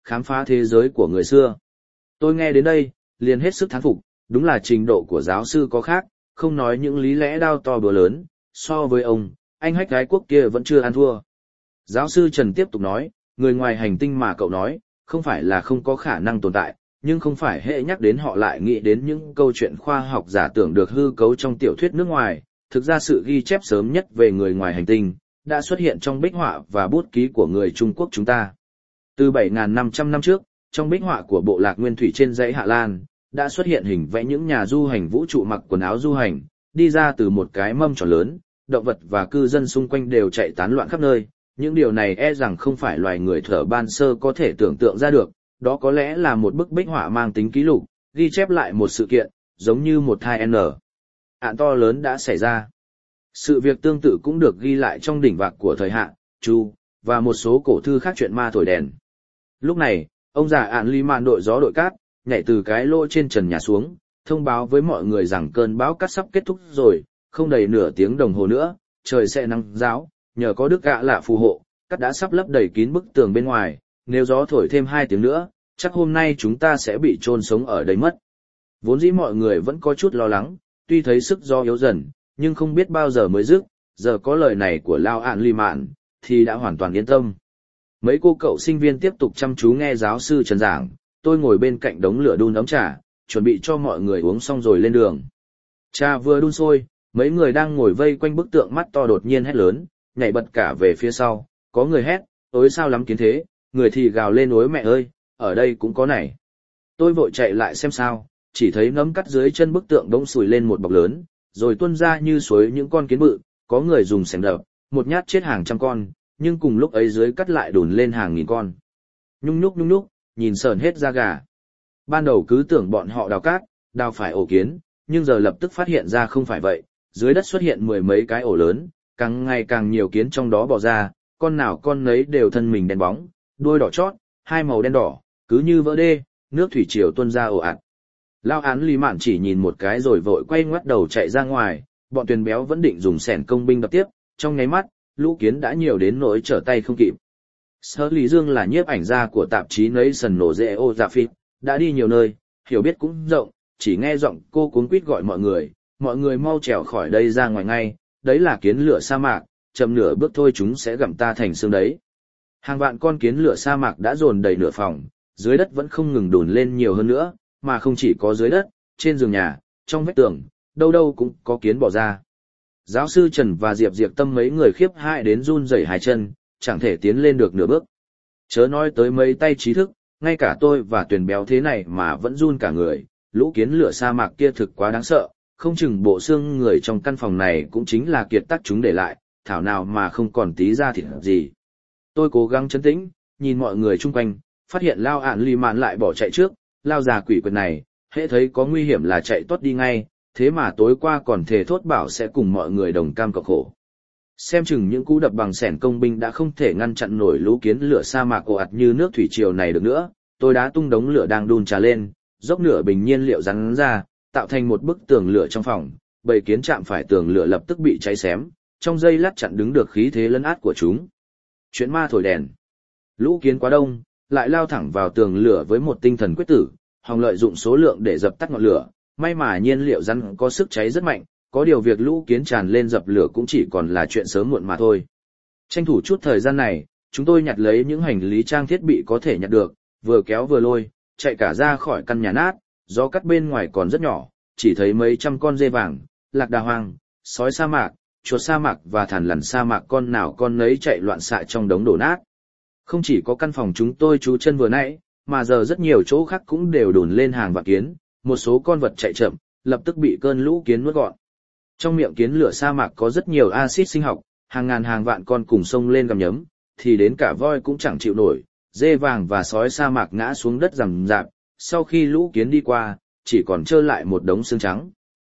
khám phá thế giới của người xưa. Tôi nghe đến đây, liền hết sức thán phục, đúng là trình độ của giáo sư có khác, không nói những lý lẽ đao to búa lớn, so với ông, anh hách gái quốc kia vẫn chưa ăn thua. Giáo sư Trần tiếp tục nói, người ngoài hành tinh mà cậu nói, không phải là không có khả năng tồn tại, nhưng không phải hệ nhắc đến họ lại nghĩ đến những câu chuyện khoa học giả tưởng được hư cấu trong tiểu thuyết nước ngoài. Thực ra sự ghi chép sớm nhất về người ngoài hành tinh đã xuất hiện trong bích họa và bút ký của người Trung Quốc chúng ta. Từ bảy nghìn năm trăm năm trước, trong bích họa của bộ lạc Nguyên Thủy trên dãy Hạ Lan, đã xuất hiện hình vẽ những nhà du hành vũ trụ mặc quần áo du hành, đi ra từ một cái mâm tròn lớn, động vật và cư dân xung quanh đều chạy tán loạn khắp nơi. Những điều này e rằng không phải loài người thở ban sơ có thể tưởng tượng ra được, đó có lẽ là một bức bích họa mang tính ký lục, ghi chép lại một sự kiện, giống như một hai n. Ạn to lớn đã xảy ra. Sự việc tương tự cũng được ghi lại trong đỉnh vạc của thời Hạ, Chu, và một số cổ thư khác chuyện ma thổi đèn. Lúc này, ông già Ạn Ly Mạn đội gió đội cát, nhảy từ cái lỗ trên trần nhà xuống, thông báo với mọi người rằng cơn bão cát sắp kết thúc rồi, không đầy nửa tiếng đồng hồ nữa, trời sẽ nắng ráo, nhờ có đức gạ lạ phù hộ, cát đã sắp lấp đầy kín bức tường bên ngoài, nếu gió thổi thêm hai tiếng nữa, chắc hôm nay chúng ta sẽ bị chôn sống ở đây mất. Vốn dĩ mọi người vẫn có chút lo lắng, tuy thấy sức gió yếu dần, nhưng không biết bao giờ mới dứt, giờ có lời này của Lao Ạn Ly Mạn, thì đã hoàn toàn yên tâm. Mấy cô cậu sinh viên tiếp tục chăm chú nghe giáo sư Trần giảng, tôi ngồi bên cạnh đống lửa đun ấm trà, chuẩn bị cho mọi người uống xong rồi lên đường. Trà vừa đun sôi, mấy người đang ngồi vây quanh bức tượng mắt to đột nhiên hét lớn, nhảy bật cả về phía sau, có người hét, ối sao lắm kiến thế, người thì gào lên ối mẹ ơi, ở đây cũng có này. Tôi vội chạy lại xem sao, chỉ thấy nấm cắt dưới chân bức tượng đống sùi lên một bọc lớn, rồi tuôn ra như suối những con kiến bự, có người dùng xẻng đập, một nhát chết hàng trăm con, nhưng cùng lúc ấy dưới cắt lại đùn lên hàng nghìn con. Nhung nhúc nhung nhúc, nhìn sờn hết da gà. Ban đầu cứ tưởng bọn họ đào cát, đào phải ổ kiến, nhưng giờ lập tức phát hiện ra không phải vậy, dưới đất xuất hiện mười mấy cái ổ lớn, càng ngày càng nhiều kiến trong đó bò ra, con nào con nấy đều thân mình đen bóng, đuôi đỏ chót, hai màu đen đỏ, cứ như vỡ đê, nước thủy triều tuôn ra ồ ạt. Lao Án Lý Mạn chỉ nhìn một cái rồi vội quay ngoắt đầu chạy ra ngoài, bọn Tuyền Béo vẫn định dùng xẻng công binh đập tiếp, trong nháy mắt, lũ kiến đã nhiều đến nỗi trở tay không kịp. Sở Lý Dương là nhiếp ảnh gia của tạp chí Nation Geographic, đã đi nhiều nơi, hiểu biết cũng rộng, chỉ nghe giọng cô cuống quýt gọi mọi người, mọi người mau trèo khỏi đây ra ngoài ngay, đấy là kiến lửa sa mạc, chậm nửa bước thôi chúng sẽ gặm ta thành xương đấy. Hàng vạn con kiến lửa sa mạc đã dồn đầy nửa phòng, dưới đất vẫn không ngừng đùn lên nhiều hơn nữa, mà không chỉ có dưới đất, trên giường nhà, trong vách tường, đâu đâu cũng có kiến bò ra. Giáo sư Trần và Diệp Diệp Tâm mấy người khiếp hãi đến run rẩy hai chân, chẳng thể tiến lên được nửa bước. Chớ nói tới mấy tay trí thức, ngay cả tôi và Tuyền Béo thế này mà vẫn run cả người, lũ kiến lửa sa mạc kia thực quá đáng sợ, không chừng bộ xương người trong căn phòng này cũng chính là kiệt tác chúng để lại, thảo nào mà không còn tí da thịt gì. Tôi cố gắng trấn tĩnh, nhìn mọi người chung quanh, phát hiện Lao Ạn Ly Mạn lại bỏ chạy trước, Lao già quỷ quyệt này, hễ thấy có nguy hiểm là chạy tuốt đi ngay, thế mà tối qua còn thề thốt bảo sẽ cùng mọi người đồng cam cộng khổ. Xem chừng những cú đập bằng xẻng công binh đã không thể ngăn chặn nổi lũ kiến lửa sa mạc ồ ạt như nước thủy triều này được nữa, tôi đã tung đống lửa đang đun trà lên, dốc nửa bình nhiên liệu rắn ra, tạo thành một bức tường lửa trong phòng, bầy kiến chạm phải tường lửa lập tức bị cháy xém, trong giây lát chặn đứng được khí thế lấn át của chúng. Chuyện ma thổi đèn. Lũ kiến quá đông, lại lao thẳng vào tường lửa với một tinh thần quyết tử, hòng lợi dụng số lượng để dập tắt ngọn lửa, may mà nhiên liệu rắn có sức cháy rất mạnh, có điều việc lũ kiến tràn lên dập lửa cũng chỉ còn là chuyện sớm muộn mà thôi. Tranh thủ chút thời gian này, chúng tôi nhặt lấy những hành lý trang thiết bị có thể nhặt được, vừa kéo vừa lôi, chạy cả ra khỏi căn nhà nát, gió cắt bên ngoài còn rất nhỏ, chỉ thấy mấy trăm con dê vàng, lạc đà hoang, sói sa mạc, chuột sa mạc và thằn lằn sa mạc con nào con nấy chạy loạn xạ trong đống đổ nát. Không chỉ có căn phòng chúng tôi trú chân vừa nãy, mà giờ rất nhiều chỗ khác cũng đều đồn lên hàng vạn kiến, một số con vật chạy chậm, lập tức bị cơn lũ kiến nuốt gọn. Trong miệng kiến lửa sa mạc có rất nhiều axit sinh học, hàng ngàn hàng vạn con cùng xông lên gặm nhấm, thì đến cả voi cũng chẳng chịu nổi, dê vàng và sói sa mạc ngã xuống đất rầm rạp, sau khi lũ kiến đi qua, chỉ còn trơ lại một đống xương trắng.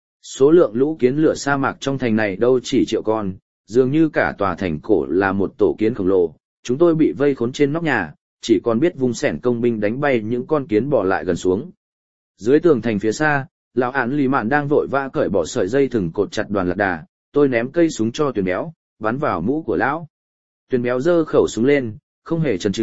Số lượng lũ kiến lửa sa mạc trong thành này đâu chỉ triệu con, dường như cả tòa thành cổ là một tổ kiến khổng lồ, chúng tôi bị vây khốn trên nóc nhà, chỉ còn biết vung xẻng công binh đánh bay những con kiến bò lại gần xuống. Dưới tường thành phía xa, Lão Án Lý Mạn đang vội vã cởi bỏ sợi dây thừng cột chặt đoàn lạc đà, tôi ném cây súng cho Tuyền Béo, bắn vào mũ của lão. Tuyền Béo giơ khẩu súng lên, không hề chần chừ,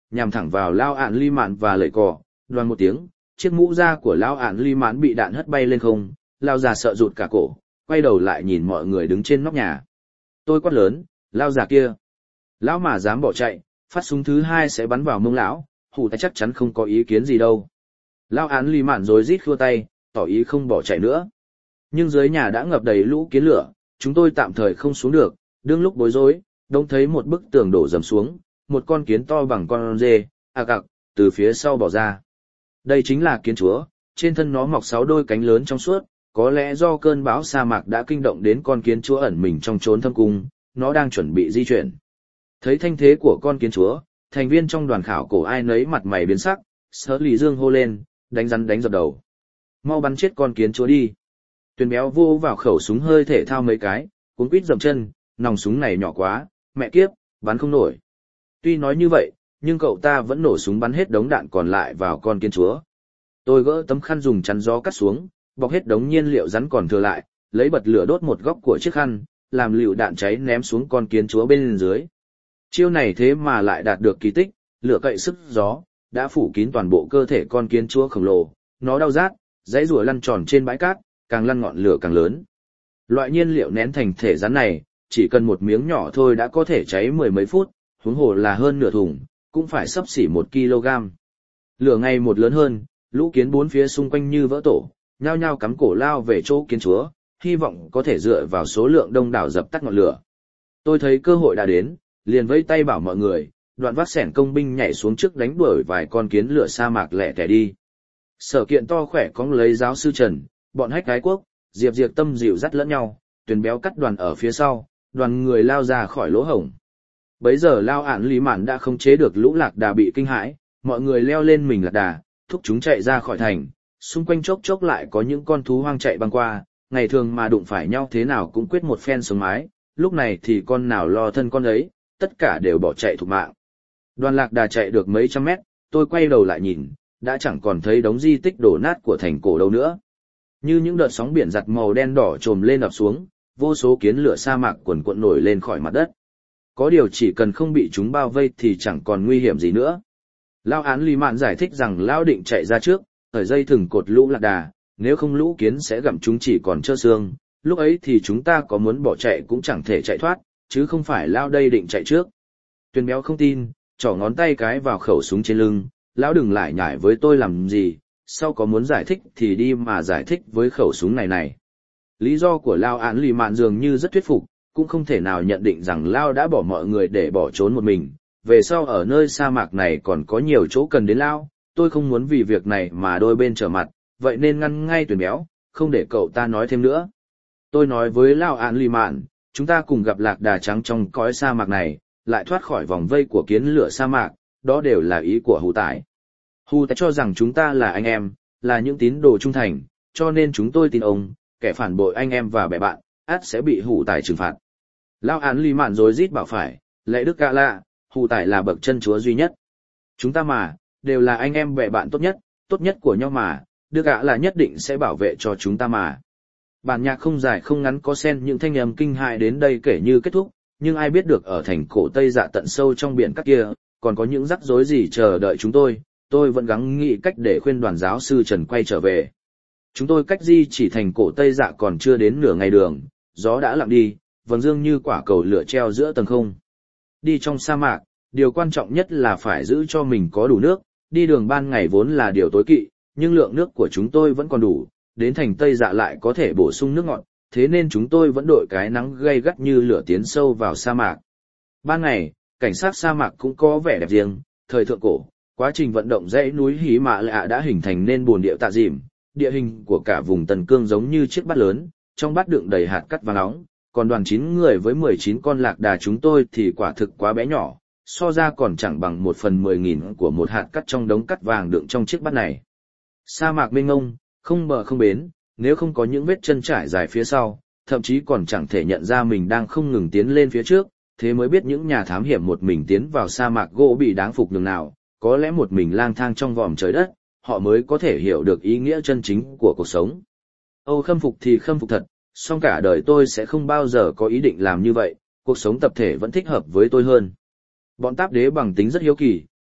nhằm thẳng vào Lao Ản Ly Mạn và lời cỏ, đoan một tiếng, chiếc mũ da của Lao Ản Ly Mạn bị đạn hất bay lên không, Lao già sợ rụt cả cổ, quay đầu lại nhìn mọi người đứng trên nóc nhà. Tôi quát lớn, Lao già kia. Lão mà dám bỏ chạy, phát súng thứ hai sẽ bắn vào mông lão, hủ tài chắc chắn không có ý kiến gì đâu. Lao Án Ly Mạn rồi rít khua tay, tỏ ý không bỏ chạy nữa. Nhưng dưới nhà đã ngập đầy lũ kiến lửa, chúng tôi tạm thời không xuống được, đương lúc bối rối, đông thấy một bức tường đổ dầm xuống, một con kiến to bằng con dê, à cặc, từ phía sau bỏ ra. Đây chính là kiến chúa, trên thân nó mọc sáu đôi cánh lớn trong suốt, có lẽ do cơn bão sa mạc đã kinh động đến con kiến chúa ẩn mình trong chốn thâm cung, nó đang chuẩn bị di chuyển. Thấy thanh thế của con kiến chúa, thành viên trong đoàn khảo cổ ai nấy mặt mày biến sắc, Sở Lì Dương hô lên, đánh rắn đánh dập đầu. Mau bắn chết con kiến chúa đi. Tuyền béo vô vào khẩu súng hơi thể thao mấy cái, cuốn quýt dậm chân, nòng súng này nhỏ quá, mẹ kiếp, bắn không nổi. Tuy nói như vậy, nhưng cậu ta vẫn nổ súng bắn hết đống đạn còn lại vào con kiến chúa. Tôi gỡ tấm khăn dùng chắn gió cắt xuống, bọc hết đống nhiên liệu rắn còn thừa lại, lấy bật lửa đốt một góc của chiếc khăn, làm lựu đạn cháy ném xuống con kiến chúa bên dưới. Chiêu này thế mà lại đạt được kỳ tích, lửa cậy sức gió, đã phủ kín toàn bộ cơ thể con kiến chúa khổng lồ, nó đau rát, dãy rùa lăn tròn trên bãi cát, càng lăn ngọn lửa càng lớn. Loại nhiên liệu nén thành thể rắn này, chỉ cần một miếng nhỏ thôi đã có thể cháy mười mấy phút, huống hồ là hơn nửa thùng, cũng phải xấp xỉ một ki lô gam. Lửa ngày một lớn hơn, lũ kiến bốn phía xung quanh như vỡ tổ, nhao nhao cắm cổ lao về chỗ kiến chúa, hy vọng có thể dựa vào số lượng đông đảo dập tắt ngọn lửa. Tôi thấy cơ hội đã đến, liền vẫy tay bảo mọi người, đoạn vác sẻn công binh nhảy xuống trước đánh đuổi vài con kiến lửa sa mạc lẻ tẻ đi. Sở Kiện to khỏe cóng lấy giáo sư Trần, bọn hách cái quốc, Diệp Diệp Tâm dịu dắt lẫn nhau, Tuyền béo cắt đoàn ở phía sau, đoàn người lao ra khỏi lỗ hổng. Bấy giờ Lao Ản Lý Mạn đã không chế được lũ lạc đà bị kinh hãi, mọi người leo lên mình lạc đà, thúc chúng chạy ra khỏi thành, xung quanh chốc chốc lại có những con thú hoang chạy băng qua, ngày thường mà đụng phải nhau thế nào cũng quyết một phen sống mái, lúc này thì con nào lo thân con ấy, tất cả đều bỏ chạy thục mạng. Đoàn lạc đà chạy được mấy trăm mét, tôi quay đầu lại nhìn, đã chẳng còn thấy đống di tích đổ nát của thành cổ đâu nữa. Như những đợt sóng biển giặt màu đen đỏ trồm lên ập xuống, vô số kiến lửa sa mạc quần cuộn nổi lên khỏi mặt đất. Có điều chỉ cần không bị chúng bao vây thì chẳng còn nguy hiểm gì nữa. Lao Án Lý Mạn giải thích rằng Lao định chạy ra trước, ở dây thừng cột lũ lạc đà, nếu không lũ kiến sẽ gặm chúng chỉ còn trơ xương, lúc ấy thì chúng ta có muốn bỏ chạy cũng chẳng thể chạy thoát, chứ không phải Lao đây định chạy trước. Tuyền béo không tin, trỏ ngón tay cái vào khẩu súng trên lưng, Lão đừng lại nhải với tôi làm gì, sau có muốn giải thích thì đi mà giải thích với khẩu súng này này. Lý do của Lao Án Lý Mạn dường như rất thuyết phục, cũng không thể nào nhận định rằng Lao đã bỏ mọi người để bỏ trốn một mình, về sau ở nơi sa mạc này còn có nhiều chỗ cần đến Lao, tôi không muốn vì việc này mà đôi bên trở mặt, vậy nên ngăn ngay Tuyền béo, không để cậu ta nói thêm nữa. Tôi nói với Lao Án Lý Mạn, chúng ta cùng gặp lạc đà trắng trong cõi sa mạc này, lại thoát khỏi vòng vây của kiến lửa sa mạc, đó đều là ý của Hù Tải. Hù Tải cho rằng chúng ta là anh em, là những tín đồ trung thành, cho nên chúng tôi tin ông, kẻ phản bội anh em và bè bạn, ắt sẽ bị Hù Tải trừng phạt. Lao Án Lý Mạn rối rít bảo phải, lẽ đức gạ lạ, Hù Tải là bậc chân chúa duy nhất. Chúng ta mà, đều là anh em bè bạn tốt nhất, tốt nhất của nhau mà, đức gạ là nhất định sẽ bảo vệ cho chúng ta mà. Bản nhạc không dài không ngắn có xen những thanh âm kinh hại đến đây kể như kết thúc, nhưng ai biết được ở thành cổ Tây Dạ tận sâu trong biển các kia, còn có những rắc rối gì chờ đợi chúng tôi, tôi vẫn gắng nghĩ cách để khuyên đoàn giáo sư Trần quay trở về. Chúng tôi cách di chỉ thành cổ Tây Dạ còn chưa đến nửa ngày đường, gió đã lặng đi, vầng dương như quả cầu lửa treo giữa tầng không. Đi trong sa mạc, điều quan trọng nhất là phải giữ cho mình có đủ nước, đi đường ban ngày vốn là điều tối kỵ, nhưng lượng nước của chúng tôi vẫn còn đủ, đến thành Tây Dạ lại có thể bổ sung nước ngọt, thế nên chúng tôi vẫn đội cái nắng gay gắt như lửa tiến sâu vào sa mạc. Ban ngày, cảnh sát sa mạc cũng có vẻ đẹp riêng, thời thượng cổ, quá trình vận động dãy núi Hí Mã Lạ đã hình thành nên bồn địa tạ dìm, địa hình của cả vùng Tần Cương giống như chiếc bát lớn, trong bát đựng đầy hạt cát vàng nóng, còn đoàn chín người với mười chín con lạc đà chúng tôi thì quả thực quá bé nhỏ, so ra còn chẳng bằng một phần mười nghìn của một hạt cát trong đống cát vàng đựng trong chiếc bát này. Sa mạc mênh mông, không bờ không bến, nếu không có những vết chân trải dài phía sau, thậm chí còn chẳng thể nhận ra mình đang không ngừng tiến lên phía trước, thế mới biết những nhà thám hiểm một mình tiến vào sa mạc gỗ bị đáng phục nhường nào, có lẽ một mình lang thang trong vòm trời đất, họ mới có thể hiểu được ý nghĩa chân chính của cuộc sống. Âu khâm phục thì khâm phục thật, song cả đời tôi sẽ không bao giờ có ý định làm như vậy, cuộc sống tập thể vẫn thích hợp với tôi hơn. Bọn táp đế bằng tính rất hiếu kỳ,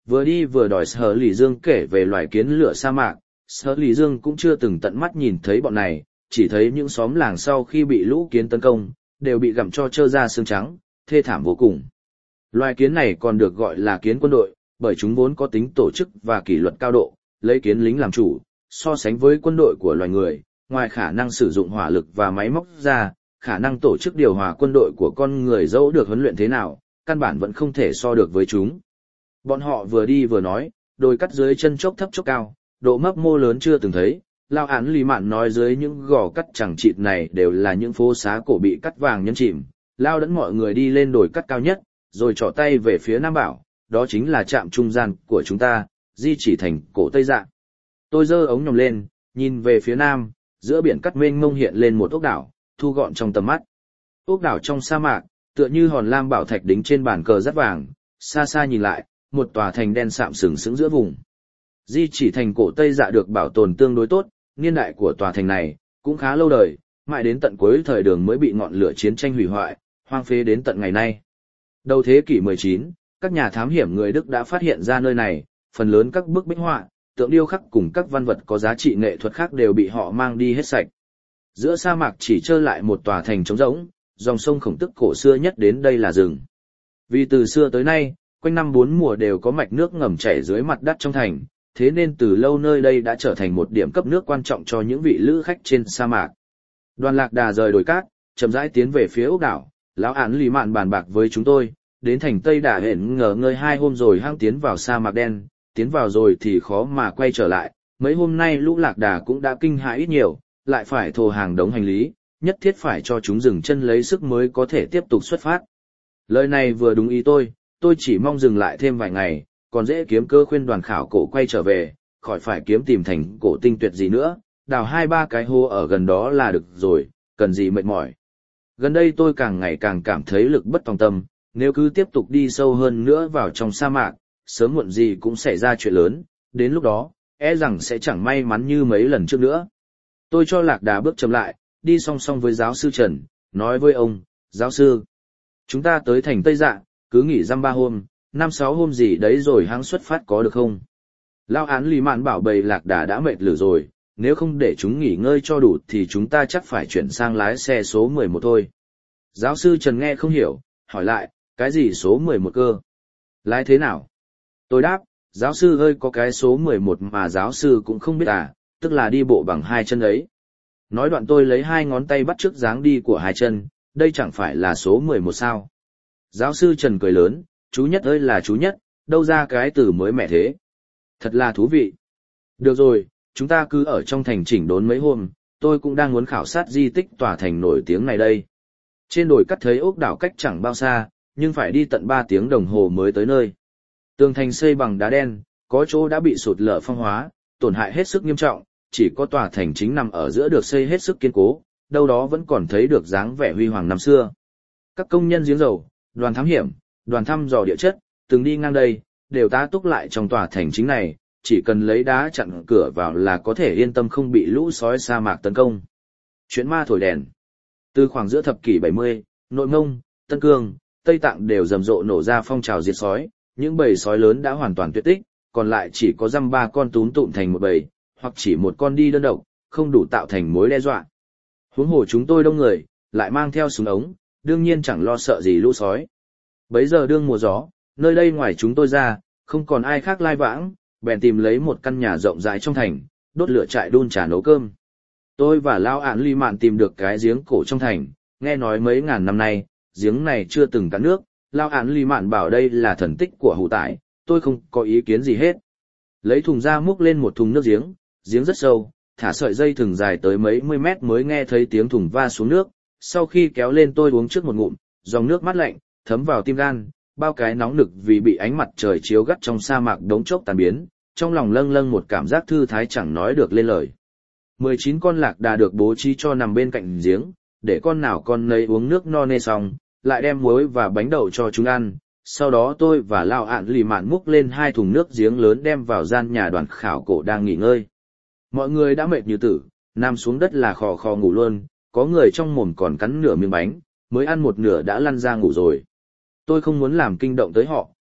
vừa đi vừa đòi Sở Lý Dương kể về loài kiến lửa sa mạc. Sở Lý Dương cũng chưa từng tận mắt nhìn thấy bọn này, chỉ thấy những xóm làng sau khi bị lũ kiến tấn công, đều bị gặm cho trơ ra xương trắng, thê thảm vô cùng. Loài kiến này còn được gọi là kiến quân đội, bởi chúng vốn có tính tổ chức và kỷ luật cao độ, lấy kiến lính làm chủ, so sánh với quân đội của loài người, ngoài khả năng sử dụng hỏa lực và máy móc ra, khả năng tổ chức điều hòa quân đội của con người dẫu được huấn luyện thế nào, căn bản vẫn không thể so được với chúng. Bọn họ vừa đi vừa nói, đồi cắt dưới chân chốc thấp chốc cao, độ mấp mô lớn chưa từng thấy. Lao án lì mạn nói dưới những gò cắt chẳng chịt này đều là những phố xá cổ bị cắt vàng nhấn chìm. Lao dẫn mọi người đi lên đồi cắt cao nhất, rồi trỏ tay về phía Nam bảo, đó chính là trạm trung gian của chúng ta, di chỉ thành cổ Tây Dạ. Tôi giơ ống nhòm lên, nhìn về phía Nam, giữa biển cắt mênh mông hiện lên một ốc đảo, thu gọn trong tầm mắt. Ốc đảo trong sa mạc, tựa như hòn lam bảo thạch đính trên bàn cờ rất vàng, xa xa nhìn lại, một tòa thành đen sạm sừng sững giữa vùng. Di chỉ thành cổ Tây Dạ được bảo tồn tương đối tốt, niên đại của tòa thành này cũng khá lâu đời, mãi đến tận cuối thời Đường mới bị ngọn lửa chiến tranh hủy hoại, hoang phế đến tận ngày nay. Đầu thế kỷ mười chín, các nhà thám hiểm người Đức đã phát hiện ra nơi này, phần lớn các bức bích họa, tượng điêu khắc cùng các văn vật có giá trị nghệ thuật khác đều bị họ mang đi hết sạch. Giữa sa mạc chỉ trơ lại một tòa thành trống rỗng, dòng sông Khổng Tức cổ xưa nhất đến đây là rừng. Vì từ xưa tới nay, quanh năm bốn mùa đều có mạch nước ngầm chảy dưới mặt đất trong thành, thế nên từ lâu nơi đây đã trở thành một điểm cấp nước quan trọng cho những vị lữ khách trên sa mạc. Đoàn Lạc Đà rời đồi cát, chậm rãi tiến về phía ốc đảo. Lão án lì mạn bàn bạc với chúng tôi, đến thành Tây Đà hẹn ngờ ngơi hai hôm rồi hăng tiến vào sa mạc đen, tiến vào rồi thì khó mà quay trở lại. Mấy hôm nay lũ Lạc Đà cũng đã kinh hãi ít nhiều, lại phải thồ hàng đống hành lý, nhất thiết phải cho chúng dừng chân lấy sức mới có thể tiếp tục xuất phát. Lời này vừa đúng ý tôi, tôi chỉ mong dừng lại thêm vài ngày, còn dễ kiếm cơ khuyên đoàn khảo cổ quay trở về, khỏi phải kiếm tìm thành cổ tinh tuyệt gì nữa, đào hai ba cái hố ở gần đó là được rồi, cần gì mệt mỏi. Gần đây tôi càng ngày càng cảm thấy lực bất tòng tâm, nếu cứ tiếp tục đi sâu hơn nữa vào trong sa mạc, sớm muộn gì cũng xảy ra chuyện lớn, đến lúc đó, e rằng sẽ chẳng may mắn như mấy lần trước nữa. Tôi cho Lạc Đà bước chậm lại, đi song song với giáo sư Trần, nói với ông, giáo sư, chúng ta tới thành Tây Dạ, cứ nghỉ dăm ba hôm, năm sáu hôm gì đấy rồi hãng xuất phát có được không? Lao án lì mạn bảo bầy Lạc Đà đã mệt lử rồi, nếu không để chúng nghỉ ngơi cho đủ thì chúng ta chắc phải chuyển sang lái xe số mười một thôi. Giáo sư Trần nghe không hiểu, hỏi lại, cái gì số mười một cơ? Lái thế nào? Tôi đáp, giáo sư ơi có cái số mười một mà giáo sư cũng không biết à, tức là đi bộ bằng hai chân ấy. Nói đoạn tôi lấy hai ngón tay bắt chước dáng đi của hai chân, đây chẳng phải là số mười một sao? Giáo sư Trần cười lớn, chú Nhất ơi là chú Nhất, đâu ra cái từ mới mẻ thế? Thật là thú vị. Được rồi, chúng ta cứ ở trong thành chỉnh đốn mấy hôm, tôi cũng đang muốn khảo sát di tích tòa thành nổi tiếng này đây. Trên đồi cắt thấy ốc đảo cách chẳng bao xa, nhưng phải đi tận ba tiếng đồng hồ mới tới nơi. Tường thành xây bằng đá đen, có chỗ đã bị sụt lở phong hóa, tổn hại hết sức nghiêm trọng, chỉ có tòa thành chính nằm ở giữa được xây hết sức kiên cố, đâu đó vẫn còn thấy được dáng vẻ huy hoàng năm xưa. Các công nhân giếng dầu, đoàn thám hiểm, đoàn thăm dò địa chất, từng đi ngang đây, đều tá túc lại trong tòa thành chính này, chỉ cần lấy đá chặn cửa vào là có thể yên tâm không bị lũ sói sa mạc tấn công. Chuyện ma thổi đèn. Từ khoảng giữa thập kỷ bảy mươi, Nội Mông, Tân Cương, Tây Tạng đều rầm rộ nổ ra phong trào diệt sói, những bầy sói lớn đã hoàn toàn tuyệt tích, còn lại chỉ có dăm ba con túm tụm thành một bầy, hoặc chỉ một con đi đơn độc, không đủ tạo thành mối đe dọa. Huống hồ chúng tôi đông người, lại mang theo súng ống, đương nhiên chẳng lo sợ gì lũ sói. Bấy giờ đương mùa gió, nơi đây ngoài chúng tôi ra, không còn ai khác lai vãng, bèn tìm lấy một căn nhà rộng rãi trong thành, đốt lửa trại đun trà nấu cơm. Tôi và Lao Án Ly Mạn tìm được cái giếng cổ trong thành, nghe nói mấy ngàn năm nay, giếng này chưa từng cạn nước, Lao Án Ly Mạn bảo đây là thần tích của hủ tải, tôi không có ý kiến gì hết. Lấy thùng ra múc lên một thùng nước giếng, giếng rất sâu, thả sợi dây thừng dài tới mấy mươi mét mới nghe thấy tiếng thùng va xuống nước, sau khi kéo lên tôi uống trước một ngụm, dòng nước mát lạnh, thấm vào tim gan, bao cái nóng nực vì bị ánh mặt trời chiếu gắt trong sa mạc đống chốc tan biến, trong lòng lâng lâng một cảm giác thư thái chẳng nói được lên lời. mười chín con lạc đà được bố trí cho nằm bên cạnh giếng, để con nào con nấy uống nước no nê xong, lại đem muối và bánh đậu cho chúng ăn. Sau đó tôi và Lao Án Lì Mạn múc lên hai thùng nước giếng lớn đem vào gian nhà đoàn khảo cổ đang nghỉ ngơi. Mọi người đã mệt như tử, nằm xuống đất là khò khò ngủ luôn, có người trong mồm còn cắn nửa miếng bánh, mới ăn một nửa đã lăn ra ngủ rồi. Tôi không muốn làm kinh động tới họ,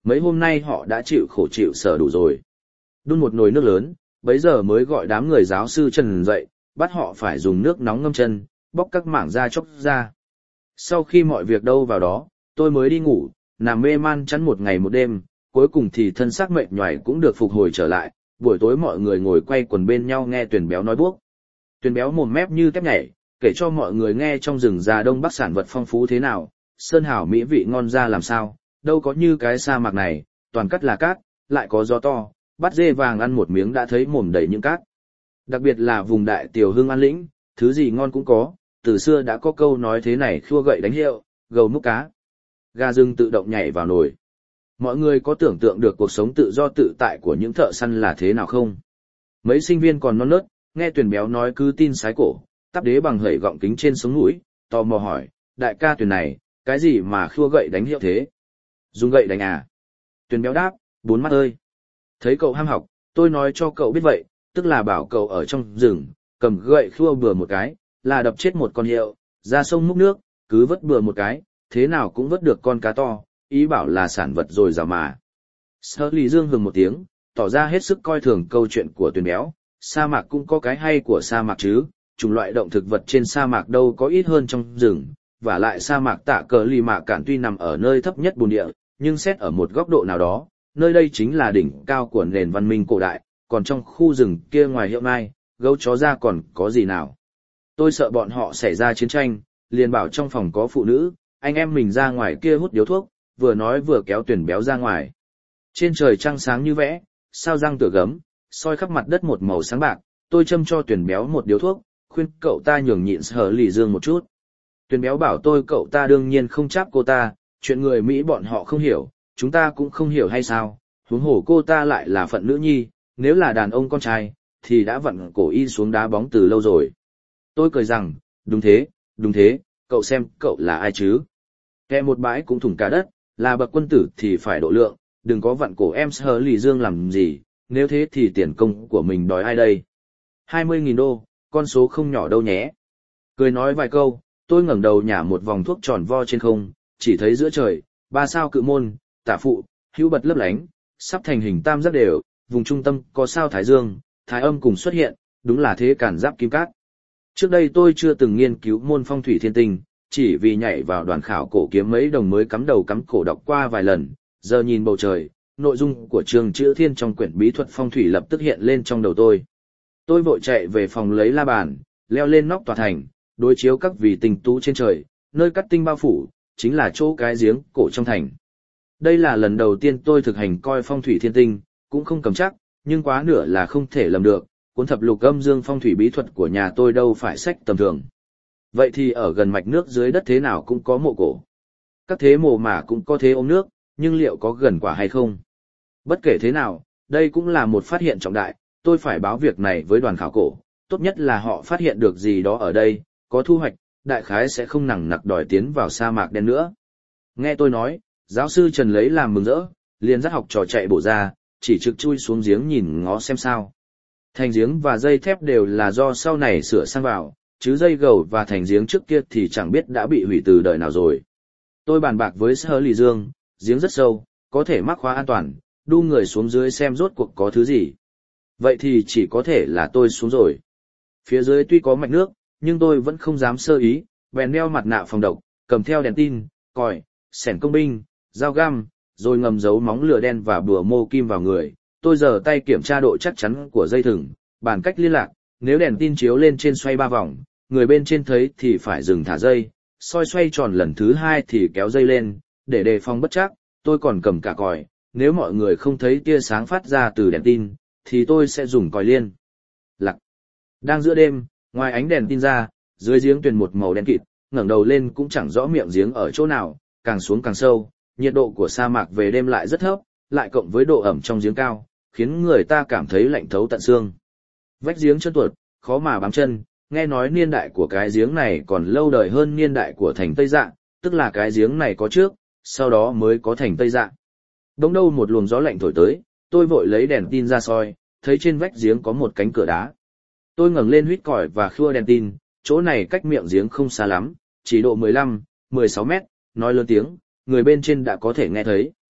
Mấy hôm nay họ đã chịu khổ chịu sở đủ rồi. Đun một nồi nước lớn, bấy giờ mới gọi đám người giáo sư Trần dậy, bắt họ phải dùng nước nóng ngâm chân, bóc các mảng da chóc ra. Sau khi mọi việc đâu vào đó, tôi mới đi ngủ, nằm mê man chắn một ngày một đêm, cuối cùng thì thân xác mệt nhoài cũng được phục hồi trở lại. Buổi tối mọi người ngồi quay quần bên nhau nghe Tuyền Béo nói buốc. Tuyền Béo mồm mép như tép nhảy, kể cho mọi người nghe trong rừng già Đông Bắc sản vật phong phú thế nào, sơn hảo mỹ vị ngon ra làm sao, đâu có như cái sa mạc này, toàn cát là cát, lại có gió to, bắt dê vàng ăn một miếng đã thấy mồm đầy những cát. Đặc biệt là vùng đại Tiểu Hưng An Lĩnh, thứ gì ngon cũng có, từ xưa đã có câu nói thế này khua gậy đánh hiệu, gầu múc cá. Gà rừng tự động nhảy vào nồi. Mọi người có tưởng tượng được cuộc sống tự do tự tại của những thợ săn là thế nào không? Mấy sinh viên còn non nớt, nghe Tuyền Béo nói cứ tin sái cổ, tắp đế bằng hẩy gọng kính trên sống mũi, tò mò hỏi, đại ca Tuyền này, cái gì mà khua gậy đánh hiệu thế? Dùng gậy đánh à? Tuyền Béo đáp, bốn mắt ơi. Thấy cậu ham học, tôi nói cho cậu biết vậy, tức là bảo cậu ở trong rừng, cầm gậy khua bừa một cái, là đập chết một con hiệu, ra sông múc nước, cứ vất bừa một cái, thế nào cũng vất được con cá to, ý bảo là sản vật rồi rào mà. Sở Lý Dương hừng một tiếng, tỏ ra hết sức coi thường câu chuyện của Tuyền Béo, sa mạc cũng có cái hay của sa mạc chứ, chủng loại động thực vật trên sa mạc đâu có ít hơn trong rừng, và lại sa mạc Tạ Cờ Lì Mạ Cản tuy nằm ở nơi thấp nhất bồn địa, nhưng xét ở một góc độ nào đó, nơi đây chính là đỉnh cao của nền văn minh cổ đại, còn trong khu rừng kia ngoài Hiệu Mai, gấu chó ra còn có gì nào. Tôi sợ bọn họ xảy ra chiến tranh, liền bảo trong phòng có phụ nữ, anh em mình ra ngoài kia hút điếu thuốc, vừa nói vừa kéo Tuyền Béo ra ngoài. Trên trời trăng sáng như vẽ, sao răng tựa gấm, soi khắp mặt đất một màu sáng bạc, tôi châm cho Tuyền Béo một điếu thuốc, khuyên cậu ta nhường nhịn Sở Lý Dương một chút. Tuyền Béo bảo tôi cậu ta đương nhiên không cháp cô ta, chuyện người Mỹ bọn họ không hiểu, chúng ta cũng không hiểu hay sao, huống hồ cô ta lại là phận nữ nhi, nếu là đàn ông con trai, thì đã vặn cổ y xuống đá bóng từ lâu rồi. Tôi cười rằng, đúng thế, đúng thế, cậu xem cậu là ai chứ? Kẻ một bãi cũng thủng cả đất, là bậc quân tử thì phải độ lượng, đừng có vặn cổ em Sở Lý Dương làm gì, nếu thế thì tiền công của mình đòi ai đây? hai mươi nghìn đô, con số không nhỏ đâu nhé. Cười nói vài câu, tôi ngẩng đầu nhả một vòng thuốc tròn vo trên không, chỉ thấy giữa trời, ba sao cự môn, tả phụ, hữu bật lấp lánh, sắp thành hình tam giác đều, vùng trung tâm có sao thái dương, thái âm cùng xuất hiện, đúng là thế cản giáp kim cát. Trước đây tôi chưa từng nghiên cứu môn phong thủy thiên tinh, chỉ vì nhảy vào đoàn khảo cổ kiếm mấy đồng mới cắm đầu cắm cổ đọc qua vài lần, giờ nhìn bầu trời, nội dung của trường chữ thiên trong quyển bí thuật phong thủy lập tức hiện lên trong đầu tôi. Tôi vội chạy về phòng lấy la bàn, leo lên nóc tòa thành, đối chiếu các vì tinh tú trên trời, nơi cắt tinh bao phủ, chính là chỗ cái giếng cổ trong thành. Đây là lần đầu tiên tôi thực hành coi phong thủy thiên tinh, cũng không cầm chắc, nhưng quá nửa là không thể lầm được, cuốn thập lục âm dương phong thủy bí thuật của nhà tôi đâu phải sách tầm thường. Vậy thì ở gần mạch nước dưới đất thế nào cũng có mộ cổ. Các thế mồ mả cũng có thế ôm nước, nhưng liệu có gần quả hay không? Bất kể thế nào, đây cũng là một phát hiện trọng đại, tôi phải báo việc này với đoàn khảo cổ, tốt nhất là họ phát hiện được gì đó ở đây, có thu hoạch, đại khái sẽ không nằng nặc đòi tiến vào sa mạc đen nữa. Nghe tôi nói, giáo sư Trần lấy làm mừng rỡ, liền dắt học trò chạy bổ ra, chỉ trực chui xuống giếng nhìn ngó xem sao. Thành giếng và dây thép đều là do sau này sửa sang vào, chứ dây gầu và thành giếng trước kia thì chẳng biết đã bị hủy từ đời nào rồi. Tôi bàn bạc với Sở Lý Dương, giếng rất sâu, có thể mắc khóa an toàn, đu người xuống dưới xem rốt cuộc có thứ gì. Vậy thì chỉ có thể là tôi xuống rồi. Phía dưới tuy có mạch nước, nhưng tôi vẫn không dám sơ ý, bèn đeo mặt nạ phòng độc, cầm theo đèn tin, còi, xẻng công binh, dao găm, rồi ngầm giấu móng lửa đen và bùa mô kim vào người. Tôi giở tay kiểm tra độ chắc chắn của dây thừng, bàn cách liên lạc, nếu đèn tin chiếu lên trên xoay ba vòng, người bên trên thấy thì phải dừng thả dây, soi xoay tròn lần thứ hai thì kéo dây lên, để đề phòng bất trắc. Tôi còn cầm cả còi, nếu mọi người không thấy tia sáng phát ra từ đèn tin, thì tôi sẽ dùng còi liên lạc. Đang giữa đêm, ngoài ánh đèn tin ra, dưới giếng tuyền một màu đen kịt, ngẩng đầu lên cũng chẳng rõ miệng giếng ở chỗ nào, càng xuống càng sâu, nhiệt độ của sa mạc về đêm lại rất thấp, lại cộng với độ ẩm trong giếng cao, khiến người ta cảm thấy lạnh thấu tận xương. Vách giếng trơn tuột, khó mà bám chân, nghe nói niên đại của cái giếng này còn lâu đời hơn niên đại của thành Tây Dạ, tức là cái giếng này có trước, sau đó mới có thành Tây Dạ. Bỗng đâu một luồng gió lạnh thổi tới, tôi vội lấy đèn tin ra soi, thấy trên vách giếng có một cánh cửa đá. Tôi ngẩng lên huýt còi và khua đèn tin, chỗ này cách miệng giếng không xa lắm, chỉ độ mười lăm, mười sáu mét, nói lớn tiếng, người bên trên đã có thể nghe thấy.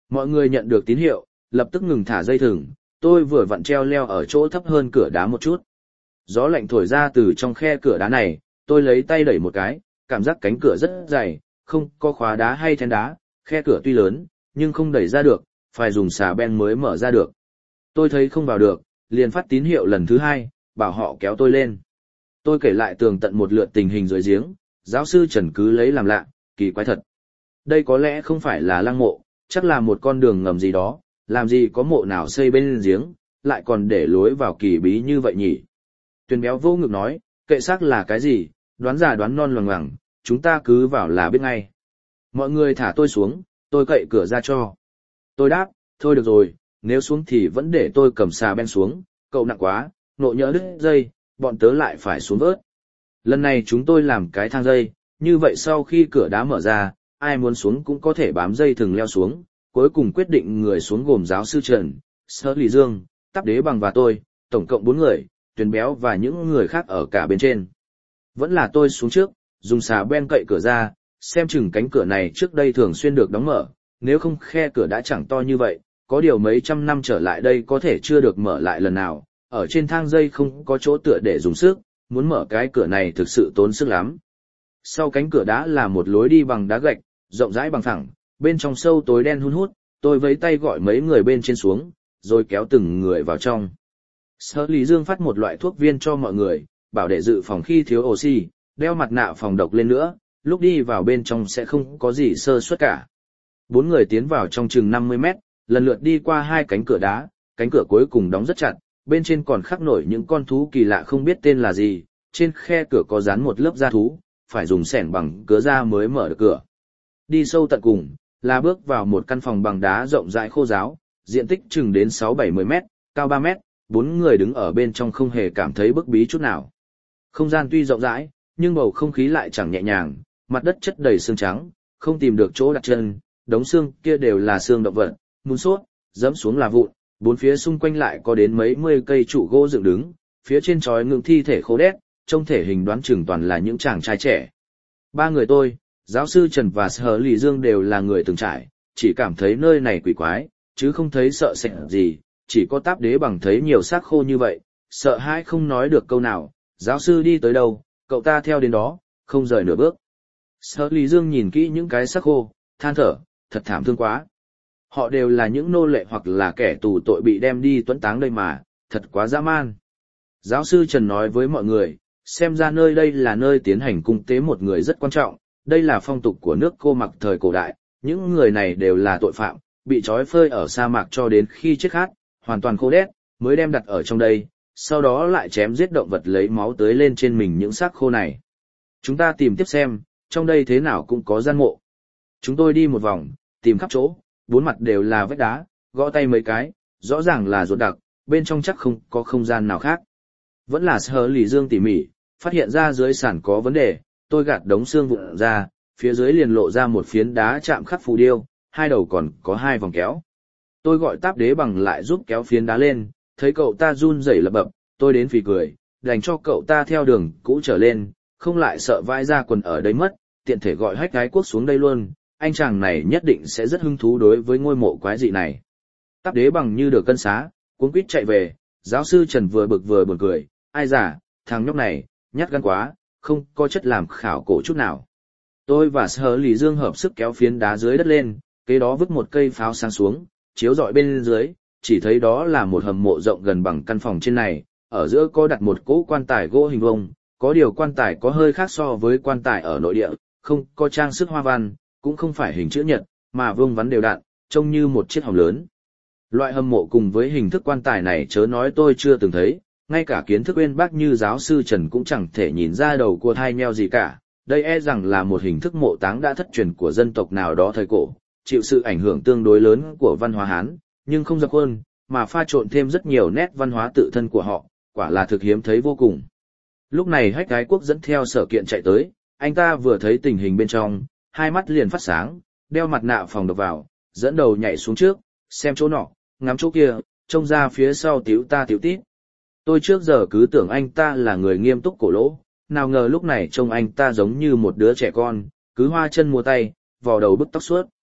Mọi người nhận được tín hiệu, lập tức ngừng thả dây thừng, tôi vừa vặn treo leo ở chỗ thấp hơn cửa đá một chút. Gió lạnh thổi ra từ trong khe cửa đá này, tôi lấy tay đẩy một cái, cảm giác cánh cửa rất dày, không có khóa đá hay then đá, khe cửa tuy lớn, nhưng không đẩy ra được, phải dùng xà beng mới mở ra được. Tôi thấy không vào được, liền phát tín hiệu lần thứ hai, bảo họ kéo tôi lên. Tôi kể lại tường tận một lượt tình hình dưới giếng, giáo sư Trần cứ lấy làm lạ, kỳ quái thật. Đây có lẽ không phải là lăng mộ, chắc là một con đường ngầm gì đó, làm gì có mộ nào xây bên giếng, lại còn để lối vào kỳ bí như vậy nhỉ. Tuyền béo vô ngực nói, kệ xác là cái gì, đoán già đoán non loằng ngoằng, chúng ta cứ vào là biết ngay. Mọi người thả tôi xuống, tôi cậy cửa ra cho. Tôi đáp, thôi được rồi, nếu xuống thì vẫn để tôi cầm xà beng xuống, cậu nặng quá, nộ nhỡ đứt dây, bọn tớ lại phải xuống vớt. Lần này chúng tôi làm cái thang dây, như vậy sau khi cửa đá mở ra, ai muốn xuống cũng có thể bám dây thừng leo xuống. Cuối cùng quyết định người xuống gồm giáo sư Trần, Sở Lý Dương, Táp Đế Bằng và tôi, tổng cộng bốn người, Tuyền béo và những người khác ở cả bên trên. Vẫn là tôi xuống trước, dùng xà beng cậy cửa ra, xem chừng cánh cửa này trước đây thường xuyên được đóng mở, nếu không khe cửa đã chẳng to như vậy, có điều mấy trăm năm trở lại đây có thể chưa được mở lại lần nào, ở trên thang dây không có chỗ tựa để dùng sức, muốn mở cái cửa này thực sự tốn sức lắm. Sau cánh cửa đá là một lối đi bằng đá gạch, rộng rãi bằng phẳng, bên trong sâu tối đen hun hút, tôi vẫy tay gọi mấy người bên trên xuống, rồi kéo từng người vào trong. Sở Lý Dương phát một loại thuốc viên cho mọi người, bảo để dự phòng khi thiếu oxy, đeo mặt nạ phòng độc lên nữa, lúc đi vào bên trong sẽ không có gì sơ suất cả. Bốn người tiến vào trong chừng năm mươi mét, lần lượt đi qua hai cánh cửa đá, cánh cửa cuối cùng đóng rất chặt, bên trên còn khắc nổi những con thú kỳ lạ không biết tên là gì, trên khe cửa có dán một lớp da thú, phải dùng xẻng bằng cứa da mới mở được cửa. Đi sâu tận cùng, là bước vào một căn phòng bằng đá rộng rãi khô ráo, diện tích chừng đến sáu bảy mươi mét, cao ba mét, bốn người đứng ở bên trong không hề cảm thấy bức bí chút nào. Không gian tuy rộng rãi, nhưng bầu không khí lại chẳng nhẹ nhàng, mặt đất chất đầy xương trắng, không tìm được chỗ đặt chân, đống xương kia đều là xương động vật, mùn sốt, dẫm xuống là vụn, bốn phía xung quanh lại có đến mấy mươi cây trụ gỗ dựng đứng, phía trên trói ngưỡng thi thể khô đét, trông thể hình đoán chừng toàn là những chàng trai trẻ. Ba người tôi, giáo sư Trần và Sở Lý Dương đều là người từng trải, chỉ cảm thấy nơi này quỷ quái, chứ không thấy sợ sệt gì, chỉ có Táp Đế Bằng thấy nhiều xác khô như vậy, sợ hãi không nói được câu nào, giáo sư đi tới đâu, cậu ta theo đến đó, không rời nửa bước. Sở Lý Dương nhìn kỹ những cái xác khô, than thở, thật thảm thương quá. Họ đều là những nô lệ hoặc là kẻ tù tội bị đem đi tuẫn táng đây mà, thật quá dã man. Giáo sư Trần nói với mọi người, xem ra nơi đây là nơi tiến hành cung tế một người rất quan trọng, đây là phong tục của nước Cô Mặc thời cổ đại, những người này đều là tội phạm, bị trói phơi ở sa mạc cho đến khi chết khát, hoàn toàn khô đét, mới đem đặt ở trong đây, sau đó lại chém giết động vật lấy máu tưới lên trên mình những xác khô này. Chúng ta tìm tiếp xem, trong đây thế nào cũng có gian mộ. Chúng tôi đi một vòng, tìm khắp chỗ, bốn mặt đều là vách đá, gõ tay mấy cái, rõ ràng là ruột đặc, bên trong chắc không có không gian nào khác. Vẫn là Sở Lý Dương tỉ mỉ, phát hiện ra dưới sàn có vấn đề, tôi gạt đống xương vụn ra, phía dưới liền lộ ra một phiến đá chạm khắc phù điêu, hai đầu còn có hai vòng kéo. Tôi gọi Táp Đế Bằng lại giúp kéo phiến đá lên, thấy cậu ta run rẩy lập bập, tôi đến phì cười, đành cho cậu ta theo đường cũ trở lên, không lại sợ vãi ra quần ở đây mất, tiện thể gọi Hách Ái Quốc xuống đây luôn, anh chàng này nhất định sẽ rất hứng thú đối với ngôi mộ quái dị này. Táp Đế Bằng như được cân xá, cuống quýt chạy về, giáo sư Trần vừa bực vừa buồn cười, ai già, thằng nhóc này, nhát gan quá, không có chất làm khảo cổ chút nào. Tôi và Sở Lý Dương hợp sức kéo phiến đá dưới đất lên, kế đó vứt một cây pháo sáng xuống, chiếu rọi bên dưới, chỉ thấy đó là một hầm mộ rộng gần bằng căn phòng trên này, ở giữa có đặt một cỗ quan tài gỗ hình vuông, có điều quan tài có hơi khác so với quan tài ở nội địa, không có trang sức hoa văn, cũng không phải hình chữ nhật, mà vuông vắn đều đặn, trông như một chiếc hòm lớn. Loại hầm mộ cùng với hình thức quan tài này chớ nói tôi chưa từng thấy, ngay cả kiến thức uyên bác như giáo sư Trần cũng chẳng thể nhìn ra đầu cua thai nheo gì cả. Đây e rằng là một hình thức mộ táng đã thất truyền của dân tộc nào đó thời cổ, chịu sự ảnh hưởng tương đối lớn của văn hóa Hán, nhưng không dập khuôn, mà pha trộn thêm rất nhiều nét văn hóa tự thân của họ, quả là thực hiếm thấy vô cùng. Lúc này Hách Ái Quốc dẫn theo Sở Kiện chạy tới, anh ta vừa thấy tình hình bên trong, hai mắt liền phát sáng, đeo mặt nạ phòng độc vào, dẫn đầu nhảy xuống trước, xem chỗ nọ, ngắm chỗ kia, trông ra phía sau tiểu ta tiểu tít. Tôi trước giờ cứ tưởng anh ta là người nghiêm túc cổ lỗ, nào ngờ lúc này trông anh ta giống như một đứa trẻ con, cứ hoa chân mua tay, vò đầu bứt tóc suốt.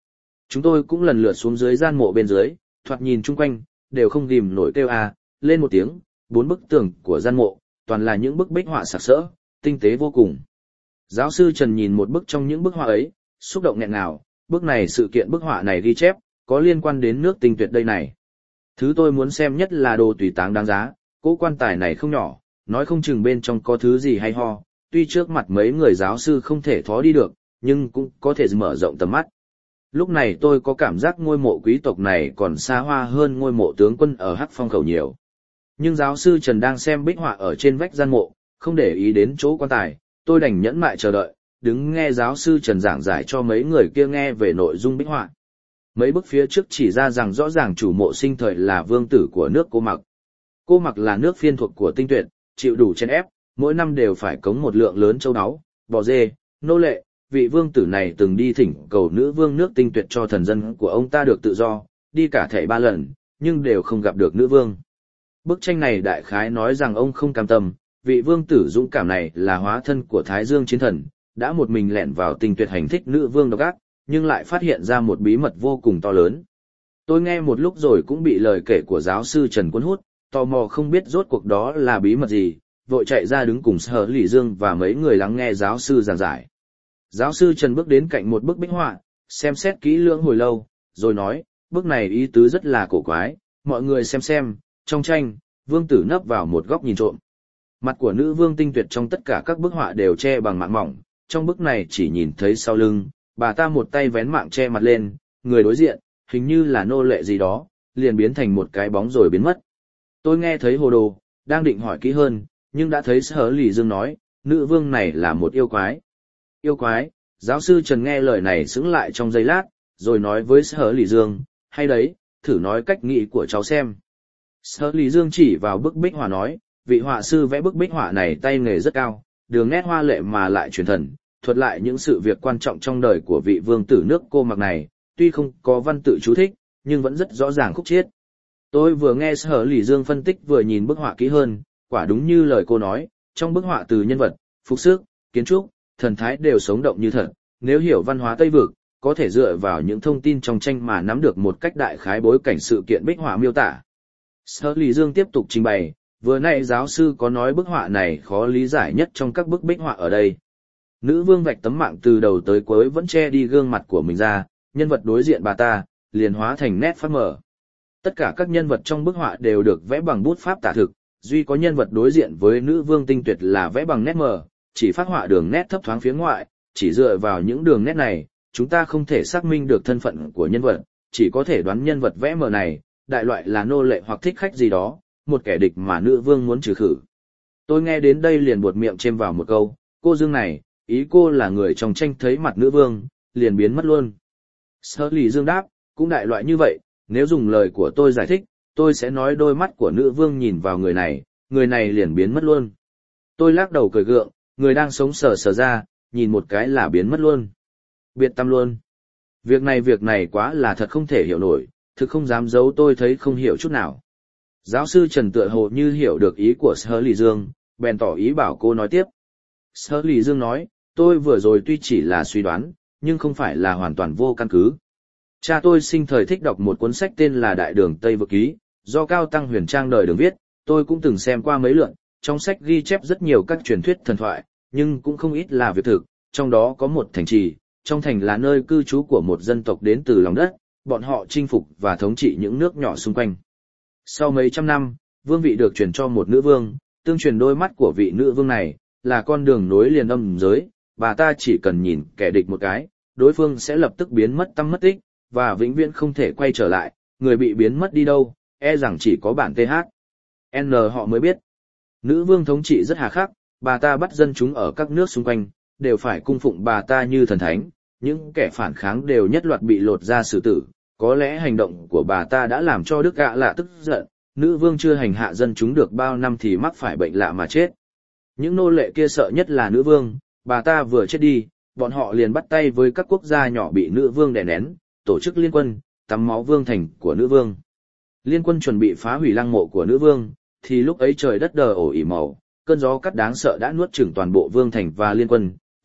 Chúng tôi cũng lần lượt xuống dưới gian mộ bên dưới, thoạt nhìn chung quanh, đều không ghim nổi kêu à, lên một tiếng, bốn bức tường của gian mộ, toàn là những bức bích họa sặc sỡ, tinh tế vô cùng. Giáo sư Trần nhìn một bức trong những bức họa ấy, xúc động nghẹn ngào, bức này sự kiện bức họa này ghi chép, có liên quan đến nước tinh tuyệt đây này. Thứ tôi muốn xem nhất là đồ tùy táng đáng giá, cỗ quan tài này không nhỏ, nói không chừng bên trong có thứ gì hay ho, tuy trước mặt mấy người giáo sư không thể thó đi được, nhưng cũng có thể mở rộng tầm mắt. Lúc này tôi có cảm giác ngôi mộ quý tộc này còn xa hoa hơn ngôi mộ tướng quân ở Hắc Phong Khẩu nhiều. Nhưng giáo sư Trần đang xem bích họa ở trên vách gian mộ, không để ý đến chỗ quan tài, tôi đành nhẫn mại chờ đợi, đứng nghe giáo sư Trần giảng giải cho mấy người kia nghe về nội dung bích họa. Mấy bức phía trước chỉ ra rằng rõ ràng chủ mộ sinh thời là vương tử của nước Cô Mặc. Cô Mặc là nước phiên thuộc của Tinh Tuyệt, chịu đủ chen ép, mỗi năm đều phải cống một lượng lớn châu báu, bò dê, nô lệ. Vị vương tử này từng đi thỉnh cầu nữ vương nước Tinh Tuyệt cho thần dân của ông ta được tự do, đi cả thảy ba lần, nhưng đều không gặp được nữ vương. Bức tranh này đại khái nói rằng ông không cam tâm, vị vương tử dũng cảm này là hóa thân của Thái Dương chiến thần, đã một mình lẻn vào Tinh Tuyệt hành thích nữ vương độc ác, nhưng lại phát hiện ra một bí mật vô cùng to lớn. Tôi nghe một lúc rồi cũng bị lời kể của giáo sư Trần cuốn hút, tò mò không biết rốt cuộc đó là bí mật gì, vội chạy ra đứng cùng Sở Lỷ Dương và mấy người lắng nghe giáo sư giảng giải. Giáo sư Trần bước đến cạnh một bức bích họa, xem xét kỹ lưỡng hồi lâu, rồi nói, bức này ý tứ rất là cổ quái, mọi người xem xem, trong tranh, vương tử nấp vào một góc nhìn trộm. Mặt của nữ vương Tinh Tuyệt trong tất cả các bức họa đều che bằng mạng mỏng, trong bức này chỉ nhìn thấy sau lưng, bà ta một tay vén mạng che mặt lên, người đối diện, hình như là nô lệ gì đó, liền biến thành một cái bóng rồi biến mất. Tôi nghe thấy hồ đồ, đang định hỏi kỹ hơn, nhưng đã thấy Sở Lỷ Dương nói, nữ vương này là một yêu quái. Yêu quái, giáo sư Trần nghe lời này sững lại trong giây lát, rồi nói với Sở Lỷ Dương, hay đấy, thử nói cách nghĩ của cháu xem. Sở Lỷ Dương chỉ vào bức bích họa nói, vị họa sư vẽ bức bích họa này tay nghề rất cao, đường nét hoa lệ mà lại truyền thần, thuật lại những sự việc quan trọng trong đời của vị vương tử nước Cô Mặc này, tuy không có văn tự chú thích, nhưng vẫn rất rõ ràng khúc chiết. Tôi vừa nghe Sở Lỷ Dương phân tích vừa nhìn bức họa kỹ hơn, quả đúng như lời cô nói, trong bức họa từ nhân vật, phục sức, kiến trúc, thần thái đều sống động như thật, nếu hiểu văn hóa Tây Vực, có thể dựa vào những thông tin trong tranh mà nắm được một cách đại khái bối cảnh sự kiện bích họa miêu tả. Sở Lỷ Dương tiếp tục trình bày, vừa nãy giáo sư có nói bức họa này khó lý giải nhất trong các bức bích họa ở đây. Nữ vương vạch tấm mạng từ đầu tới cuối vẫn che đi gương mặt của mình ra, nhân vật đối diện bà ta, liền hóa thành nét phát mở. Tất cả các nhân vật trong bức họa đều được vẽ bằng bút pháp tả thực, duy có nhân vật đối diện với nữ vương Tinh Tuyệt là vẽ bằng nét mờ, chỉ phát họa đường nét thấp thoáng phía ngoại, chỉ dựa vào những đường nét này, chúng ta không thể xác minh được thân phận của nhân vật, chỉ có thể đoán nhân vật vẽ mờ này, đại loại là nô lệ hoặc thích khách gì đó, một kẻ địch mà nữ vương muốn trừ khử. Tôi nghe đến đây liền buột miệng chêm vào một câu, cô Dương này, ý cô là người trong tranh thấy mặt nữ vương, liền biến mất luôn. Sở Lỷ Dương đáp, cũng đại loại như vậy, nếu dùng lời của tôi giải thích, tôi sẽ nói đôi mắt của nữ vương nhìn vào người này, người này liền biến mất luôn. Tôi lắc đầu cười gượng, người đang sống sờ sờ ra, nhìn một cái là biến mất luôn. Biệt tâm luôn. Việc này việc này quá là thật không thể hiểu nổi, thực không dám giấu tôi thấy không hiểu chút nào. Giáo sư Trần tựa hồ như hiểu được ý của Sở Lỷ Dương, bèn tỏ ý bảo cô nói tiếp. Sở Lỷ Dương nói, tôi vừa rồi tuy chỉ là suy đoán, nhưng không phải là hoàn toàn vô căn cứ. Cha tôi sinh thời thích đọc một cuốn sách tên là Đại Đường Tây Vực Ký, do Cao Tăng Huyền Trang đời Đường viết, tôi cũng từng xem qua mấy lượt, trong sách ghi chép rất nhiều các truyền thuyết thần thoại, nhưng cũng không ít là việc thực, trong đó có một thành trì, trong thành là nơi cư trú của một dân tộc đến từ lòng đất, bọn họ chinh phục và thống trị những nước nhỏ xung quanh. Sau mấy trăm năm, vương vị được truyền cho một nữ vương, tương truyền đôi mắt của vị nữ vương này, là con đường nối liền âm giới, bà ta chỉ cần nhìn kẻ địch một cái, đối phương sẽ lập tức biến mất tăm mất tích, và vĩnh viễn không thể quay trở lại, người bị biến mất đi đâu, e rằng chỉ có bản tê hát. N họ mới biết. Nữ vương thống trị rất hà khắc, bà ta bắt dân chúng ở các nước xung quanh, đều phải cung phụng bà ta như thần thánh, những kẻ phản kháng đều nhất loạt bị lột ra xử tử, có lẽ hành động của bà ta đã làm cho Đức Gạ Lạ tức giận, nữ vương chưa hành hạ dân chúng được bao năm thì mắc phải bệnh lạ mà chết. Những nô lệ kia sợ nhất là nữ vương, bà ta vừa chết đi, bọn họ liền bắt tay với các quốc gia nhỏ bị nữ vương đè nén, tổ chức liên quân, tắm máu vương thành của nữ vương. Liên quân chuẩn bị phá hủy lăng mộ của nữ vương, thì lúc ấy trời đất đờ ổ ỉ màu, cơn gió cắt đáng sợ đã nuốt chửng toàn bộ vương thành và liên quân,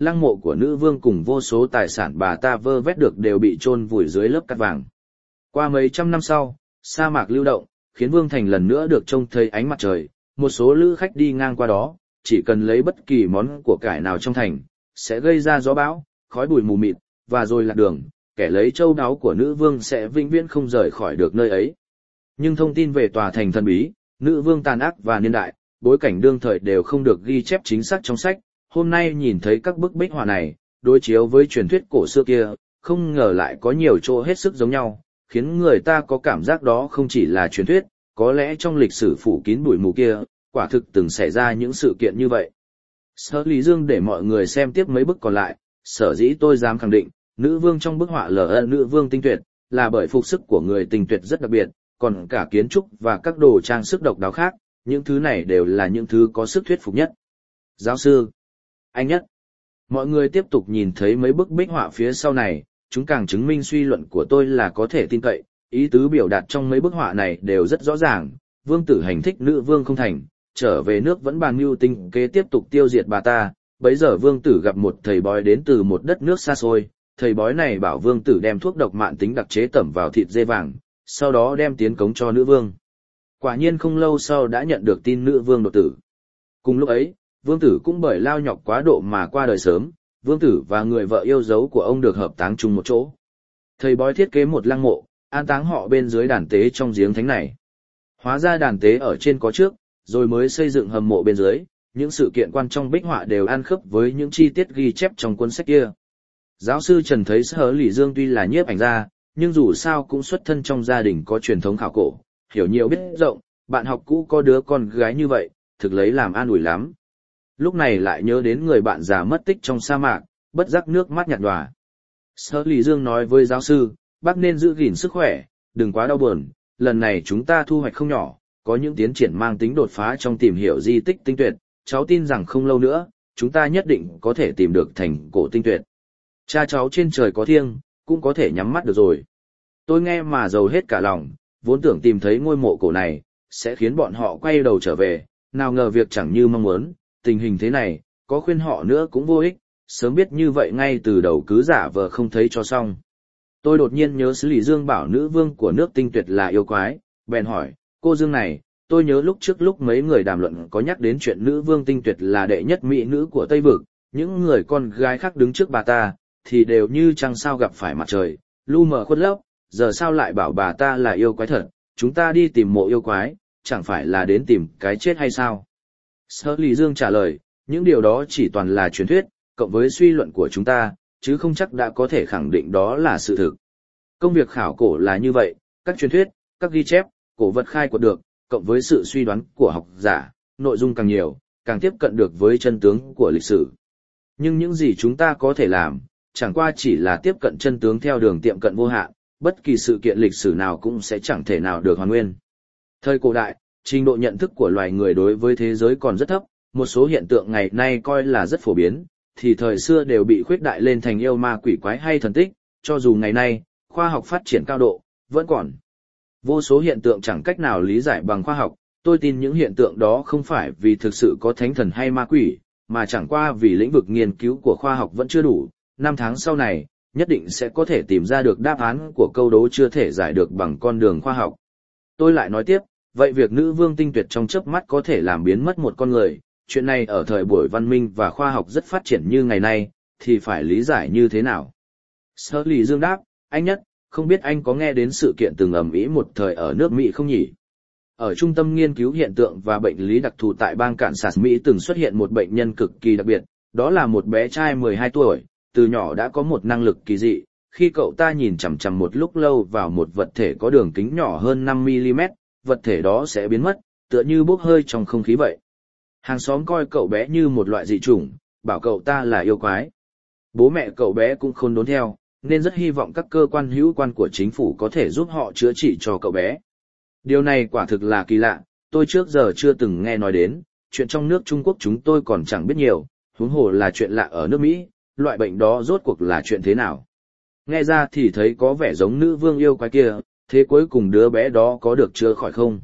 lăng mộ của nữ vương cùng vô số tài sản bà ta vơ vét được đều bị chôn vùi dưới lớp cát vàng. Qua mấy trăm năm sau, sa mạc lưu động, khiến Vương Thành lần nữa được trông thấy ánh mặt trời, một số lữ khách đi ngang qua đó, chỉ cần lấy bất kỳ món của cải nào trong thành, sẽ gây ra gió bão, khói bụi mù mịt, và rồi lạc đường, kẻ lấy châu báu của nữ vương sẽ vĩnh viễn không rời khỏi được nơi ấy. Nhưng thông tin về tòa thành thần bí, nữ vương tàn ác và niên đại, bối cảnh đương thời đều không được ghi chép chính xác trong sách. Hôm nay nhìn thấy các bức bích họa này, đối chiếu với truyền thuyết cổ xưa kia, không ngờ lại có nhiều chỗ hết sức giống nhau, khiến người ta có cảm giác đó không chỉ là truyền thuyết, có lẽ trong lịch sử phủ kín bụi mù kia, quả thực từng xảy ra những sự kiện như vậy. Sở Lý Dương để mọi người xem tiếp mấy bức còn lại, sở dĩ tôi dám khẳng định, nữ vương trong bức họa là nữ vương tinh tuyệt, là bởi phục sức của người tinh tuyệt rất đặc biệt, còn cả kiến trúc và các đồ trang sức độc đáo khác, những thứ này đều là những thứ có sức thuyết phục nhất. Giáo sư, anh nhất. Mọi người tiếp tục nhìn thấy mấy bức bích họa phía sau này, chúng càng chứng minh suy luận của tôi là có thể tin cậy, ý tứ biểu đạt trong mấy bức họa này đều rất rõ ràng, vương tử hành thích nữ vương không thành, trở về nước vẫn bàn mưu tinh kế tiếp tục tiêu diệt bà ta. Bấy giờ vương tử gặp một thầy bói đến từ một đất nước xa xôi, thầy bói này bảo vương tử đem thuốc độc mạn tính đặc chế tẩm vào thịt dê vàng, sau đó đem tiến cống cho nữ vương. Quả nhiên không lâu sau đã nhận được tin nữ vương đột tử. Cùng lúc ấy, vương tử cũng bởi lao nhọc quá độ mà qua đời sớm, vương tử và người vợ yêu dấu của ông được hợp táng chung một chỗ. Thầy bói thiết kế một lăng mộ, an táng họ bên dưới đàn tế trong giếng thánh này. Hóa ra đàn tế ở trên có trước, rồi mới xây dựng hầm mộ bên dưới, những sự kiện quan trong bích họa đều ăn khớp với những chi tiết ghi chép trong cuốn sách kia. Giáo sư Trần thấy Sở Lý Dương tuy là nhiếp ảnh gia, nhưng dù sao cũng xuất thân trong gia đình có truyền thống khảo cổ, hiểu nhiều biết rộng, bạn học cũ có đứa con gái như vậy, thực lấy làm an ủi lắm. Lúc này lại nhớ đến người bạn già mất tích trong sa mạc, bất giác nước mắt nhạt nhòa. Sở Lý Dương nói với giáo sư, bác nên giữ gìn sức khỏe, đừng quá đau buồn, lần này chúng ta thu hoạch không nhỏ, có những tiến triển mang tính đột phá trong tìm hiểu di tích tinh tuyệt, cháu tin rằng không lâu nữa, chúng ta nhất định có thể tìm được thành cổ tinh tuyệt. Cha cháu trên trời có thiêng, cũng có thể nhắm mắt được rồi. Tôi nghe mà giàu hết cả lòng, vốn tưởng tìm thấy ngôi mộ cổ này, sẽ khiến bọn họ quay đầu trở về, nào ngờ việc chẳng như mong muốn, tình hình thế này, có khuyên họ nữa cũng vô ích, sớm biết như vậy ngay từ đầu cứ giả vờ không thấy cho xong. Tôi đột nhiên nhớ Sử Lý Dương bảo nữ vương của nước tinh tuyệt là yêu quái, bèn hỏi, cô Dương này, tôi nhớ lúc trước lúc mấy người đàm luận có nhắc đến chuyện nữ vương tinh tuyệt là đệ nhất mỹ nữ của Tây Vực, những người con gái khác đứng trước bà ta, thì đều như trăng sao gặp phải mặt trời, lu mờ khuất lấp, giờ sao lại bảo bà ta là yêu quái thật, chúng ta đi tìm mộ yêu quái, chẳng phải là đến tìm cái chết hay sao? Sở Lý Dương trả lời, những điều đó chỉ toàn là truyền thuyết, cộng với suy luận của chúng ta, chứ không chắc đã có thể khẳng định đó là sự thực. Công việc khảo cổ là như vậy, các truyền thuyết, các ghi chép, cổ vật khai quật được, cộng với sự suy đoán của học giả, nội dung càng nhiều, càng tiếp cận được với chân tướng của lịch sử. Nhưng những gì chúng ta có thể làm, chẳng qua chỉ là tiếp cận chân tướng theo đường tiệm cận vô hạn, bất kỳ sự kiện lịch sử nào cũng sẽ chẳng thể nào được hoàn nguyên. Thời cổ đại, trình độ nhận thức của loài người đối với thế giới còn rất thấp, một số hiện tượng ngày nay coi là rất phổ biến, thì thời xưa đều bị khuyết đại lên thành yêu ma quỷ quái hay thần tích, cho dù ngày nay, khoa học phát triển cao độ, vẫn còn vô số hiện tượng chẳng cách nào lý giải bằng khoa học. Tôi tin những hiện tượng đó không phải vì thực sự có thánh thần hay ma quỷ, mà chẳng qua vì lĩnh vực nghiên cứu của khoa học vẫn chưa đủ. Năm tháng sau này, nhất định sẽ có thể tìm ra được đáp án của câu đố chưa thể giải được bằng con đường khoa học. Tôi lại nói tiếp, vậy việc nữ vương tinh tuyệt trong chớp mắt có thể làm biến mất một con người, chuyện này ở thời buổi văn minh và khoa học rất phát triển như ngày nay, thì phải lý giải như thế nào? Sở Lý Dương đáp, anh nhất, không biết anh có nghe đến sự kiện từng ầm ĩ một thời ở nước Mỹ không nhỉ? Ở Trung tâm Nghiên cứu Hiện tượng và Bệnh lý đặc thù tại bang Kansas Mỹ từng xuất hiện một bệnh nhân cực kỳ đặc biệt, đó là một bé trai mười hai tuổi, từ nhỏ đã có một năng lực kỳ dị, khi cậu ta nhìn chằm chằm một lúc lâu vào một vật thể có đường kính nhỏ hơn năm mi li mét, vật thể đó sẽ biến mất, tựa như bốc hơi trong không khí vậy. Hàng xóm coi cậu bé như một loại dị chủng, bảo cậu ta là yêu quái. Bố mẹ cậu bé cũng khôn đốn theo, nên rất hy vọng các cơ quan hữu quan của chính phủ có thể giúp họ chữa trị cho cậu bé. Điều này quả thực là kỳ lạ, tôi trước giờ chưa từng nghe nói đến, chuyện trong nước Trung Quốc chúng tôi còn chẳng biết nhiều, huống hồ là chuyện lạ ở nước Mỹ, loại bệnh đó rốt cuộc là chuyện thế nào. Nghe ra thì thấy có vẻ giống nữ vương yêu quái kia, thế cuối cùng đứa bé đó có được chữa khỏi không?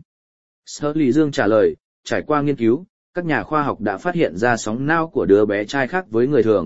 Sở Lý Dương trả lời, trải qua nghiên cứu, các nhà khoa học đã phát hiện ra sóng não của đứa bé trai khác với người thường,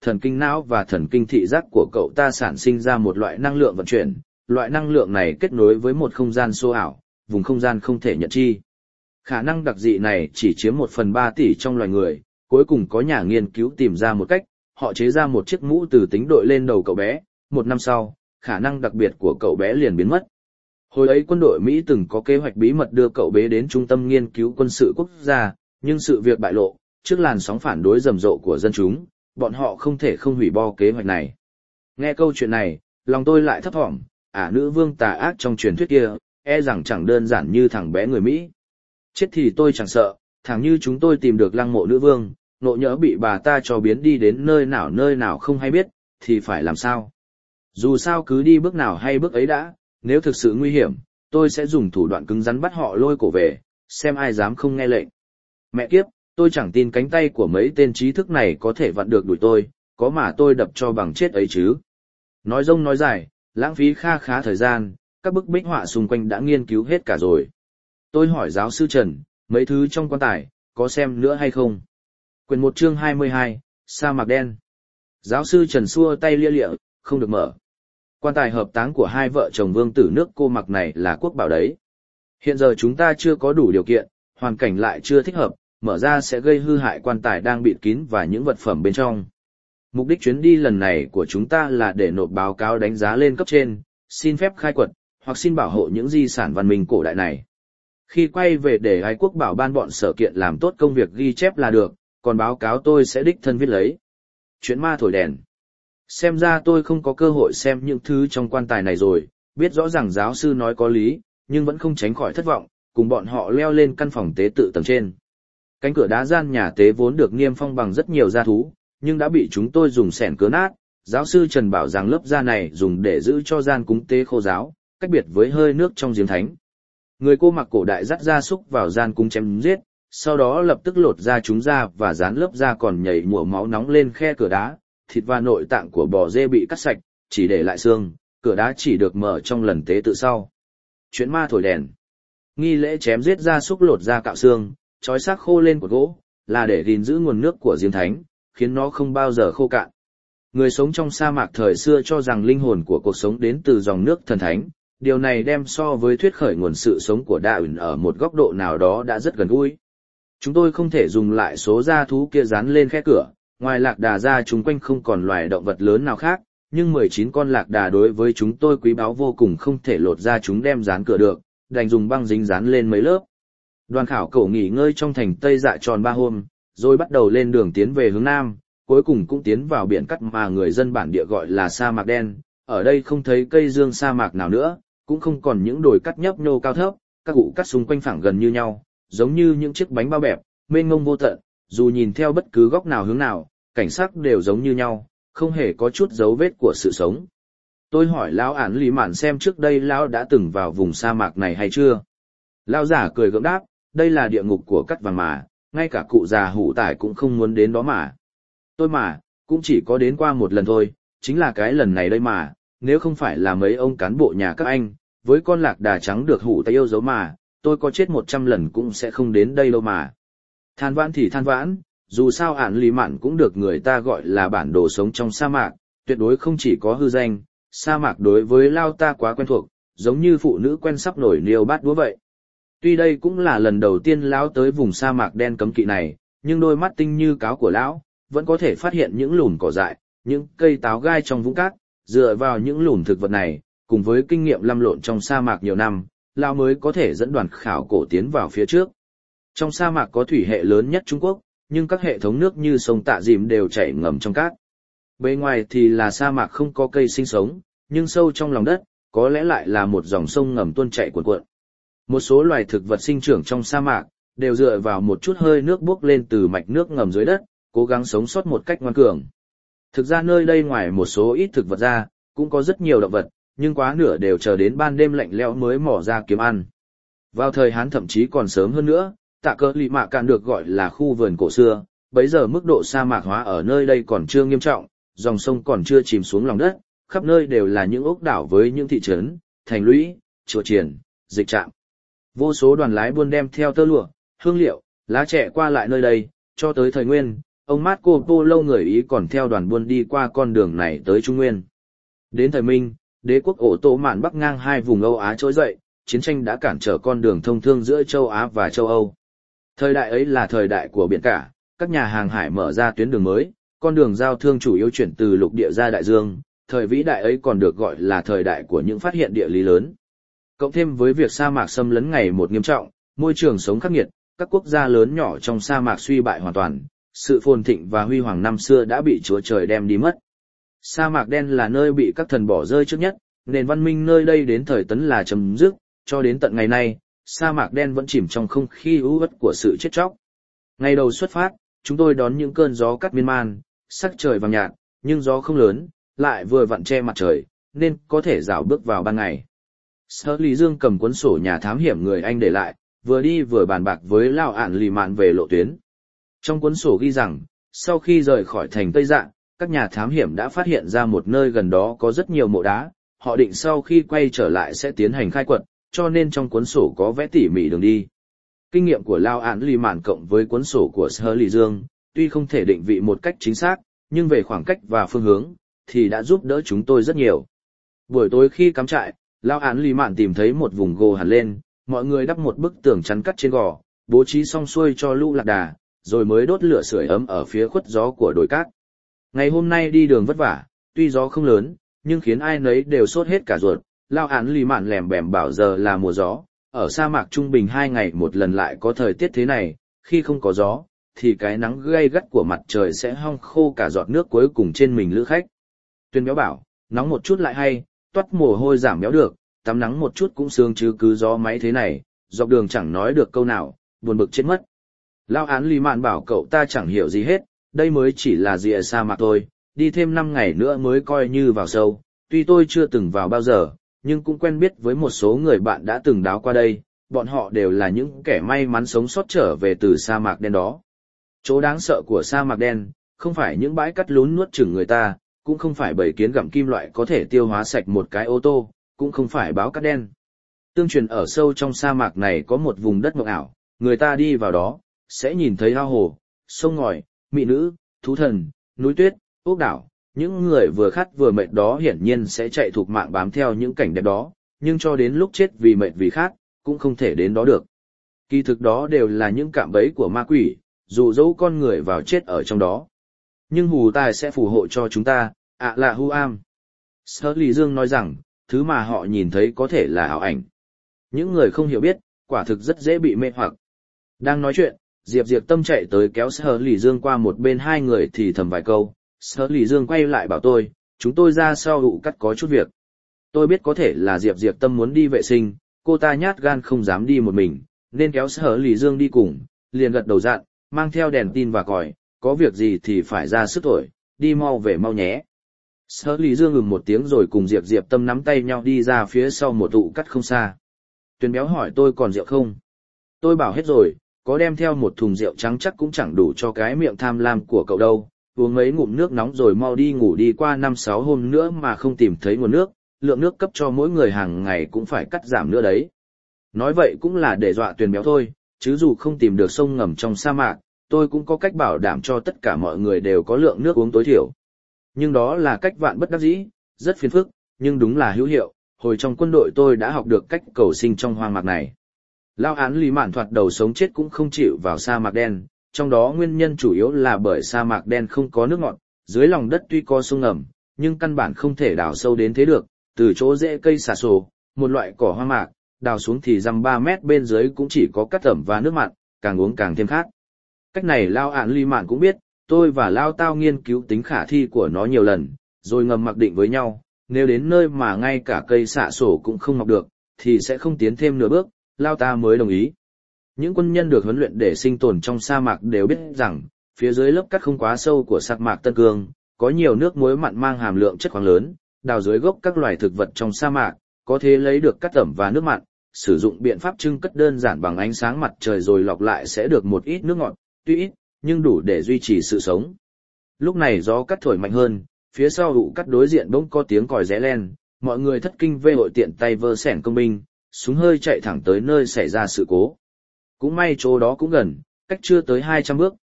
thần kinh não và thần kinh thị giác của cậu ta sản sinh ra một loại năng lượng vận chuyển, loại năng lượng này kết nối với một không gian số ảo, vùng không gian không thể nhận chi. Khả năng đặc dị này chỉ chiếm một phần ba tỷ trong loài người, cuối cùng có nhà nghiên cứu tìm ra một cách, họ chế ra một chiếc mũ từ tính đội lên đầu cậu bé, một năm sau, khả năng đặc biệt của cậu bé liền biến mất. Hồi ấy quân đội Mỹ từng có kế hoạch bí mật đưa cậu bé đến Trung tâm Nghiên cứu Quân sự Quốc gia, nhưng sự việc bại lộ, trước làn sóng phản đối rầm rộ của dân chúng, bọn họ không thể không hủy bỏ kế hoạch này. Nghe câu chuyện này, lòng tôi lại thấp thỏm, ả nữ vương tà ác trong truyền thuyết kia, e rằng chẳng đơn giản như thằng bé người Mỹ. Chết thì tôi chẳng sợ, thằng như chúng tôi tìm được lăng mộ nữ vương, nộ nhỡ bị bà ta cho biến đi đến nơi nào nơi nào không hay biết, thì phải làm sao? Dù sao cứ đi bước nào hay bước ấy đã, nếu thực sự nguy hiểm, tôi sẽ dùng thủ đoạn cứng rắn bắt họ lôi cổ về, xem ai dám không nghe lệnh. Mẹ kiếp, tôi chẳng tin cánh tay của mấy tên trí thức này có thể vặn được đuổi tôi, có mà tôi đập cho bằng chết ấy chứ. Nói dông nói dài, lãng phí kha khá thời gian, các bức bích họa xung quanh đã nghiên cứu hết cả rồi. Tôi hỏi giáo sư Trần, mấy thứ trong quan tài, có xem nữa hay không? Quyển một chương hai mươi hai, sa mạc đen. Giáo sư Trần xua tay lia lịa, không được mở. Quan tài hợp táng của hai vợ chồng vương tử nước cô mặc này là quốc bảo đấy. Hiện giờ chúng ta chưa có đủ điều kiện, hoàn cảnh lại chưa thích hợp, mở ra sẽ gây hư hại quan tài đang bịt kín và những vật phẩm bên trong. Mục đích chuyến đi lần này của chúng ta là để nộp báo cáo đánh giá lên cấp trên, xin phép khai quật, hoặc xin bảo hộ những di sản văn minh cổ đại này. Khi quay về để Ái Quốc bảo ban bọn sở kiện làm tốt công việc ghi chép là được, còn báo cáo tôi sẽ đích thân viết lấy. Chuyện ma thổi đèn. Xem ra tôi không có cơ hội xem những thứ trong quan tài này rồi, biết rõ ràng giáo sư nói có lý, nhưng vẫn không tránh khỏi thất vọng, cùng bọn họ leo lên căn phòng tế tự tầng trên. Cánh cửa đá gian nhà tế vốn được niêm phong bằng rất nhiều da thú, nhưng đã bị chúng tôi dùng xẻng cứa nát. Giáo sư Trần bảo rằng lớp da này dùng để giữ cho gian cúng tế khô ráo, cách biệt với hơi nước trong giếng thánh. Người cô mặc cổ đại dắt gia súc vào gian cúng chém giết, sau đó lập tức lột da chúng ra và dán lớp da còn nhảy mùa máu nóng lên khe cửa đá, thịt và nội tạng của bò dê bị cắt sạch, chỉ để lại xương, cửa đá chỉ được mở trong lần tế tự sau. Chuyện ma thổi đèn. Nghi lễ chém giết gia súc lột da cạo xương, trói xác khô lên cột gỗ, là để gìn giữ nguồn nước của giếng thánh, khiến nó không bao giờ khô cạn. Người sống trong sa mạc thời xưa cho rằng linh hồn của cuộc sống đến từ dòng nước thần thánh, điều này đem so với thuyết khởi nguồn sự sống của Darwin ở một góc độ nào đó đã rất gần gũi. Chúng tôi không thể dùng lại số da thú kia dán lên khe cửa, ngoài lạc đà ra chúng quanh không còn loài động vật lớn nào khác, nhưng mười chín con lạc đà đối với chúng tôi quý báu vô cùng, không thể lột ra chúng đem dán cửa được, đành dùng băng dính dán lên mấy lớp. Đoàn khảo cổ nghỉ ngơi trong thành Tây Dạ tròn ba hôm, rồi bắt đầu lên đường tiến về hướng Nam, cuối cùng cũng tiến vào biển cắt mà người dân bản địa gọi là sa mạc đen. Ở đây không thấy cây dương sa mạc nào nữa, cũng không còn những đồi cắt nhấp nhô cao thấp, các ụ cắt xung quanh phẳng gần như nhau, giống như những chiếc bánh bao bẹp, mênh mông vô tận, dù nhìn theo bất cứ góc nào hướng nào, cảnh sắc đều giống như nhau, không hề có chút dấu vết của sự sống. Tôi hỏi lão Ản Lý Mạn xem trước đây lão đã từng vào vùng sa mạc này hay chưa. Lão giả cười gượng đáp, đây là địa ngục của cắt vàng mà, ngay cả cụ già hủ tải cũng không muốn đến đó mà. Tôi mà, cũng chỉ có đến qua một lần thôi, chính là cái lần này đây mà, nếu không phải là mấy ông cán bộ nhà các anh, với con lạc đà trắng được hủ tay yêu dấu mà, tôi có chết một trăm lần cũng sẽ không đến đây đâu mà. Than vãn thì than vãn, dù sao Ản Lý Mạn cũng được người ta gọi là bản đồ sống trong sa mạc, tuyệt đối không chỉ có hư danh, sa mạc đối với Lao ta quá quen thuộc, giống như phụ nữ quen sắp nổi niêu bát đũa vậy. Tuy đây cũng là lần đầu tiên Lão tới vùng sa mạc đen cấm kỵ này, nhưng đôi mắt tinh như cáo của Lão, vẫn có thể phát hiện những lùn cỏ dại, những cây táo gai trong vũng cát, dựa vào những lùn thực vật này, cùng với kinh nghiệm lăn lộn trong sa mạc nhiều năm, Lão mới có thể dẫn đoàn khảo cổ tiến vào phía trước. Trong sa mạc có thủy hệ lớn nhất Trung Quốc, nhưng các hệ thống nước như sông Tạ Dìm đều chảy ngầm trong cát. Bên ngoài thì là sa mạc không có cây sinh sống, nhưng sâu trong lòng đất, có lẽ lại là một dòng sông ngầm tuôn chảy cuồn cuộn. Một số loài thực vật sinh trưởng trong sa mạc, đều dựa vào một chút hơi nước bốc lên từ mạch nước ngầm dưới đất, cố gắng sống sót một cách ngoan cường. Thực ra nơi đây ngoài một số ít thực vật ra, cũng có rất nhiều động vật, nhưng quá nửa đều chờ đến ban đêm lạnh lẽo mới mò ra kiếm ăn. Vào thời Hán thậm chí còn sớm hơn nữa, Tạ Cờ Lị Mạ Cạn được gọi là khu vườn cổ xưa, bấy giờ mức độ sa mạc hóa ở nơi đây còn chưa nghiêm trọng, dòng sông còn chưa chìm xuống lòng đất, khắp nơi đều là những ốc đảo với những thị trấn, thành lũy, chùa chiền, dịch trạm. Vô số đoàn lái buôn đem theo tơ lụa, hương liệu, lá chè qua lại nơi đây, cho tới thời Nguyên, ông Marco Polo người Ý còn theo đoàn buôn đi qua con đường này tới Trung Nguyên. Đến thời Minh, đế quốc Ổ Tổ Mạn bắc ngang hai vùng Âu Á trỗi dậy, chiến tranh đã cản trở con đường thông thương giữa châu Á và châu Âu. Thời đại ấy là thời đại của biển cả, các nhà hàng hải mở ra tuyến đường mới, con đường giao thương chủ yếu chuyển từ lục địa ra đại dương, thời vĩ đại ấy còn được gọi là thời đại của những phát hiện địa lý lớn. Cộng thêm với việc sa mạc xâm lấn ngày một nghiêm trọng, môi trường sống khắc nghiệt, các quốc gia lớn nhỏ trong sa mạc suy bại hoàn toàn, sự phồn thịnh và huy hoàng năm xưa đã bị Chúa Trời đem đi mất. Sa mạc đen là nơi bị các thần bỏ rơi trước nhất, nền văn minh nơi đây đến thời Tấn là chấm dứt, cho đến tận ngày nay, sa mạc đen vẫn chìm trong không khí u uất của sự chết chóc. Ngày đầu xuất phát, chúng tôi đón những cơn gió cắt miên man, sắc trời vàng nhạt, nhưng gió không lớn, lại vừa vặn che mặt trời, nên có thể dạo bước vào ban ngày. Sở Lý Dương cầm cuốn sổ nhà thám hiểm người Anh để lại, vừa đi vừa bàn bạc với Lao Ản Lì Mạn về lộ tuyến. Trong cuốn sổ ghi rằng, sau khi rời khỏi thành Tây Dạng, các nhà thám hiểm đã phát hiện ra một nơi gần đó có rất nhiều mộ đá, họ định sau khi quay trở lại sẽ tiến hành khai quật, cho nên trong cuốn sổ có vẽ tỉ mỉ đường đi. Kinh nghiệm của Lao Ản Lì Mạn cộng với cuốn sổ của Sở Lý Dương, tuy không thể định vị một cách chính xác, nhưng về khoảng cách và phương hướng, thì đã giúp đỡ chúng tôi rất nhiều. Buổi tối khi cắm trại, Lao Ản Lì Mạn tìm thấy một vùng gồ hẳn lên, mọi người đắp một bức tường chắn cắt trên gò, bố trí xong xuôi cho lũ lạc đà, rồi mới đốt lửa sưởi ấm ở phía khuất gió của đồi cát. Ngày hôm nay đi đường vất vả, tuy gió không lớn, nhưng khiến ai nấy đều sốt hết cả ruột. Lao Ản Lì Mạn lèm bèm bảo giờ là mùa gió, ở sa mạc trung bình hai ngày một lần lại có thời tiết thế này, khi không có gió, thì cái nắng gay gắt của mặt trời sẽ hong khô cả giọt nước cuối cùng trên mình lữ khách. Tuyên Béo bảo, nóng một chút lại hay, toát mồ hôi giảm béo được, tắm nắng một chút cũng sướng chứ cứ gió máy thế này, dọc đường chẳng nói được câu nào, buồn bực chết mất. Lao Án Lý Mạn bảo cậu ta chẳng hiểu gì hết, đây mới chỉ là rìa sa mạc thôi, đi thêm năm ngày nữa mới coi như vào sâu, tuy tôi chưa từng vào bao giờ, nhưng cũng quen biết với một số người bạn đã từng đáo qua đây, bọn họ đều là những kẻ may mắn sống sót trở về từ sa mạc đen đó. Chỗ đáng sợ của sa mạc đen, không phải những bãi cắt lún nuốt chửng người ta, cũng không phải bầy kiến gặm kim loại có thể tiêu hóa sạch một cái ô tô, cũng không phải báo cát đen. Tương truyền ở sâu trong sa mạc này có một vùng đất mộng ảo, người ta đi vào đó, sẽ nhìn thấy ao hồ, sông ngòi, mỹ nữ, thú thần, núi tuyết, ốc đảo. Những người vừa khát vừa mệt đó hiển nhiên sẽ chạy thục mạng bám theo những cảnh đẹp đó, nhưng cho đến lúc chết vì mệt vì khát, cũng không thể đến đó được. Kỳ thực đó đều là những cạm bẫy của ma quỷ, dụ dỗ con người vào chết ở trong đó. Nhưng hù tài sẽ phù hộ cho chúng ta, ạ là hu am. Sở Lý Dương nói rằng, thứ mà họ nhìn thấy có thể là ảo ảnh. Những người không hiểu biết, quả thực rất dễ bị mê hoặc. Đang nói chuyện, Diệp Diệp Tâm chạy tới kéo Sở Lý Dương qua một bên, hai người thì thầm vài câu. Sở Lý Dương quay lại bảo tôi, chúng tôi ra sau ụ cắt có chút việc. Tôi biết có thể là Diệp Diệp Tâm muốn đi vệ sinh, cô ta nhát gan không dám đi một mình, nên kéo Sở Lý Dương đi cùng, liền gật đầu dặn, mang theo đèn tin và còi, có việc gì thì phải ra sức thổi, đi mau về mau nhé. Sở Lý Dương ngừng một tiếng rồi cùng Diệp Diệp Tâm nắm tay nhau đi ra phía sau một ụ cắt không xa. Tuyền Béo hỏi tôi còn rượu không? Tôi bảo hết rồi, có đem theo một thùng rượu trắng chắc cũng chẳng đủ cho cái miệng tham lam của cậu đâu. Uống mấy ngụm nước nóng rồi mau đi ngủ đi, qua năm sáu hôm nữa mà không tìm thấy nguồn nước, lượng nước cấp cho mỗi người hàng ngày cũng phải cắt giảm nữa đấy. Nói vậy cũng là để dọa Tuyền Béo thôi, chứ dù không tìm được sông ngầm trong sa mạc, tôi cũng có cách bảo đảm cho tất cả mọi người đều có lượng nước uống tối thiểu. Nhưng đó là cách vạn bất đắc dĩ, rất phiền phức, nhưng đúng là hữu hiệu, hồi trong quân đội tôi đã học được cách cầu sinh trong hoang mạc này. Lao Án Lý Mạn thoạt đầu sống chết cũng không chịu vào sa mạc đen, trong đó nguyên nhân chủ yếu là bởi sa mạc đen không có nước ngọt, dưới lòng đất tuy có sông ngầm, nhưng căn bản không thể đào sâu đến thế được, từ chỗ rễ cây xà sổ, một loại cỏ hoang mạc, đào xuống thì dăm ba mét bên dưới cũng chỉ có cát tẩm và nước mặn, càng uống càng thêm khát. Cách này Lao Án Lý Mạn cũng biết, tôi và Lao Tao nghiên cứu tính khả thi của nó nhiều lần, rồi ngầm mặc định với nhau, nếu đến nơi mà ngay cả cây xạ sổ cũng không mọc được, thì sẽ không tiến thêm nửa bước, Lao ta mới đồng ý. Những quân nhân được huấn luyện để sinh tồn trong sa mạc đều biết rằng, phía dưới lớp cát không quá sâu của sa mạc Tân Cương, có nhiều nước muối mặn mang hàm lượng chất khoáng lớn, đào dưới gốc các loài thực vật trong sa mạc, có thể lấy được cát tẩm và nước mặn, sử dụng biện pháp trưng cất đơn giản bằng ánh sáng mặt trời rồi lọc lại sẽ được một ít nước ngọt, tuy ít, nhưng đủ để duy trì sự sống. Lúc này gió cát thổi mạnh hơn, phía sau ụ cát đối diện bỗng có tiếng còi rẽ len, mọi người thất kinh vây hội tiện tay vơ sẻn công binh, súng hơi chạy thẳng tới nơi xảy ra sự cố. Cũng may chỗ đó cũng gần, cách chưa tới hai trăm bước,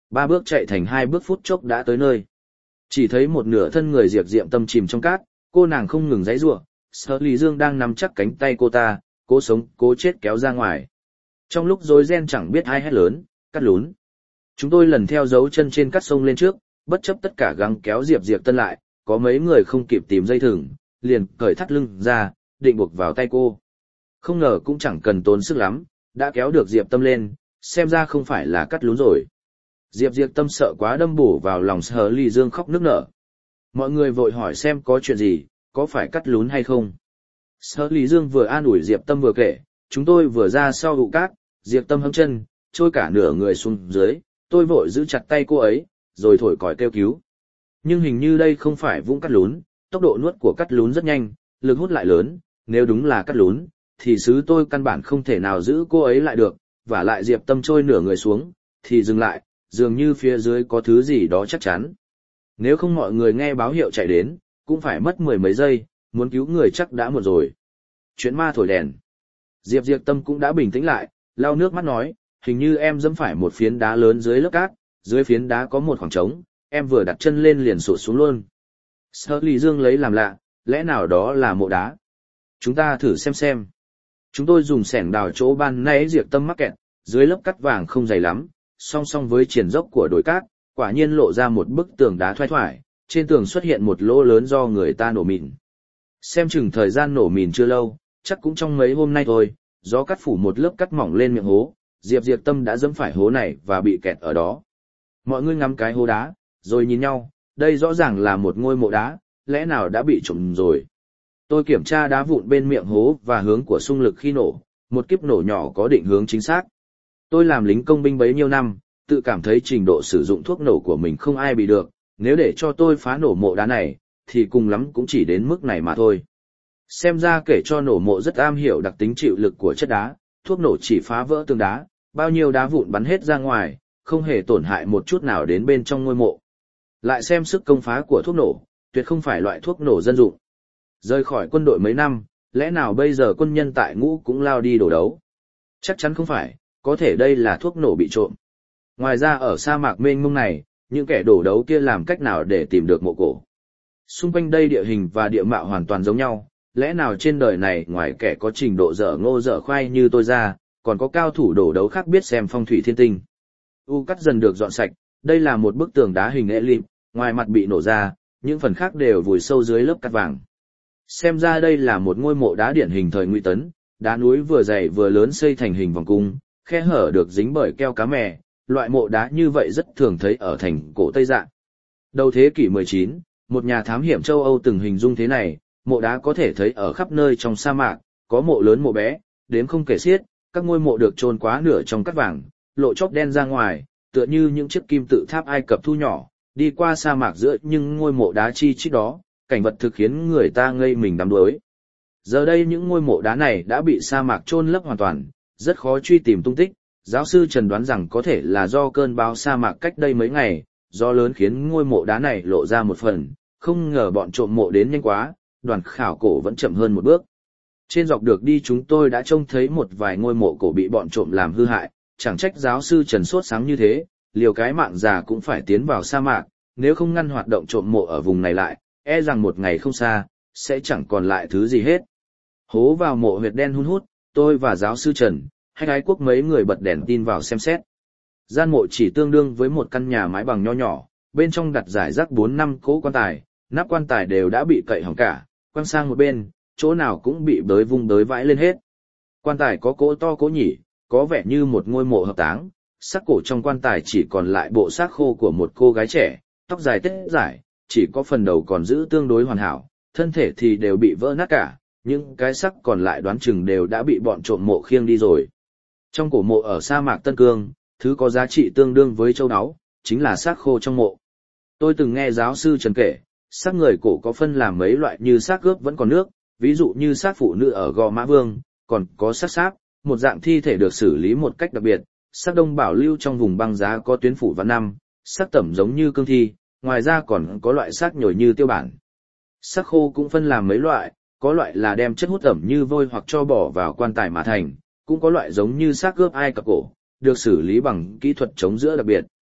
Ba bước chạy thành hai bước phút chốc đã tới nơi. Chỉ thấy một nửa thân người Diệp Diệp Tâm chìm trong cát, cô nàng không ngừng giãy giụa, Sở Lý Dương đang nắm chắc cánh tay cô ta, cố sống, cố chết kéo ra ngoài. Trong lúc rối ren chẳng biết ai hét lớn, cắt lún. Chúng tôi lần theo dấu chân trên cát sông lên trước, bất chấp tất cả gắng kéo Diệp Diệp Tân lại, có mấy người không kịp tìm dây thừng, liền cởi thắt lưng ra, định buộc vào tay cô. Không ngờ cũng chẳng cần tốn sức lắm, đã kéo được Diệp Tâm lên, xem ra không phải là cắt lún rồi. Diệp Diệp Tâm sợ quá đâm bổ vào lòng Sở Lý Dương khóc nức nở. Mọi người vội hỏi xem có chuyện gì, có phải cắt lún hay không. Sở Lý Dương vừa an ủi Diệp Tâm vừa kể, chúng tôi vừa ra sau ụ cát, Diệp Tâm hâm chân, trôi cả nửa người xuống dưới, tôi vội giữ chặt tay cô ấy, rồi thổi còi kêu cứu. Nhưng hình như đây không phải vũng cắt lún, tốc độ nuốt của cắt lún rất nhanh, lực hút lại lớn, nếu đúng là cắt lún, thì xứ tôi căn bản không thể nào giữ cô ấy lại được, và lại Diệp Tâm trôi nửa người xuống, thì dừng lại, dường như phía dưới có thứ gì đó chắc chắn. Nếu không mọi người nghe báo hiệu chạy đến, cũng phải mất mười mấy giây, muốn cứu người chắc đã muộn rồi. Chuyện ma thổi đèn. Diệp Diệp Tâm cũng đã bình tĩnh lại, lau nước mắt nói, hình như em dẫm phải một phiến đá lớn dưới lớp cát, dưới phiến đá có một khoảng trống, em vừa đặt chân lên liền sụt xuống luôn. Sở Lý Dương lấy làm lạ, lẽ nào đó là mộ đá? Chúng ta thử xem xem. Chúng tôi dùng xẻng đào chỗ ban nãy Diệp Tâm mắc kẹt, dưới lớp cát vàng không dày lắm, song song với triển dốc của đồi cát, quả nhiên lộ ra một bức tường đá thoai thoải, trên tường xuất hiện một lỗ lớn do người ta nổ mìn. Xem chừng thời gian nổ mìn chưa lâu, chắc cũng trong mấy hôm nay thôi, gió cắt phủ một lớp cát mỏng lên miệng hố, Diệp Diệp Tâm đã dẫm phải hố này và bị kẹt ở đó. Mọi người ngắm cái hố đá, rồi nhìn nhau, đây rõ ràng là một ngôi mộ đá, lẽ nào đã bị trộm rồi. Tôi kiểm tra đá vụn bên miệng hố và hướng của xung lực khi nổ, một kíp nổ nhỏ có định hướng chính xác. Tôi làm lính công binh bấy nhiêu năm, tự cảm thấy trình độ sử dụng thuốc nổ của mình không ai bị được, nếu để cho tôi phá nổ mộ đá này, thì cùng lắm cũng chỉ đến mức này mà thôi. Xem ra kể cho nổ mộ rất am hiểu đặc tính chịu lực của chất đá, thuốc nổ chỉ phá vỡ tường đá, bao nhiêu đá vụn bắn hết ra ngoài, không hề tổn hại một chút nào đến bên trong ngôi mộ. Lại xem sức công phá của thuốc nổ, tuyệt không phải loại thuốc nổ dân dụng. Rời khỏi quân đội mấy năm, lẽ nào bây giờ quân nhân tại ngũ cũng lao đi đổ đấu? Chắc chắn không phải, có thể đây là thuốc nổ bị trộm. Ngoài ra ở sa mạc mênh mông này, những kẻ đổ đấu kia làm cách nào để tìm được mộ cổ? Xung quanh đây địa hình và địa mạo hoàn toàn giống nhau, lẽ nào trên đời này ngoài kẻ có trình độ dở ngô dở khoai như tôi ra, còn có cao thủ đổ đấu khác biết xem phong thủy thiên tinh. U cắt dần được dọn sạch, đây là một bức tường đá hình elip, ngoài mặt bị nổ ra, những phần khác đều vùi sâu dưới lớp cát vàng. Xem ra đây là một ngôi mộ đá điển hình thời Ngụy Tấn, đá núi vừa dày vừa lớn xây thành hình vòng cung, khe hở được dính bởi keo cá mè, loại mộ đá như vậy rất thường thấy ở thành cổ Tây Dạ. Đầu thế kỷ mười chín, một nhà thám hiểm châu Âu từng hình dung thế này, mộ đá có thể thấy ở khắp nơi trong sa mạc, có mộ lớn mộ bé, đếm không kể xiết, các ngôi mộ được chôn quá nửa trong cát vàng, lộ chóp đen ra ngoài, tựa như những chiếc kim tự tháp Ai Cập thu nhỏ, đi qua sa mạc giữa nhưng ngôi mộ đá chi chít đó, cảnh vật thực khiến người ta ngây mình đắm đuối. Giờ đây những ngôi mộ đá này đã bị sa mạc chôn lấp hoàn toàn, rất khó truy tìm tung tích. Giáo sư Trần đoán rằng có thể là do cơn bão sa mạc cách đây mấy ngày, gió lớn khiến ngôi mộ đá này lộ ra một phần, không ngờ bọn trộm mộ đến nhanh quá, đoàn khảo cổ vẫn chậm hơn một bước. Trên dọc được đi chúng tôi đã trông thấy một vài ngôi mộ cổ bị bọn trộm làm hư hại, chẳng trách giáo sư Trần sốt sáng như thế, liều cái mạng già cũng phải tiến vào sa mạc, nếu không ngăn hoạt động trộm mộ ở vùng này lại, e rằng một ngày không xa, sẽ chẳng còn lại thứ gì hết. Hố vào mộ huyệt đen hun hút, tôi và giáo sư Trần, hai ái quốc mấy người bật đèn tin vào xem xét. Gian mộ chỉ tương đương với một căn nhà mái bằng nho nhỏ, bên trong đặt rải rác bốn năm cỗ quan tài, nắp quan tài đều đã bị cậy hỏng cả, quăng sang một bên, chỗ nào cũng bị bới vung bới vãi lên hết. Quan tài có cỗ to cỗ nhỉ, có vẻ như một ngôi mộ hợp táng, xác cổ trong quan tài chỉ còn lại bộ xác khô của một cô gái trẻ, tóc dài tết dài, chỉ có phần đầu còn giữ tương đối hoàn hảo, thân thể thì đều bị vỡ nát cả, những cái xác còn lại đoán chừng đều đã bị bọn trộm mộ khiêng đi rồi. Trong cổ mộ ở sa mạc Tân Cương, thứ có giá trị tương đương với châu báu, chính là xác khô trong mộ. Tôi từng nghe giáo sư Trần kể, xác người cổ có phân làm mấy loại như xác ướp vẫn còn nước, ví dụ như xác phụ nữ ở Gò Mã Vương, còn có xác sáp, một dạng thi thể được xử lý một cách đặc biệt, xác đông bảo lưu trong vùng băng giá có tuyến phủ văn năm, xác tẩm giống như cương thi, ngoài ra còn có loại xác nhồi như tiêu bản. Xác khô cũng phân làm mấy loại, có loại là đem chất hút ẩm như vôi hoặc cho bỏ vào quan tài mà thành, cũng có loại giống như xác ướp Ai Cập cổ, được xử lý bằng kỹ thuật chống giữa đặc biệt.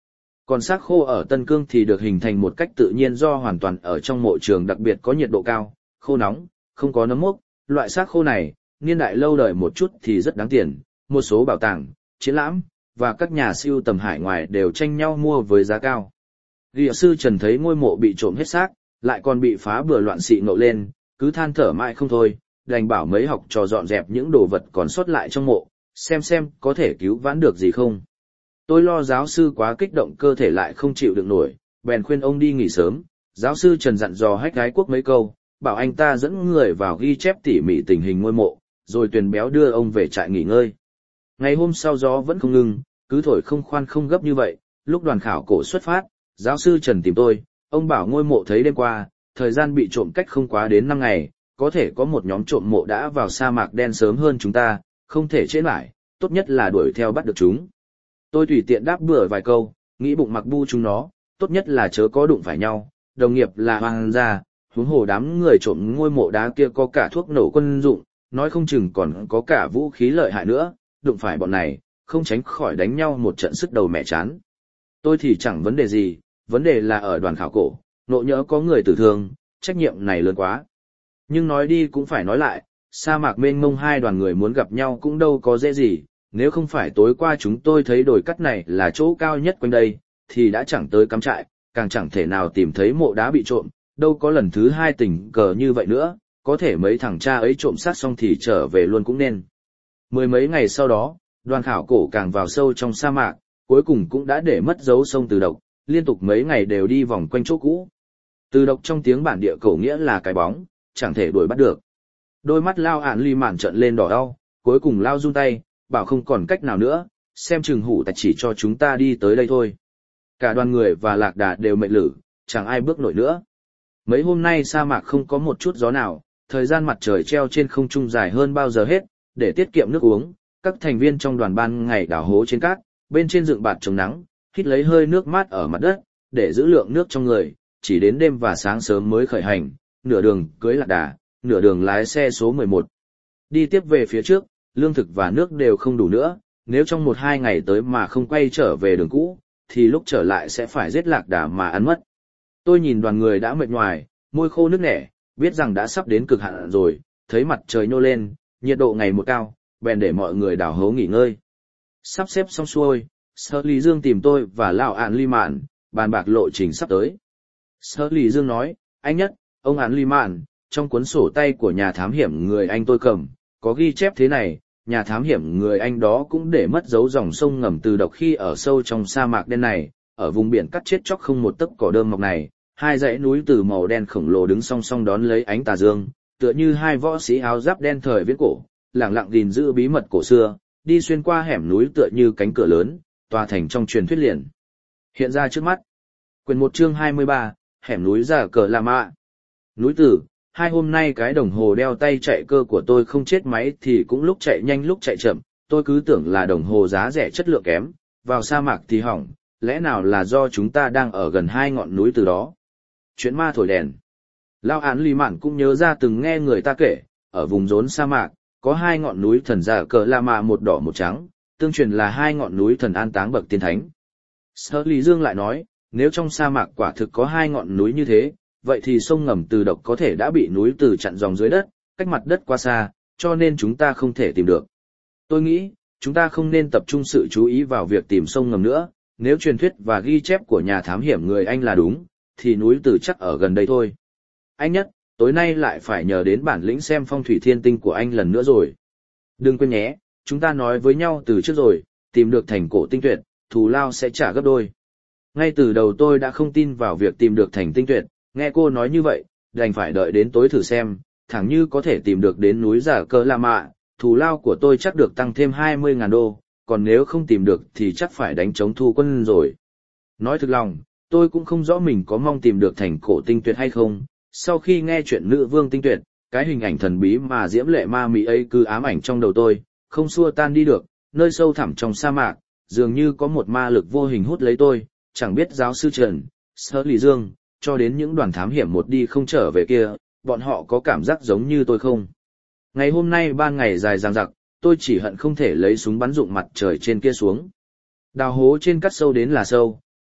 Còn xác khô ở Tân Cương thì được hình thành một cách tự nhiên do hoàn toàn ở trong mộ trường đặc biệt có nhiệt độ cao, khô nóng, không có nấm mốc. Loại xác khô này, niên đại lâu đời một chút thì rất đáng tiền, một số bảo tàng, triển lãm, và các nhà sưu tầm hải ngoại đều tranh nhau mua với giá cao. Ghi sư Trần thấy ngôi mộ bị trộm hết xác, lại còn bị phá bừa loạn xị ngộ lên, cứ than thở mãi không thôi, đành bảo mấy học trò dọn dẹp những đồ vật còn sót lại trong mộ, xem xem có thể cứu vãn được gì không. Tôi lo giáo sư quá kích động cơ thể lại không chịu được nổi, bèn khuyên ông đi nghỉ sớm. Giáo sư Trần dặn dò Hách Ái Quốc mấy câu, bảo anh ta dẫn người vào ghi chép tỉ mỉ tình hình ngôi mộ, rồi Tuyền Béo đưa ông về trại nghỉ ngơi. Ngày hôm sau gió vẫn không ngừng, cứ thổi không khoan không gấp như vậy. Lúc đoàn khảo cổ xuất phát, giáo sư Trần tìm tôi, ông bảo ngôi mộ thấy đêm qua, thời gian bị trộm cách không quá đến năm ngày, có thể có một nhóm trộm mộ đã vào sa mạc đen sớm hơn chúng ta, không thể trễ lại, tốt nhất là đuổi theo bắt được chúng. Tôi tùy tiện đáp bừa vài câu, nghĩ bụng mặc bu chúng nó, tốt nhất là chớ có đụng phải nhau, đồng nghiệp là hoàng gia, huống hồ đám người trộm ngôi mộ đá kia có cả thuốc nổ quân dụng, nói không chừng còn có cả vũ khí lợi hại nữa, đụng phải bọn này, không tránh khỏi đánh nhau một trận sức đầu mẹ chán. Tôi thì chẳng vấn đề gì, vấn đề là ở đoàn khảo cổ, nộ nhỡ có người tử thương, trách nhiệm này lớn quá. Nhưng nói đi cũng phải nói lại, sa mạc mênh mông hai đoàn người muốn gặp nhau cũng đâu có dễ gì, nếu không phải tối qua chúng tôi thấy đồi cắt này là chỗ cao nhất quanh đây, thì đã chẳng tới cắm trại, càng chẳng thể nào tìm thấy mộ đá bị trộm, đâu có lần thứ hai tình cờ như vậy nữa, có thể mấy thằng cha ấy trộm sát xong thì trở về luôn cũng nên. Mười mấy ngày sau đó, đoàn khảo cổ càng vào sâu trong sa mạc, cuối cùng cũng đã để mất dấu sông Từ Độc, liên tục mấy ngày đều đi vòng quanh chỗ cũ. Từ Độc trong tiếng bản địa cổ nghĩa là cái bóng, chẳng thể đuổi bắt được. Đôi mắt Lao Ản Ly Mạn trợn lên đỏ đau, cuối cùng Lao run tay, bảo không còn cách nào nữa, xem chừng hủ tạch chỉ cho chúng ta đi tới đây thôi. Cả đoàn người và Lạc Đà đều mệt lử, chẳng ai bước nổi nữa. Mấy hôm nay sa mạc không có một chút gió nào, thời gian mặt trời treo trên không trung dài hơn bao giờ hết, để tiết kiệm nước uống, các thành viên trong đoàn ban ngày đào hố trên cát, bên trên dựng bạt chống nắng, hít lấy hơi nước mát ở mặt đất, để giữ lượng nước trong người, chỉ đến đêm và sáng sớm mới khởi hành, nửa đường cưới Lạc Đà, nửa đường lái xe số mười một. Đi tiếp về phía trước, lương thực và nước đều không đủ nữa, nếu trong một hai ngày tới mà không quay trở về đường cũ, thì lúc trở lại sẽ phải giết Lạc Đà mà ăn mất. Tôi nhìn đoàn người đã mệt nhoài, môi khô nước nẻ, biết rằng đã sắp đến cực hạn rồi, thấy mặt trời nhô lên, nhiệt độ ngày một cao, bèn để mọi người đào hố nghỉ ngơi. Sắp xếp xong xuôi, Sở Lý Dương tìm tôi và Lão Ản Ly Mạn, bàn bạc lộ trình sắp tới. Sở Lý Dương nói, anh Nhất, ông Ản Ly Mạn, trong cuốn sổ tay của nhà thám hiểm người Anh tôi cầm, có ghi chép thế này, nhà thám hiểm người Anh đó cũng để mất dấu dòng sông ngầm Từ Độc khi ở sâu trong sa mạc đen này, ở vùng biển cắt chết chóc không một tấc cỏ đơm mọc này, hai dãy núi từ màu đen khổng lồ đứng song song đón lấy ánh tà dương, tựa như hai võ sĩ áo giáp đen thời viễn cổ, lẳng lặng gìn giữ bí mật cổ xưa, đi xuyên qua hẻm núi tựa như cánh cửa lớn, tòa thành trong truyền thuyết liền hiện ra trước mắt. Quyển một chương hai mươi ba, hẻm núi Già Cờ La Mạ. Núi Tử, hai hôm nay cái đồng hồ đeo tay chạy cơ của tôi không chết máy thì cũng lúc chạy nhanh lúc chạy chậm, tôi cứ tưởng là đồng hồ giá rẻ chất lượng kém, vào sa mạc thì hỏng, lẽ nào là do chúng ta đang ở gần hai ngọn núi từ đó. Chuyện ma thổi đèn. Lao Án Ly Mạn cũng nhớ ra từng nghe người ta kể, ở vùng rốn sa mạc, có hai ngọn núi thần Già Cờ La Mạ một đỏ một trắng, tương truyền là hai ngọn núi thần an táng bậc tiên thánh. Sở Lý Dương lại nói, nếu trong sa mạc quả thực có hai ngọn núi như thế, vậy thì sông ngầm Từ Độc có thể đã bị núi Từ chặn dòng dưới đất, cách mặt đất quá xa, cho nên chúng ta không thể tìm được. Tôi nghĩ, chúng ta không nên tập trung sự chú ý vào việc tìm sông ngầm nữa, nếu truyền thuyết và ghi chép của nhà thám hiểm người Anh là đúng, thì núi Từ chắc ở gần đây thôi. Anh Nhất, tối nay lại phải nhờ đến bản lĩnh xem phong thủy thiên tinh của anh lần nữa rồi. Đừng quên nhé, chúng ta nói với nhau từ trước rồi, tìm được thành cổ tinh tuyệt, thù lao sẽ trả gấp đôi. Ngay từ đầu tôi đã không tin vào việc tìm được thành tinh tuyệt, nghe cô nói như vậy, đành phải đợi đến tối thử xem, thẳng như có thể tìm được đến núi Già Cờ La Mạ, thù lao của tôi chắc được tăng thêm hai mươi nghìn đô, còn nếu không tìm được thì chắc phải đánh chống thu quân rồi. Nói thực lòng, tôi cũng không rõ mình có mong tìm được thành cổ tinh tuyệt hay không, sau khi nghe chuyện nữ vương tinh tuyệt, cái hình ảnh thần bí mà diễm lệ ma mị ấy cứ ám ảnh trong đầu tôi, không xua tan đi được, nơi sâu thẳm trong sa mạc, dường như có một ma lực vô hình hút lấy tôi, chẳng biết giáo sư Trần, Sở Lý Dương, cho đến những đoàn thám hiểm một đi không trở về kia, bọn họ có cảm giác giống như tôi không? Ngày hôm nay ban ngày dài dằng dặc, tôi chỉ hận không thể lấy súng bắn rụng mặt trời trên kia xuống. Đào hố trên cắt sâu đến là sâu,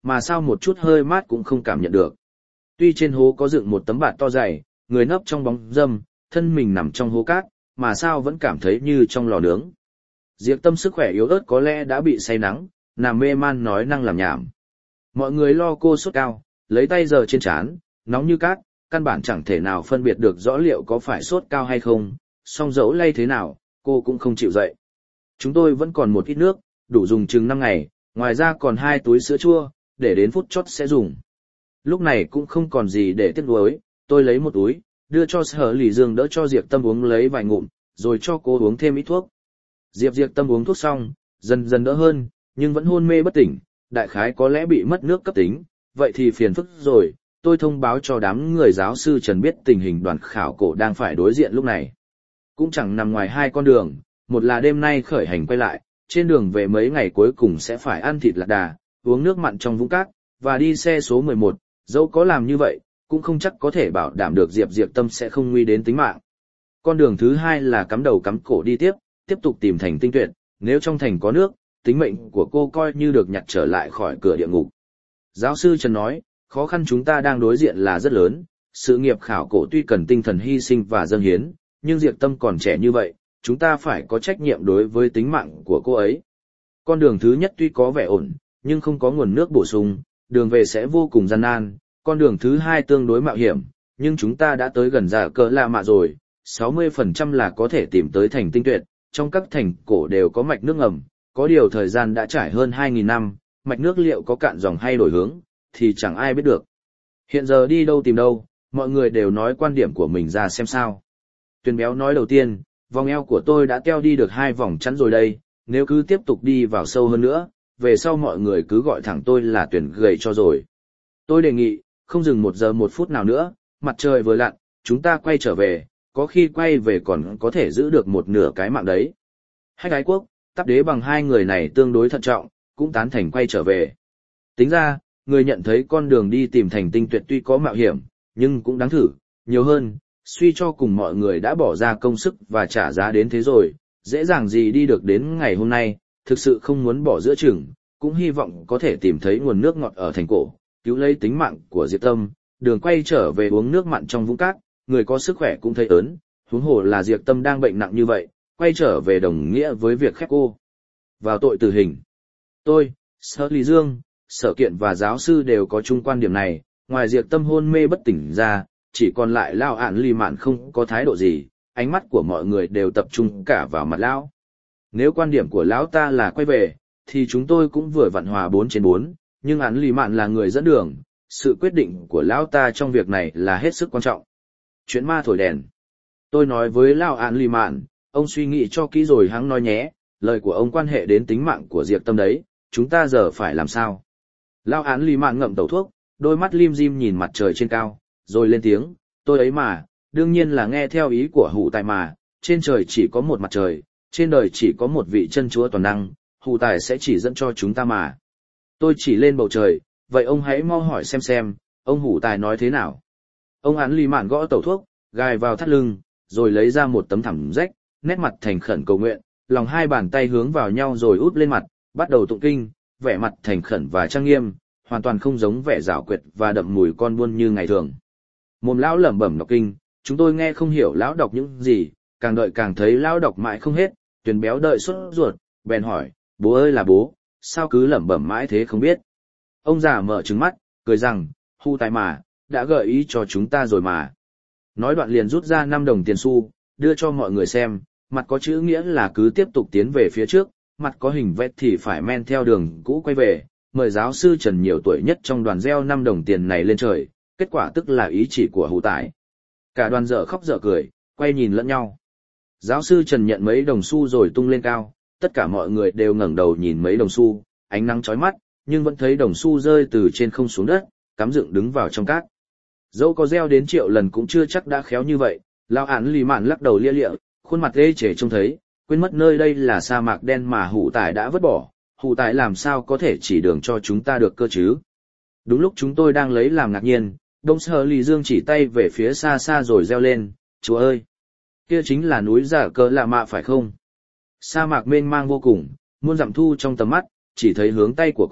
mà sao một chút hơi mát cũng không cảm nhận được. Tuy trên hố có dựng một tấm bạt to dày, người nấp trong bóng râm, thân mình nằm trong hố cát, mà sao vẫn cảm thấy như trong lò nướng. Diệp Tâm sức khỏe yếu ớt có lẽ đã bị say nắng, nằm mê man nói năng làm nhảm. Mọi người lo cô sốt cao, lấy tay giờ trên trán, nóng như cát, căn bản chẳng thể nào phân biệt được rõ liệu có phải sốt cao hay không, song dẫu lay thế nào, cô cũng không chịu dậy. Chúng tôi vẫn còn một ít nước, đủ dùng chừng năm ngày, ngoài ra còn hai túi sữa chua, để đến phút chót sẽ dùng. Lúc này cũng không còn gì để tiếc nuối, tôi lấy một túi, đưa cho Sở Lì Dương đỡ cho Diệp Tâm uống lấy vài ngụm, rồi cho cô uống thêm ít thuốc. Diệp Diệp Tâm uống thuốc xong, dần dần đỡ hơn, nhưng vẫn hôn mê bất tỉnh, đại khái có lẽ bị mất nước cấp tính, vậy thì phiền phức rồi. Tôi thông báo cho đám người giáo sư Trần biết tình hình đoàn khảo cổ đang phải đối diện lúc này. Cũng chẳng nằm ngoài hai con đường, một là đêm nay khởi hành quay lại, trên đường về mấy ngày cuối cùng sẽ phải ăn thịt lạc đà, uống nước mặn trong vũng cát, và đi xe số mười một, dẫu có làm như vậy, cũng không chắc có thể bảo đảm được Diệp Diệp Tâm sẽ không nguy đến tính mạng. Con đường thứ hai là cắm đầu cắm cổ đi tiếp, tiếp tục tìm thành tinh tuyệt, nếu trong thành có nước, tính mệnh của cô coi như được nhặt trở lại khỏi cửa địa ngục. Giáo sư Trần nói, khó khăn chúng ta đang đối diện là rất lớn, sự nghiệp khảo cổ tuy cần tinh thần hy sinh và dâng hiến, nhưng Diệp Tâm còn trẻ như vậy, chúng ta phải có trách nhiệm đối với tính mạng của cô ấy. Con đường thứ nhất tuy có vẻ ổn, nhưng không có nguồn nước bổ sung, đường về sẽ vô cùng gian nan. Con đường thứ hai tương đối mạo hiểm, nhưng chúng ta đã tới gần Dạ Cờ La Mạ rồi, sáu mươi phần trăm là có thể tìm tới thành tinh tuyệt, trong các thành cổ đều có mạch nước ngầm, có điều thời gian đã trải hơn hai nghìn năm, mạch nước liệu có cạn dòng hay đổi hướng, thì chẳng ai biết được. Hiện giờ đi đâu tìm đâu, mọi người đều nói quan điểm của mình ra xem sao. Tuyền béo nói đầu tiên, vòng eo của tôi đã teo đi được hai vòng chắn rồi đây, nếu cứ tiếp tục đi vào sâu hơn nữa, về sau mọi người cứ gọi thẳng tôi là Tuyền gầy cho rồi. Tôi đề nghị, không dừng một giờ một phút nào nữa, mặt trời vừa lặn, chúng ta quay trở về, có khi quay về còn có thể giữ được một nửa cái mạng đấy. Hách Ái Quốc, Táp Đế bằng hai người này tương đối thận trọng, cũng tán thành quay trở về. Tính ra, người nhận thấy con đường đi tìm thành tinh tuyệt tuy có mạo hiểm, nhưng cũng đáng thử, nhiều hơn, suy cho cùng mọi người đã bỏ ra công sức và trả giá đến thế rồi, dễ dàng gì đi được đến ngày hôm nay, thực sự không muốn bỏ giữa chừng, cũng hy vọng có thể tìm thấy nguồn nước ngọt ở thành cổ, cứu lấy tính mạng của Diệp Tâm, đường quay trở về uống nước mặn trong vũng cát, người có sức khỏe cũng thấy ớn, huống hồ là Diệp Tâm đang bệnh nặng như vậy, quay trở về đồng nghĩa với việc khép cô vào tội tử hình. Tôi, Sở Lý Dương, Sở Kiện và giáo sư đều có chung quan điểm này, ngoài Diệp Tâm hôn mê bất tỉnh ra, chỉ còn lại Lao Ản Lì Mạn không có thái độ gì, ánh mắt của mọi người đều tập trung cả vào mặt Lão. Nếu quan điểm của Lão ta là quay về, thì chúng tôi cũng vừa vặn hòa bốn trên bốn, nhưng Ản Lì Mạn là người dẫn đường, sự quyết định của Lão ta trong việc này là hết sức quan trọng. Chuyện ma thổi đèn. Tôi nói với Lao Ản Lì Mạn, ông suy nghĩ cho kỹ rồi hãng nói nhé, lời của ông quan hệ đến tính mạng của Diệp Tâm đấy, chúng ta giờ phải làm sao? Lao Ản Lì Mạn ngậm tẩu thuốc, đôi mắt lim dim nhìn mặt trời trên cao, rồi lên tiếng, tôi ấy mà, đương nhiên là nghe theo ý của Hủ Tài mà, trên trời chỉ có một mặt trời, trên đời chỉ có một vị chân chúa toàn năng, Hủ Tài sẽ chỉ dẫn cho chúng ta mà. Tôi chỉ lên bầu trời, vậy ông hãy mau hỏi xem xem, ông Hủ Tài nói thế nào? Ông Ản Lì Mạn gõ tẩu thuốc, gài vào thắt lưng, rồi lấy ra một tấm thảm rách, nét mặt thành khẩn cầu nguyện, lòng hai bàn tay hướng vào nhau rồi út lên mặt, bắt đầu tụng kinh, vẻ mặt thành khẩn và trang nghiêm, hoàn toàn không giống vẻ giảo quyệt và đậm mùi con buôn như ngày thường. Mồm lão lẩm bẩm đọc kinh, chúng tôi nghe không hiểu lão đọc những gì, càng đợi càng thấy lão đọc mãi không hết, Tuyền béo đợi sốt ruột, bèn hỏi, bố ơi là bố, sao cứ lẩm bẩm mãi thế không biết? Ông già mở trừng mắt, cười rằng, Hủ Tài mà, đã gợi ý cho chúng ta rồi mà. Nói đoạn liền rút ra năm đồng tiền xu, đưa cho mọi người xem, mặt có chữ nghĩa là cứ tiếp tục tiến về phía trước, mặt có hình vẽ thì phải men theo đường cũ quay về, mời giáo sư Trần nhiều tuổi nhất trong đoàn gieo năm đồng tiền này lên trời, kết quả tức là ý chỉ của Hủ Tài. Cả đoàn dở khóc dở cười, quay nhìn lẫn nhau. Giáo sư Trần nhận mấy đồng xu rồi tung lên cao, tất cả mọi người đều ngẩng đầu nhìn mấy đồng xu, ánh nắng chói mắt, nhưng vẫn thấy đồng xu rơi từ trên không xuống đất, cắm dựng đứng vào trong cát. Dẫu có gieo đến triệu lần cũng chưa chắc đã khéo như vậy, Lao Ản Lì Mạn lắc đầu lia lịa, khuôn mặt ê chề trông thấy, quên mất nơi đây là sa mạc đen mà Hủ Tài đã vứt bỏ, Hủ Tài làm sao có thể chỉ đường cho chúng ta được cơ chứ? Đúng lúc chúng tôi đang lấy làm ngạc nhiên, Đông Sở Lì Dương chỉ tay về phía xa xa rồi reo lên, chúa ơi! Kia chính là núi Dạ Cờ La Mạ phải không? Sa mạc mênh mang vô cùng, muôn dặm thu trong tầm mắt, chỉ thấy hướng tay của cô,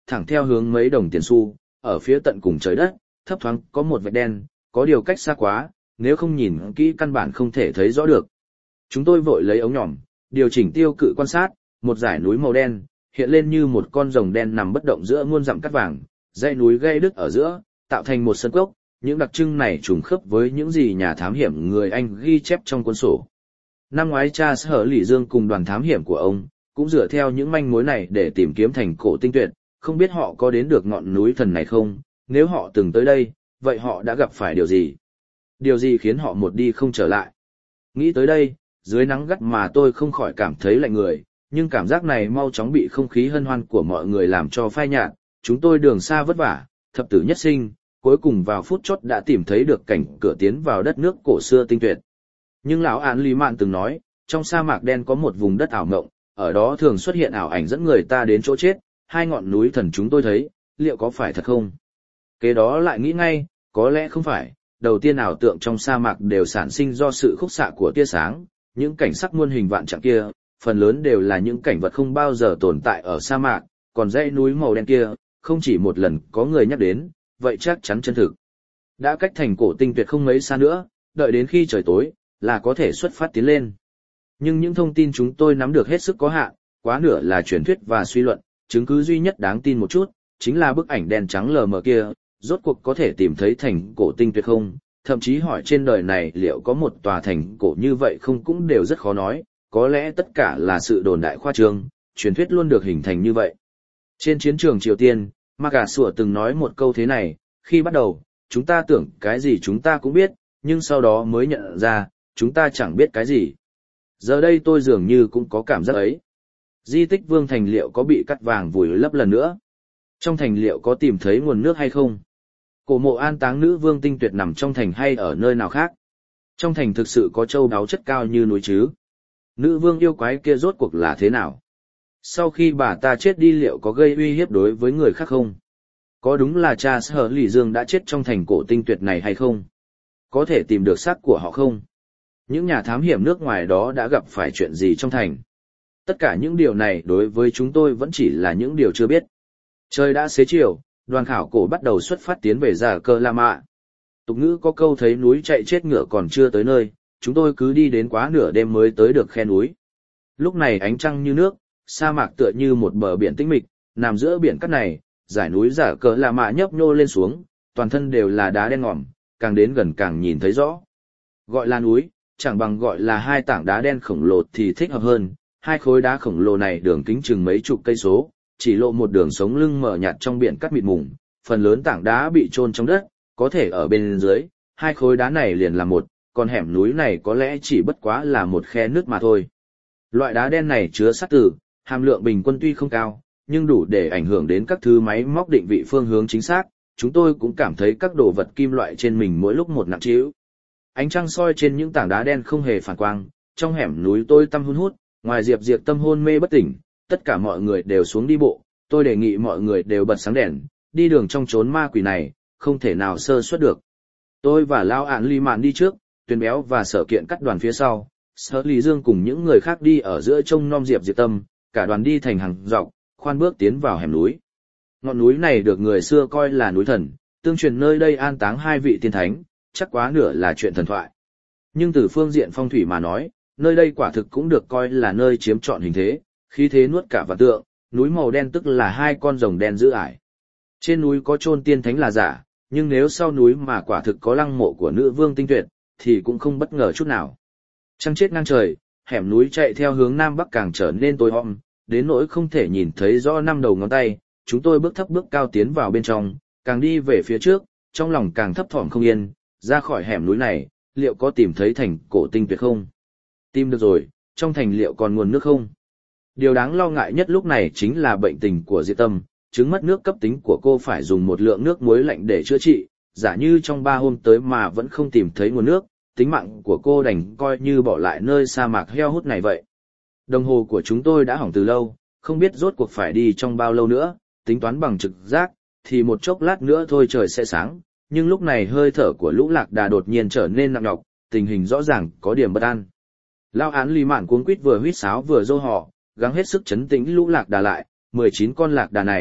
thẳng theo hướng mấy đồng tiền xu, ở phía tận cùng trời đất, thấp thoáng có một vệt đen, có điều cách xa quá, nếu không nhìn kỹ căn bản không thể thấy rõ được. Chúng tôi vội lấy ống nhòm, điều chỉnh tiêu cự quan sát, một dải núi màu đen, hiện lên như một con rồng đen nằm bất động giữa muôn dặm cát vàng, dãy núi gây đứt ở giữa, tạo thành một sân cốc, những đặc trưng này trùng khớp với những gì nhà thám hiểm người Anh ghi chép trong cuốn sổ. Năm ngoái cha Sở Lỷ Dương cùng đoàn thám hiểm của ông, cũng dựa theo những manh mối này để tìm kiếm thành cổ tinh tuyệt, không biết họ có đến được ngọn núi thần này không, nếu họ từng tới đây, vậy họ đã gặp phải điều gì? Điều gì khiến họ một đi không trở lại? Nghĩ tới đây, dưới nắng gắt mà tôi không khỏi cảm thấy lạnh người, nhưng cảm giác này mau chóng bị không khí hân hoan của mọi người làm cho phai nhạt, chúng tôi đường xa vất vả, thập tử nhất sinh, cuối cùng vào phút chót đã tìm thấy được cảnh cửa tiến vào đất nước cổ xưa tinh tuyệt. Nhưng lão Án Lý Mạn từng nói, trong sa mạc đen có một vùng đất ảo mộng, ở đó thường xuất hiện ảo ảnh dẫn người ta đến chỗ chết, hai ngọn núi thần chúng tôi thấy, liệu có phải thật không? Kế đó lại nghĩ ngay, có lẽ không phải, đầu tiên ảo tượng trong sa mạc đều sản sinh do sự khúc xạ của tia sáng, những cảnh sắc muôn hình vạn trạng kia, phần lớn đều là những cảnh vật không bao giờ tồn tại ở sa mạc, còn dãy núi màu đen kia, không chỉ một lần có người nhắc đến, vậy chắc chắn chân thực. Đã cách thành cổ tinh tuyệt không mấy xa nữa, đợi đến khi trời tối, là có thể xuất phát tiến lên. Nhưng những thông tin chúng tôi nắm được hết sức có hạn, quá nửa là truyền thuyết và suy luận, chứng cứ duy nhất đáng tin một chút, chính là bức ảnh đen trắng lờ mờ kia, rốt cuộc có thể tìm thấy thành cổ tinh tuyệt không, thậm chí hỏi trên đời này liệu có một tòa thành cổ như vậy không cũng đều rất khó nói, có lẽ tất cả là sự đồn đại khoa trương, truyền thuyết luôn được hình thành như vậy. Trên chiến trường Triều Tiên, Mạc Gà Sủa từng nói một câu thế này, khi bắt đầu, chúng ta tưởng cái gì chúng ta cũng biết, nhưng sau đó mới nhận ra, chúng ta chẳng biết cái gì. Giờ đây tôi dường như cũng có cảm giác ấy. Di tích Vương Thành liệu có bị cắt vàng vùi lấp lần nữa? Trong thành liệu có tìm thấy nguồn nước hay không? Cổ mộ an táng nữ vương tinh tuyệt nằm trong thành hay ở nơi nào khác? Trong thành thực sự có châu báu chất cao như núi chứ? Nữ vương yêu quái kia rốt cuộc là thế nào? Sau khi bà ta chết đi liệu có gây uy hiếp đối với người khác không? Có đúng là cha Sở Lỷ Dương đã chết trong thành cổ tinh tuyệt này hay không? Có thể tìm được xác của họ không? Những nhà thám hiểm nước ngoài đó đã gặp phải chuyện gì trong thành? Tất cả những điều này đối với chúng tôi vẫn chỉ là những điều chưa biết. Trời đã xế chiều, đoàn khảo cổ bắt đầu xuất phát tiến về Già Cơ La Mạ. Tục ngữ có câu thấy núi chạy chết ngựa còn chưa tới nơi, chúng tôi cứ đi đến quá nửa đêm mới tới được khe núi. Lúc này ánh trăng như nước, sa mạc tựa như một bờ biển tĩnh mịch, nằm giữa biển cát này, dải núi Già Cơ La Mạ nhấp nhô lên xuống, toàn thân đều là đá đen ngòm, càng đến gần càng nhìn thấy rõ. Gọi là núi, chẳng bằng gọi là hai tảng đá đen khổng lồ thì thích hợp hơn. Hai khối đá khổng lồ này đường kính chừng mấy chục cây số, chỉ lộ một đường sống lưng mở nhạt trong biển cát mịt mùng, phần lớn tảng đá bị chôn trong đất, có thể ở bên dưới, hai khối đá này liền là một, còn hẻm núi này có lẽ chỉ bất quá là một khe nước mà thôi. Loại đá đen này chứa sắt tử, hàm lượng bình quân tuy không cao, nhưng đủ để ảnh hưởng đến các thứ máy móc định vị phương hướng chính xác, chúng tôi cũng cảm thấy các đồ vật kim loại trên mình mỗi lúc một nặng trĩu. Ánh trăng soi trên những tảng đá đen không hề phản quang, trong hẻm núi tôi tăm hun hút, ngoài Diệp Diệp Tâm hôn mê bất tỉnh, tất cả mọi người đều xuống đi bộ, tôi đề nghị mọi người đều bật sáng đèn, đi đường trong chốn ma quỷ này, không thể nào sơ suất được. Tôi và Lão Án Lý Mạn đi trước, Tuyền Béo và Sở Kiện cắt đoàn phía sau, Sở Lý Dương cùng những người khác đi ở giữa trông nom Diệp Diệp Tâm, cả đoàn đi thành hàng dọc, khoan bước tiến vào hẻm núi. Ngọn núi này được người xưa coi là núi thần, tương truyền nơi đây an táng hai vị tiên thánh, chắc quá nửa là chuyện thần thoại. Nhưng từ phương diện phong thủy mà nói, nơi đây quả thực cũng được coi là nơi chiếm trọn hình thế, khí thế nuốt cả vạn tượng, núi màu đen tức là hai con rồng đen giữ ải. Trên núi có chôn tiên thánh là giả, nhưng nếu sau núi mà quả thực có lăng mộ của nữ vương tinh tuyệt, thì cũng không bất ngờ chút nào. Trăng chết ngang trời, hẻm núi chạy theo hướng nam bắc càng trở nên tối om, đến nỗi không thể nhìn thấy rõ năm đầu ngón tay, chúng tôi bước thấp bước cao tiến vào bên trong, càng đi về phía trước, trong lòng càng thấp thỏm không yên, ra khỏi hẻm núi này, liệu có tìm thấy thành cổ tinh tuyệt không? Tìm được rồi, trong thành liệu còn nguồn nước không? Điều đáng lo ngại nhất lúc này chính là bệnh tình của Diệp Tâm, chứng mất nước cấp tính của cô phải dùng một lượng nước muối lạnh để chữa trị, giả như trong ba hôm tới mà vẫn không tìm thấy nguồn nước, tính mạng của cô đành coi như bỏ lại nơi sa mạc heo hút này vậy. Đồng hồ của chúng tôi đã hỏng từ lâu, không biết rốt cuộc phải đi trong bao lâu nữa, tính toán bằng trực giác, thì một chốc lát nữa thôi trời sẽ sáng, nhưng lúc này hơi thở của Lũ Lạc Đà đột nhiên trở nên nặng nhọc, tình hình rõ ràng có điểm bất an. Lão Án Lý Mạn cuống quýt vừa huýt sáo vừa rô hò, gắng hết sức chấn tĩnh Lũ Lạc Đà lại, mười chín con lạc đà này,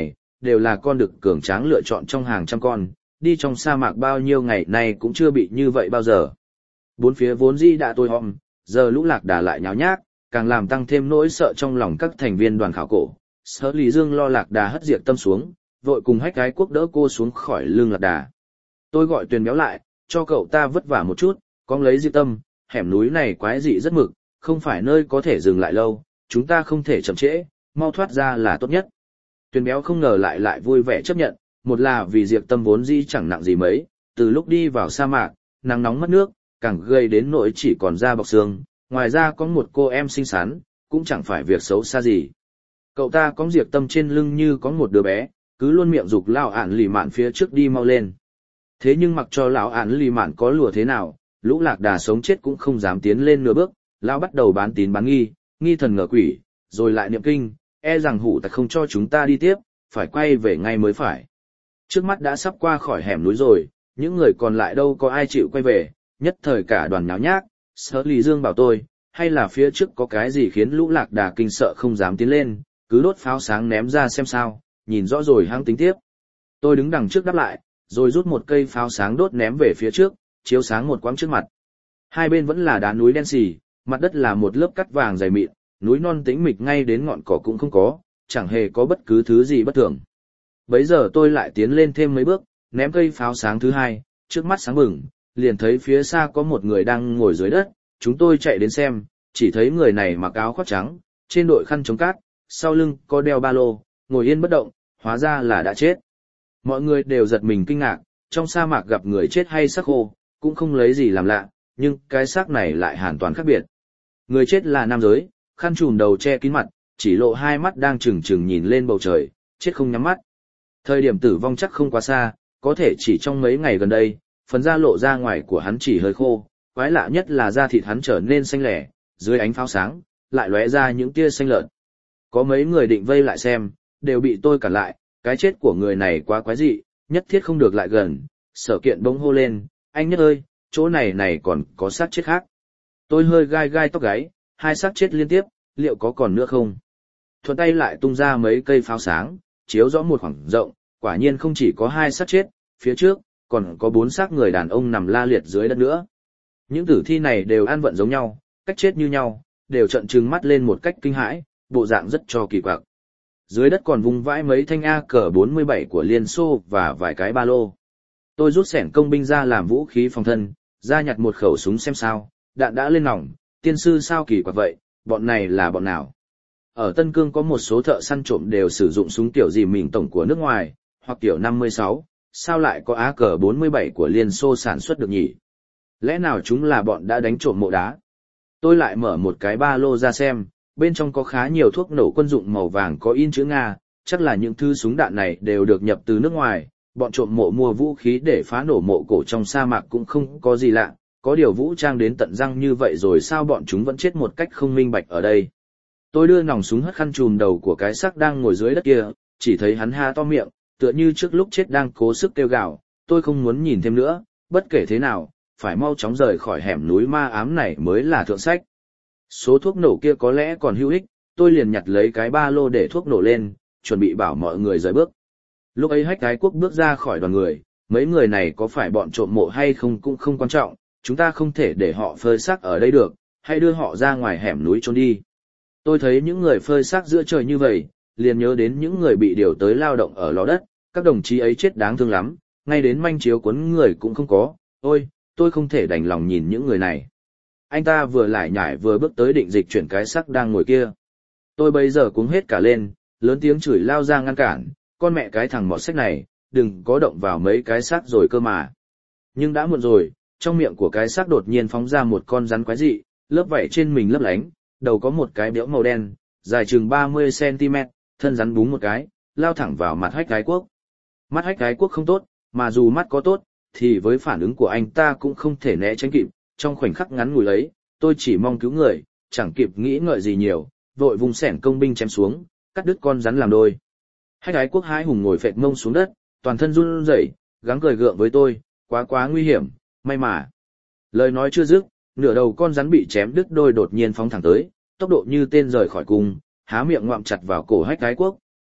đều là con đực cường tráng lựa chọn trong hàng trăm con, đi trong sa mạc bao nhiêu ngày nay cũng chưa bị như vậy bao giờ. Bốn phía vốn dĩ đã tối om, giờ lũ lạc đà lại nháo nhác, càng làm tăng thêm nỗi sợ trong lòng các thành viên đoàn khảo cổ. Sở Lý Dương lo lạc đà hất diệt tâm xuống, vội cùng Hách Ái Quốc đỡ cô xuống khỏi lưng lạc đà. Tôi gọi Tuyền Béo lại, cho cậu ta vất vả một chút, con lấy diệt tâm, hẻm núi này quái dị rất mực, không phải nơi có thể dừng lại lâu, chúng ta không thể chậm trễ, mau thoát ra là tốt nhất. Tuyền Béo không ngờ lại lại vui vẻ chấp nhận, một là vì diệt tâm vốn dĩ chẳng nặng gì mấy, từ lúc đi vào sa mạc, nắng nóng mất nước, càng gây đến nỗi chỉ còn da bọc xương, ngoài ra có một cô em xinh xắn, cũng chẳng phải việc xấu xa gì. Cậu ta có diệt tâm trên lưng như có một đứa bé, cứ luôn miệng giục lão ản lì mạn phía trước đi mau lên. Thế nhưng mặc cho lão ản lì mạn có lùa thế nào, lũ lạc đà sống chết cũng không dám tiến lên nửa bước, lão bắt đầu bán tín bán nghi, nghi thần ngờ quỷ, rồi lại niệm kinh, e rằng hủ tặc không cho chúng ta đi tiếp, phải quay về ngay mới phải. Trước mắt đã sắp qua khỏi hẻm núi rồi, những người còn lại đâu có ai chịu quay về, nhất thời cả đoàn nháo nhác. Sở Lý Dương bảo tôi, hay là phía trước có cái gì khiến lũ lạc đà kinh sợ không dám tiến lên, cứ đốt pháo sáng ném ra xem sao, nhìn rõ rồi hăng tính tiếp. Tôi đứng đằng trước đáp lại, rồi rút một cây pháo sáng đốt ném về phía trước, chiếu sáng một quãng trước mặt. Hai bên vẫn là đá núi đen xì, mặt đất là một lớp cát vàng dày mịn, núi non tĩnh mịch ngay đến ngọn cỏ cũng không có, chẳng hề có bất cứ thứ gì bất thường. Bấy giờ tôi lại tiến lên thêm mấy bước, ném cây pháo sáng thứ hai, trước mắt sáng bừng, liền thấy phía xa có một người đang ngồi dưới đất, chúng tôi chạy đến xem, chỉ thấy người này mặc áo khoác trắng, trên đội khăn chống cát, sau lưng có đeo ba lô, ngồi yên bất động, hóa ra là đã chết. Mọi người đều giật mình kinh ngạc, trong sa mạc gặp người chết hay xác khô, cũng không lấy gì làm lạ, nhưng cái xác này lại hoàn toàn khác biệt. Người chết là nam giới, khăn trùm đầu che kín mặt, chỉ lộ hai mắt đang trừng trừng nhìn lên bầu trời, chết không nhắm mắt. Thời điểm tử vong chắc không quá xa, có thể chỉ trong mấy ngày gần đây, phần da lộ ra ngoài của hắn chỉ hơi khô, quái lạ nhất là da thịt hắn trở nên xanh lẻ, dưới ánh pháo sáng, lại lóe ra những tia xanh lợn. Có mấy người định vây lại xem, đều bị tôi cản lại, cái chết của người này quá quái dị, nhất thiết không được lại gần. Sở Kiện bỗng hô lên, anh Nhất ơi, chỗ này này còn có xác chết khác. Tôi hơi gai gai tóc gáy, hai xác chết liên tiếp, liệu có còn nữa không? Thuận tay lại tung ra mấy cây pháo sáng, chiếu rõ một khoảng rộng, quả nhiên không chỉ có hai xác chết, phía trước, còn có bốn xác người đàn ông nằm la liệt dưới đất nữa. Những tử thi này đều ăn vận giống nhau, cách chết như nhau, đều trợn trừng mắt lên một cách kinh hãi, bộ dạng rất cho kỳ quặc. Dưới đất còn vung vãi mấy thanh A K bốn mươi bảy của Liên Xô và vài cái ba lô. Tôi rút xẻng công binh ra làm vũ khí phòng thân, ra nhặt một khẩu súng xem sao, đạn đã lên nòng, tiên sư sao kỳ quặc vậy, bọn này là bọn nào? Ở Tân Cương có một số thợ săn trộm đều sử dụng súng kiểu gì mình tổng của nước ngoài, hoặc kiểu năm mươi sáu, sao lại có A K bốn mươi bảy của Liên Xô sản xuất được nhỉ? Lẽ nào chúng là bọn đã đánh trộm mộ đá? Tôi lại mở một cái ba lô ra xem, bên trong có khá nhiều thuốc nổ quân dụng màu vàng có in chữ Nga, chắc là những thứ súng đạn này đều được nhập từ nước ngoài, bọn trộm mộ mua vũ khí để phá nổ mộ cổ trong sa mạc cũng không có gì lạ, có điều vũ trang đến tận răng như vậy rồi sao bọn chúng vẫn chết một cách không minh bạch ở đây. Tôi đưa nòng súng hất khăn trùm đầu của cái xác đang ngồi dưới đất kia, chỉ thấy hắn ha to miệng, tựa như trước lúc chết đang cố sức kêu gào, tôi không muốn nhìn thêm nữa, bất kể thế nào, phải mau chóng rời khỏi hẻm núi ma ám này mới là thượng sách. Số thuốc nổ kia có lẽ còn hữu ích, tôi liền nhặt lấy cái ba lô để thuốc nổ lên, chuẩn bị bảo mọi người rời bước. Lúc ấy Hách Ái Quốc bước ra khỏi đoàn người, mấy người này có phải bọn trộm mộ hay không cũng không quan trọng, chúng ta không thể để họ phơi xác ở đây được, hãy đưa họ ra ngoài hẻm núi trốn đi. Tôi thấy những người phơi xác giữa trời như vậy, liền nhớ đến những người bị điều tới lao động ở lò đất, các đồng chí ấy chết đáng thương lắm, ngay đến manh chiếu cuốn người cũng không có, ôi, tôi không thể đành lòng nhìn những người này. Anh ta vừa lải nhải vừa bước tới định dịch chuyển cái xác đang ngồi kia. Tôi bây giờ cuống hết cả lên, lớn tiếng chửi lao ra ngăn cản, con mẹ cái thằng mọt sách này, đừng có động vào mấy cái xác rồi cơ mà. Nhưng đã muộn rồi, trong miệng của cái xác đột nhiên phóng ra một con rắn quái dị, lớp vảy trên mình lấp lánh, đầu có một cái béo màu đen, dài chừng ba mươi xăng ti mét, thân rắn búng một cái, lao thẳng vào mặt Hách Ái Quốc. Mắt Hách Ái Quốc không tốt, mà dù mắt có tốt, thì với phản ứng của anh ta cũng không thể né tránh kịp, trong khoảnh khắc ngắn ngủi ấy, tôi chỉ mong cứu người, chẳng kịp nghĩ ngợi gì nhiều, vội vùng xẻng công binh chém xuống, cắt đứt con rắn làm đôi. Hách Ái Quốc hái hùng ngồi phệt mông xuống đất, toàn thân run rẩy, gắng cười gượng với tôi, quá quá nguy hiểm, may mà. Lời nói chưa dứt, nửa đầu con rắn bị chém đứt đôi đột nhiên phóng thẳng tới, tốc độ như tên rời khỏi cung, há miệng ngoạm chặt vào cổ Hách Ái Quốc,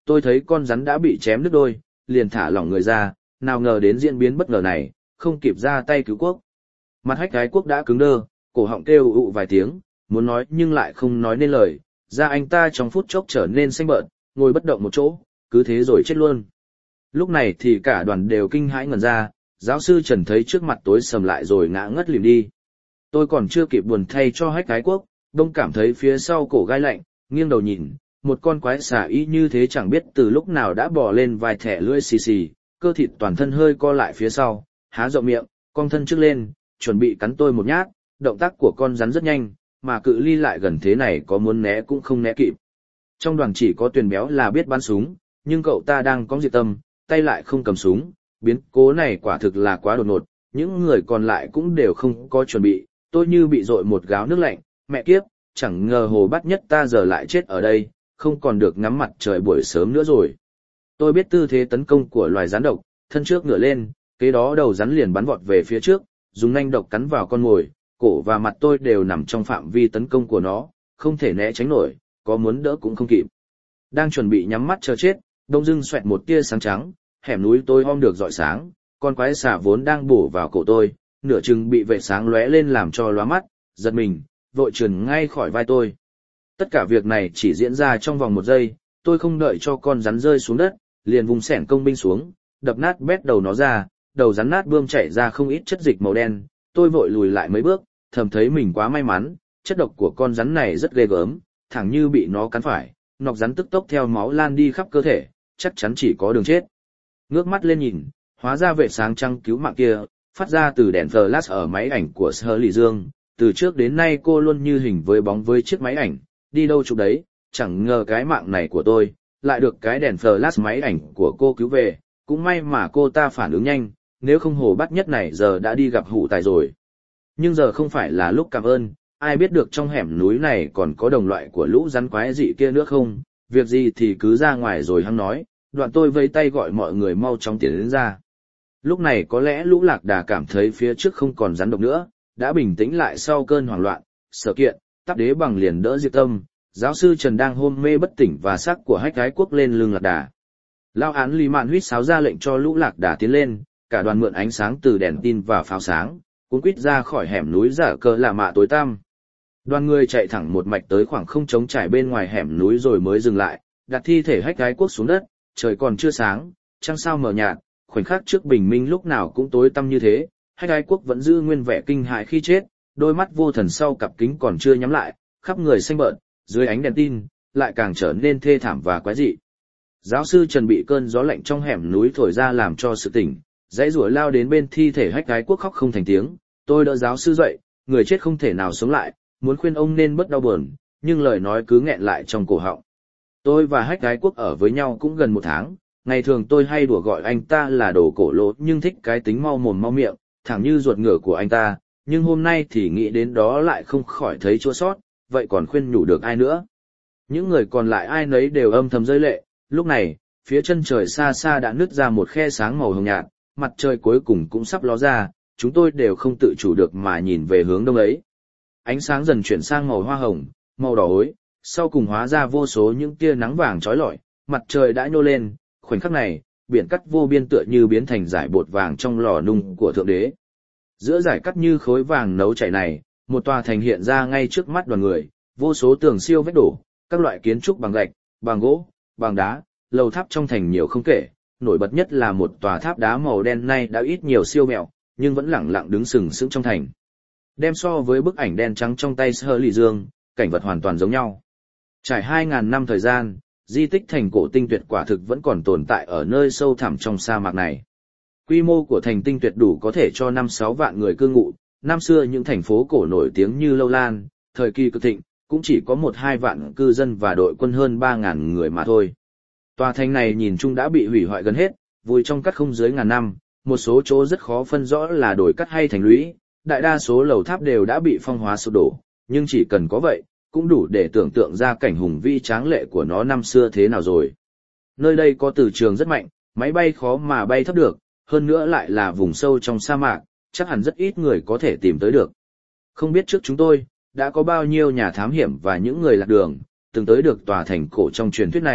tôi thấy con rắn đã bị chém đứt đôi, liền thả lỏng người ra, nào ngờ đến diễn biến bất ngờ này, không kịp ra tay cứu quốc. Mặt Hách Ái Quốc đã cứng đơ, cổ họng kêu ụ vài tiếng, muốn nói nhưng lại không nói nên lời, da anh ta trong phút chốc trở nên xanh bợn, ngồi bất động một chỗ, cứ thế rồi chết luôn. Lúc này thì cả đoàn đều kinh hãi ngẩn ra, giáo sư Trần thấy trước mặt tối sầm lại rồi ngã ngất lìm đi. Tôi còn chưa kịp buồn thay cho Hách Ái Quốc, đông cảm thấy phía sau cổ gai lạnh, nghiêng đầu nhìn, một con quái xà y như thế chẳng biết từ lúc nào đã bò lên vài thẻ lưỡi xì xì, cơ thịt toàn thân hơi co lại phía sau, há rộng miệng, cong thân trước lên, chuẩn bị cắn tôi một nhát, động tác của con rắn rất nhanh, mà cự ly lại gần thế này có muốn né cũng không né kịp. Trong đoàn chỉ có Tuyền Béo là biết bắn súng, nhưng cậu ta đang có diệt tâm, tay lại không cầm súng, biến cố này quả thực là quá đột ngột, những người còn lại cũng đều không có chuẩn bị, tôi như bị dội một gáo nước lạnh, mẹ kiếp, chẳng ngờ Hồ Bát Nhất ta giờ lại chết ở đây, không còn được ngắm mặt trời buổi sớm nữa rồi. Tôi biết tư thế tấn công của loài rắn độc, thân trước ngửa lên, kế đó đầu rắn liền bắn vọt về phía trước, dùng nanh độc cắn vào con mồi, cổ và mặt tôi đều nằm trong phạm vi tấn công của nó, không thể né tránh nổi, có muốn đỡ cũng không kịp. Đang chuẩn bị nhắm mắt chờ chết, đông dưng xoẹt một tia sáng trắng, hẻm núi tôi om được rọi sáng, con quái xà vốn đang bổ vào cổ tôi, nửa chừng bị vệ sáng lóe lên làm cho lóa mắt, giật mình, vội trườn ngay khỏi vai tôi. Tất cả việc này chỉ diễn ra trong vòng một giây, tôi không đợi cho con rắn rơi xuống đất, liền vùng xẻng công binh xuống, đập nát bét đầu nó ra, đầu rắn nát bươm chảy ra không ít chất dịch màu đen, tôi vội lùi lại mấy bước, thầm thấy mình quá may mắn, chất độc của con rắn này rất ghê gớm, thẳng như bị nó cắn phải, nọc rắn tức tốc theo máu lan đi khắp cơ thể, chắc chắn chỉ có đường chết. Ngước mắt lên nhìn, hóa ra vệ sáng trăng cứu mạng kia, phát ra từ đèn flash ở máy ảnh của Sở Lì Dương, từ trước đến nay cô luôn như hình với bóng với chiếc máy ảnh, đi đâu chụp đấy, chẳng ngờ cái mạng này của tôi, lại được cái đèn flash máy ảnh của cô cứu về, cũng may mà cô ta phản ứng nhanh, nếu không Hồ Bát Nhất này giờ đã đi gặp hủ tài rồi. Nhưng giờ không phải là lúc cảm ơn, ai biết được trong hẻm núi này còn có đồng loại của lũ rắn quái dị kia nữa không, việc gì thì cứ ra ngoài rồi hăng nói, đoạn tôi vẫy tay gọi mọi người mau chóng tiến đến ra. Lúc này có lẽ lũ lạc đà cảm thấy phía trước không còn rắn độc nữa, đã bình tĩnh lại sau cơn hoảng loạn, Sở Kiện, Táp Đế Bằng liền đỡ Diệp Tâm, giáo sư Trần đang hôn mê bất tỉnh và xác của Hách Ái Quốc lên lưng lạc đà. Lao án Lý Mạn huýt sáo ra lệnh cho lũ lạc đà tiến lên, cả đoàn mượn ánh sáng từ đèn tin và pháo sáng, cuốn quýt ra khỏi hẻm núi giả cờ lạ mạ tối tăm. Đoàn người chạy thẳng một mạch tới khoảng không trống trải bên ngoài hẻm núi rồi mới dừng lại, đặt thi thể Hách Ái Quốc xuống đất, trời còn chưa sáng, trăng sao mờ nhạt, khoảnh khắc trước bình minh lúc nào cũng tối tăm như thế, Hách Ái Quốc vẫn giữ nguyên vẻ kinh hại khi chết, đôi mắt vô thần sau cặp kính còn chưa nhắm lại, khắp người xanh bợn, dưới ánh đèn tin, lại càng trở nên thê thảm và quái dị. Giáo sư Trần bị cơn gió lạnh trong hẻm núi thổi ra làm cho sự tỉnh, dãy rủa lao đến bên thi thể Hách Ái Quốc khóc không thành tiếng, tôi đỡ giáo sư dậy, người chết không thể nào sống lại, muốn khuyên ông nên bớt đau buồn, nhưng lời nói cứ nghẹn lại trong cổ họng. Tôi và Hách Ái Quốc ở với nhau cũng gần một tháng, ngày thường tôi hay đùa gọi anh ta là đồ cổ lỗ nhưng thích cái tính mau mồm mau miệng, thẳng như ruột ngựa của anh ta, nhưng hôm nay thì nghĩ đến đó lại không khỏi thấy chua xót, vậy còn khuyên nhủ được ai nữa. Những người còn lại ai nấy đều âm thầm rơi lệ, lúc này, phía chân trời xa xa đã nứt ra một khe sáng màu hồng nhạt, mặt trời cuối cùng cũng sắp ló ra, chúng tôi đều không tự chủ được mà nhìn về hướng đông ấy. Ánh sáng dần chuyển sang màu hoa hồng, màu đỏ ối, sau cùng hóa ra vô số những tia nắng vàng chói lọi, mặt trời đã nhô lên, khoảnh khắc này, biển cắt vô biên tựa như biến thành dải bột vàng trong lò nung của Thượng Đế. Giữa dải cắt như khối vàng nấu chảy này, một tòa thành hiện ra ngay trước mắt đoàn người, vô số tường siêu vách đổ, các loại kiến trúc bằng gạch, bằng gỗ, bằng đá, lầu tháp trong thành nhiều không kể, nổi bật nhất là một tòa tháp đá màu đen nay đã ít nhiều siêu mẹo, nhưng vẫn lẳng lặng đứng sừng sững trong thành. Đem so với bức ảnh đen trắng trong tay Sở Lì Dương, cảnh vật hoàn toàn giống nhau. Trải hai ngàn năm thời gian, di tích thành cổ Tinh Tuyệt quả thực vẫn còn tồn tại ở nơi sâu thẳm trong sa mạc này. Quy mô của thành Tinh Tuyệt đủ có thể cho năm sáu vạn người cư ngụ, năm xưa những thành phố cổ nổi tiếng như Lâu Lan, thời kỳ cực thịnh, cũng chỉ có một hai vạn cư dân và đội quân hơn ba ngàn người mà thôi. Tòa thành này nhìn chung đã bị hủy hoại gần hết, vùi trong cát không dưới ngàn năm, một số chỗ rất khó phân rõ là đồi cát hay thành lũy, đại đa số lầu tháp đều đã bị phong hóa sụp đổ, nhưng chỉ cần có vậy, cũng đủ để tưởng tượng ra cảnh hùng vĩ tráng lệ của nó năm xưa thế nào rồi. Nơi đây có từ trường rất mạnh, máy bay khó mà bay thấp được, hơn nữa lại là vùng sâu trong sa mạc, chắc hẳn rất ít người có thể tìm tới được. Không biết trước chúng tôi, đã có bao nhiêu nhà thám hiểm và những người lạc đường, từng tới được tòa thành cổ trong truyền thuyết này,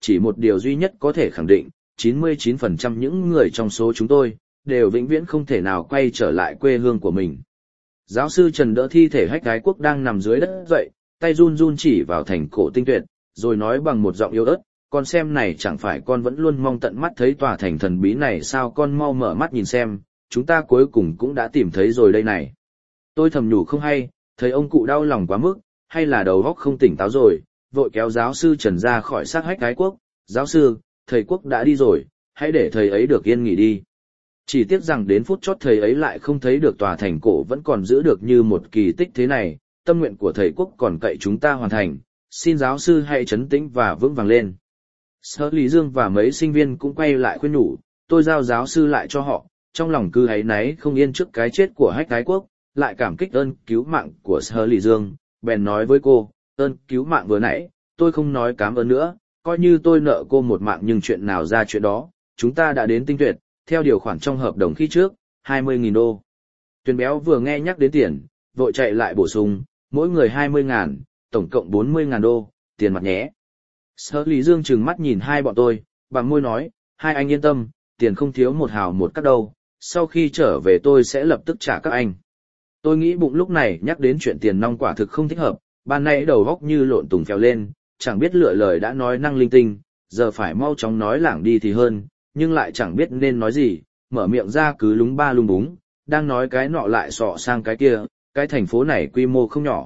chỉ một điều duy nhất có thể khẳng định, chín mươi chín phần trăm những người trong số chúng tôi, đều vĩnh viễn không thể nào quay trở lại quê hương của mình. Giáo sư Trần đỡ thi thể Hách Ái Quốc đang nằm dưới đất dậy, tay run run chỉ vào thành cổ Tinh Tuyệt, rồi nói bằng một giọng yếu ớt, con xem này chẳng phải con vẫn luôn mong tận mắt thấy tòa thành thần bí này sao, con mau mở mắt nhìn xem, chúng ta cuối cùng cũng đã tìm thấy rồi đây này. Tôi thầm nhủ không hay, thấy ông cụ đau lòng quá mức, hay là đầu óc không tỉnh táo rồi, vội kéo giáo sư Trần ra khỏi xác Hách Ái Quốc. Giáo sư, thầy Quốc đã đi rồi, hãy để thầy ấy được yên nghỉ đi. Chỉ tiếc rằng đến phút chót thầy ấy lại không thấy được tòa thành cổ vẫn còn giữ được như một kỳ tích thế này, tâm nguyện của thầy Quốc còn cậy chúng ta hoàn thành, xin giáo sư hãy trấn tĩnh và vững vàng lên. Sở Lý Dương và mấy sinh viên cũng quay lại khuyên nhủ, tôi giao giáo sư lại cho họ, trong lòng cứ áy náy không yên trước cái chết của Hách Ái Quốc, lại cảm kích ơn cứu mạng của Sở Lý Dương, bèn nói với cô, ơn cứu mạng vừa nãy, tôi không nói cảm ơn nữa, coi như tôi nợ cô một mạng nhưng chuyện nào ra chuyện đó, chúng ta đã đến Tinh Tuyệt, theo điều khoản trong hợp đồng khi trước, hai mươi nghìn đô. Tuyền Béo vừa nghe nhắc đến tiền, vội chạy lại bổ sung, mỗi người hai mươi ngàn, tổng cộng bốn mươi ngàn đô, tiền mặt nhé. Sở Lý Dương trừng mắt nhìn hai bọn tôi, bằng môi nói, hai anh yên tâm, tiền không thiếu một hào một cắt đâu, sau khi trở về tôi sẽ lập tức trả các anh. Tôi nghĩ bụng lúc này nhắc đến chuyện tiền nong quả thực không thích hợp, ban nãy đầu góc như lộn tùng phèo lên, chẳng biết lựa lời đã nói năng linh tinh, giờ phải mau chóng nói lảng đi thì hơn, nhưng lại chẳng biết nên nói gì, mở miệng ra cứ lúng ba lung búng, đang nói cái nọ lại sọ sang cái kia, cái thành phố này quy mô không nhỏ.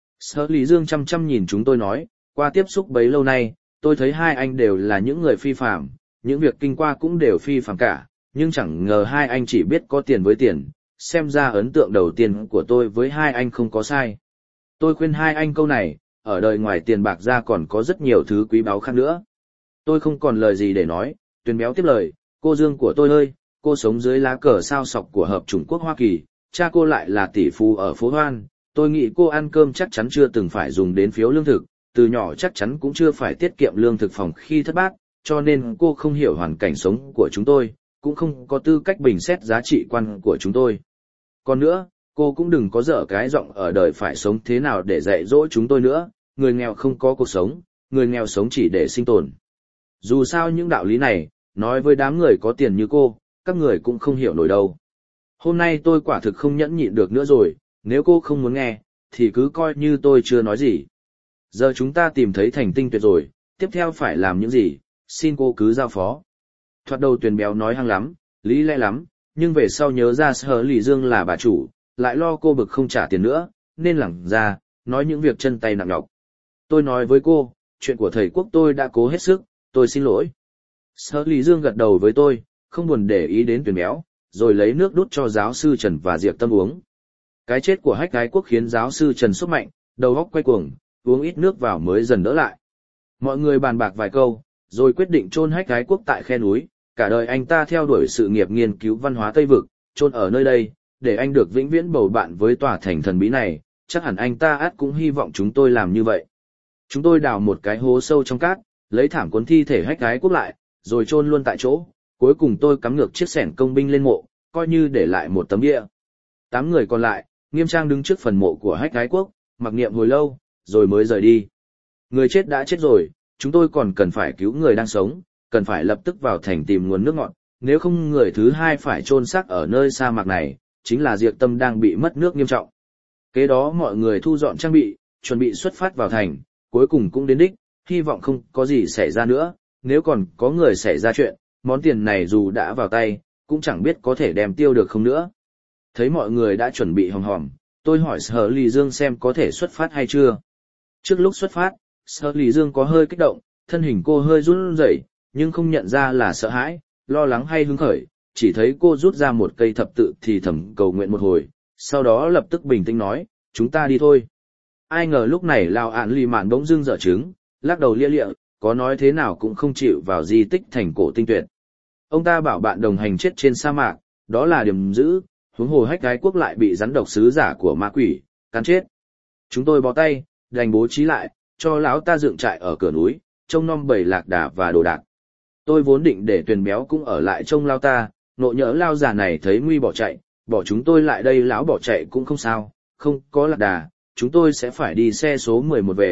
Sở Lý Dương chăm chăm nhìn chúng tôi nói, qua tiếp xúc bấy lâu nay, tôi thấy hai anh đều là những người phi phàm, những việc kinh qua cũng đều phi phàm cả, nhưng chẳng ngờ hai anh chỉ biết có tiền với tiền, xem ra ấn tượng đầu tiên của tôi với hai anh không có sai. Tôi khuyên hai anh câu này, ở đời ngoài tiền bạc ra còn có rất nhiều thứ quý báu khác nữa. Tôi không còn lời gì để nói, Tuyền Béo tiếp lời, cô Dương của tôi ơi, cô sống dưới lá cờ sao sọc của Hợp Chủng Quốc Hoa Kỳ, cha cô lại là tỷ phú ở phố Hoan, tôi nghĩ cô ăn cơm chắc chắn chưa từng phải dùng đến phiếu lương thực, từ nhỏ chắc chắn cũng chưa phải tiết kiệm lương thực phòng khi thất bát, cho nên cô không hiểu hoàn cảnh sống của chúng tôi, cũng không có tư cách bình xét giá trị quan của chúng tôi. Còn nữa, cô cũng đừng có dở cái giọng ở đời phải sống thế nào để dạy dỗ chúng tôi nữa, người nghèo không có cuộc sống, người nghèo sống chỉ để sinh tồn. Dù sao những đạo lý này, nói với đám người có tiền như cô, các người cũng không hiểu nổi đâu. Hôm nay tôi quả thực không nhẫn nhịn được nữa rồi, nếu cô không muốn nghe, thì cứ coi như tôi chưa nói gì. Giờ chúng ta tìm thấy thành Tinh Tuyệt rồi, tiếp theo phải làm những gì, xin cô cứ giao phó. Thoạt đầu Tuyền Béo nói hăng lắm, lý lẽ lắm, nhưng về sau nhớ ra Sở Lý Dương là bà chủ, lại lo cô bực không trả tiền nữa, nên lẳng ra, nói những việc chân tay nặng nhọc. Tôi nói với cô, chuyện của thầy Quốc tôi đã cố hết sức, tôi xin lỗi. Sở Lý Dương gật đầu với tôi, không buồn để ý đến Tuyền Béo, rồi lấy nước đút cho giáo sư Trần và Diệp Tâm uống. Cái chết của Hách Ái Quốc khiến giáo sư Trần sốc mạnh, đầu óc quay cuồng, uống ít nước vào mới dần đỡ lại. Mọi người bàn bạc vài câu, rồi quyết định chôn Hách Ái Quốc tại khe núi, cả đời anh ta theo đuổi sự nghiệp nghiên cứu văn hóa Tây Vực, chôn ở nơi đây, để anh được vĩnh viễn bầu bạn với tòa thành thần bí này, chắc hẳn anh ta ắt cũng hy vọng chúng tôi làm như vậy. Chúng tôi đào một cái hố sâu trong cát, lấy thảm cuốn thi thể Hách Ái Quốc lại, rồi chôn luôn tại chỗ, cuối cùng tôi cắm ngược chiếc xẻng công binh lên mộ, coi như để lại một tấm bia. Tám người còn lại, nghiêm trang đứng trước phần mộ của Hách Ái Quốc, mặc niệm hồi lâu, rồi mới rời đi. Người chết đã chết rồi, chúng tôi còn cần phải cứu người đang sống, cần phải lập tức vào thành tìm nguồn nước ngọt, nếu không người thứ hai phải chôn xác ở nơi sa mạc này, chính là Diệp Tâm đang bị mất nước nghiêm trọng. Kế đó mọi người thu dọn trang bị, chuẩn bị xuất phát vào thành, cuối cùng cũng đến đích, hy vọng không có gì xảy ra nữa, nếu còn có người xảy ra chuyện, món tiền này dù đã vào tay, cũng chẳng biết có thể đem tiêu được không nữa. Thấy mọi người đã chuẩn bị hòm hòm, tôi hỏi Sở Lý Dương xem có thể xuất phát hay chưa. Trước lúc xuất phát, Sở Lý Dương có hơi kích động, thân hình cô hơi run rẩy, nhưng không nhận ra là sợ hãi, lo lắng hay hứng khởi, chỉ thấy cô rút ra một cây thập tự thì thầm cầu nguyện một hồi, sau đó lập tức bình tĩnh nói, chúng ta đi thôi. Ai ngờ lúc này Lão Ản Lì Mạn bỗng dưng dở trứng, lắc đầu lia lịa, có nói thế nào cũng không chịu vào di tích thành cổ Tinh Tuyệt. Ông ta bảo bạn đồng hành chết trên sa mạc, đó là điểm dữ, huống hồ Hách Ái Quốc lại bị rắn độc sứ giả của ma quỷ cắn chết. Chúng tôi bó tay, đành bố trí lại, cho lão ta dựng trại ở cửa núi, trông nom bầy lạc đà và đồ đạc. Tôi vốn định để Tuyền Béo cũng ở lại trông lão ta, nộ nhỡ lao già này thấy nguy bỏ chạy, bỏ chúng tôi lại đây lão bỏ chạy cũng không sao, không có lạc đà, chúng tôi sẽ phải đi xe số mười một về,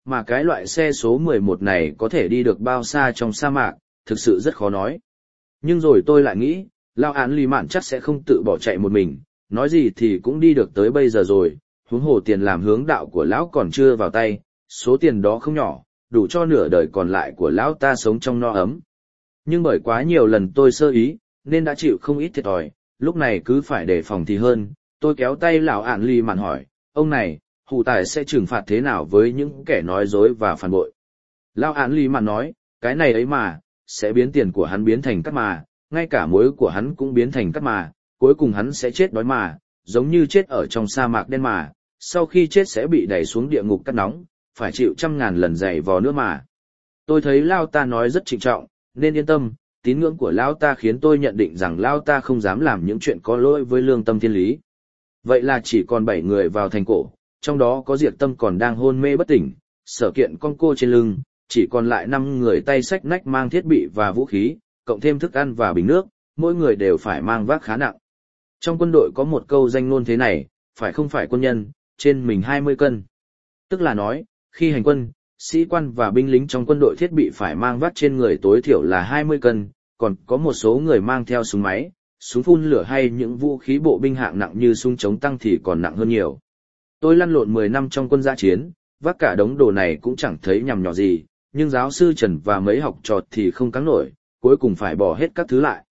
mà cái loại xe số mười một này có thể đi được bao xa trong sa mạc, thực sự rất khó nói. Nhưng rồi tôi lại nghĩ, Lao Án Lì Mạn chắc sẽ không tự bỏ chạy một mình, nói gì thì cũng đi được tới bây giờ rồi, huống hồ tiền làm hướng đạo của lão còn chưa vào tay, số tiền đó không nhỏ, đủ cho nửa đời còn lại của lão ta sống trong no ấm. Nhưng bởi quá nhiều lần tôi sơ ý, nên đã chịu không ít thiệt thòi, lúc này cứ phải đề phòng thì hơn. Tôi kéo tay lão Án Lì Mạn hỏi, ông này, hủ tài sẽ trừng phạt thế nào với những kẻ nói dối và phản bội? Lão Án Lì Mạn nói, cái này ấy mà, sẽ biến tiền của hắn biến thành cát mà, ngay cả muối của hắn cũng biến thành cát mà, cuối cùng hắn sẽ chết đói mà, giống như chết ở trong sa mạc đen mà, sau khi chết sẽ bị đẩy xuống địa ngục cát nóng, phải chịu trăm ngàn lần dày vò nữa mà. Tôi thấy Lao ta nói rất trịnh trọng, nên yên tâm, tín ngưỡng của Lao ta khiến tôi nhận định rằng Lao ta không dám làm những chuyện có lỗi với lương tâm thiên lý. Vậy là chỉ còn bảy người vào thành cổ, trong đó có Diệp Tâm còn đang hôn mê bất tỉnh, Sở Kiện con cô trên lưng, chỉ còn lại năm người tay xách nách mang thiết bị và vũ khí, cộng thêm thức ăn và bình nước, mỗi người đều phải mang vác khá nặng. Trong quân đội có một câu danh ngôn thế này, phải không phải quân nhân, trên mình hai mươi cân. Tức là nói, khi hành quân, sĩ quan và binh lính trong quân đội thiết bị phải mang vác trên người tối thiểu là hai mươi cân, còn có một số người mang theo súng máy, súng phun lửa hay những vũ khí bộ binh hạng nặng như súng chống tăng thì còn nặng hơn nhiều. Tôi lăn lộn mười năm trong quân dã chiến, vác cả đống đồ này cũng chẳng thấy nhằm nhỏ gì, nhưng giáo sư Trần và mấy học trò thì không căng nổi, cuối cùng phải bỏ hết các thứ lại.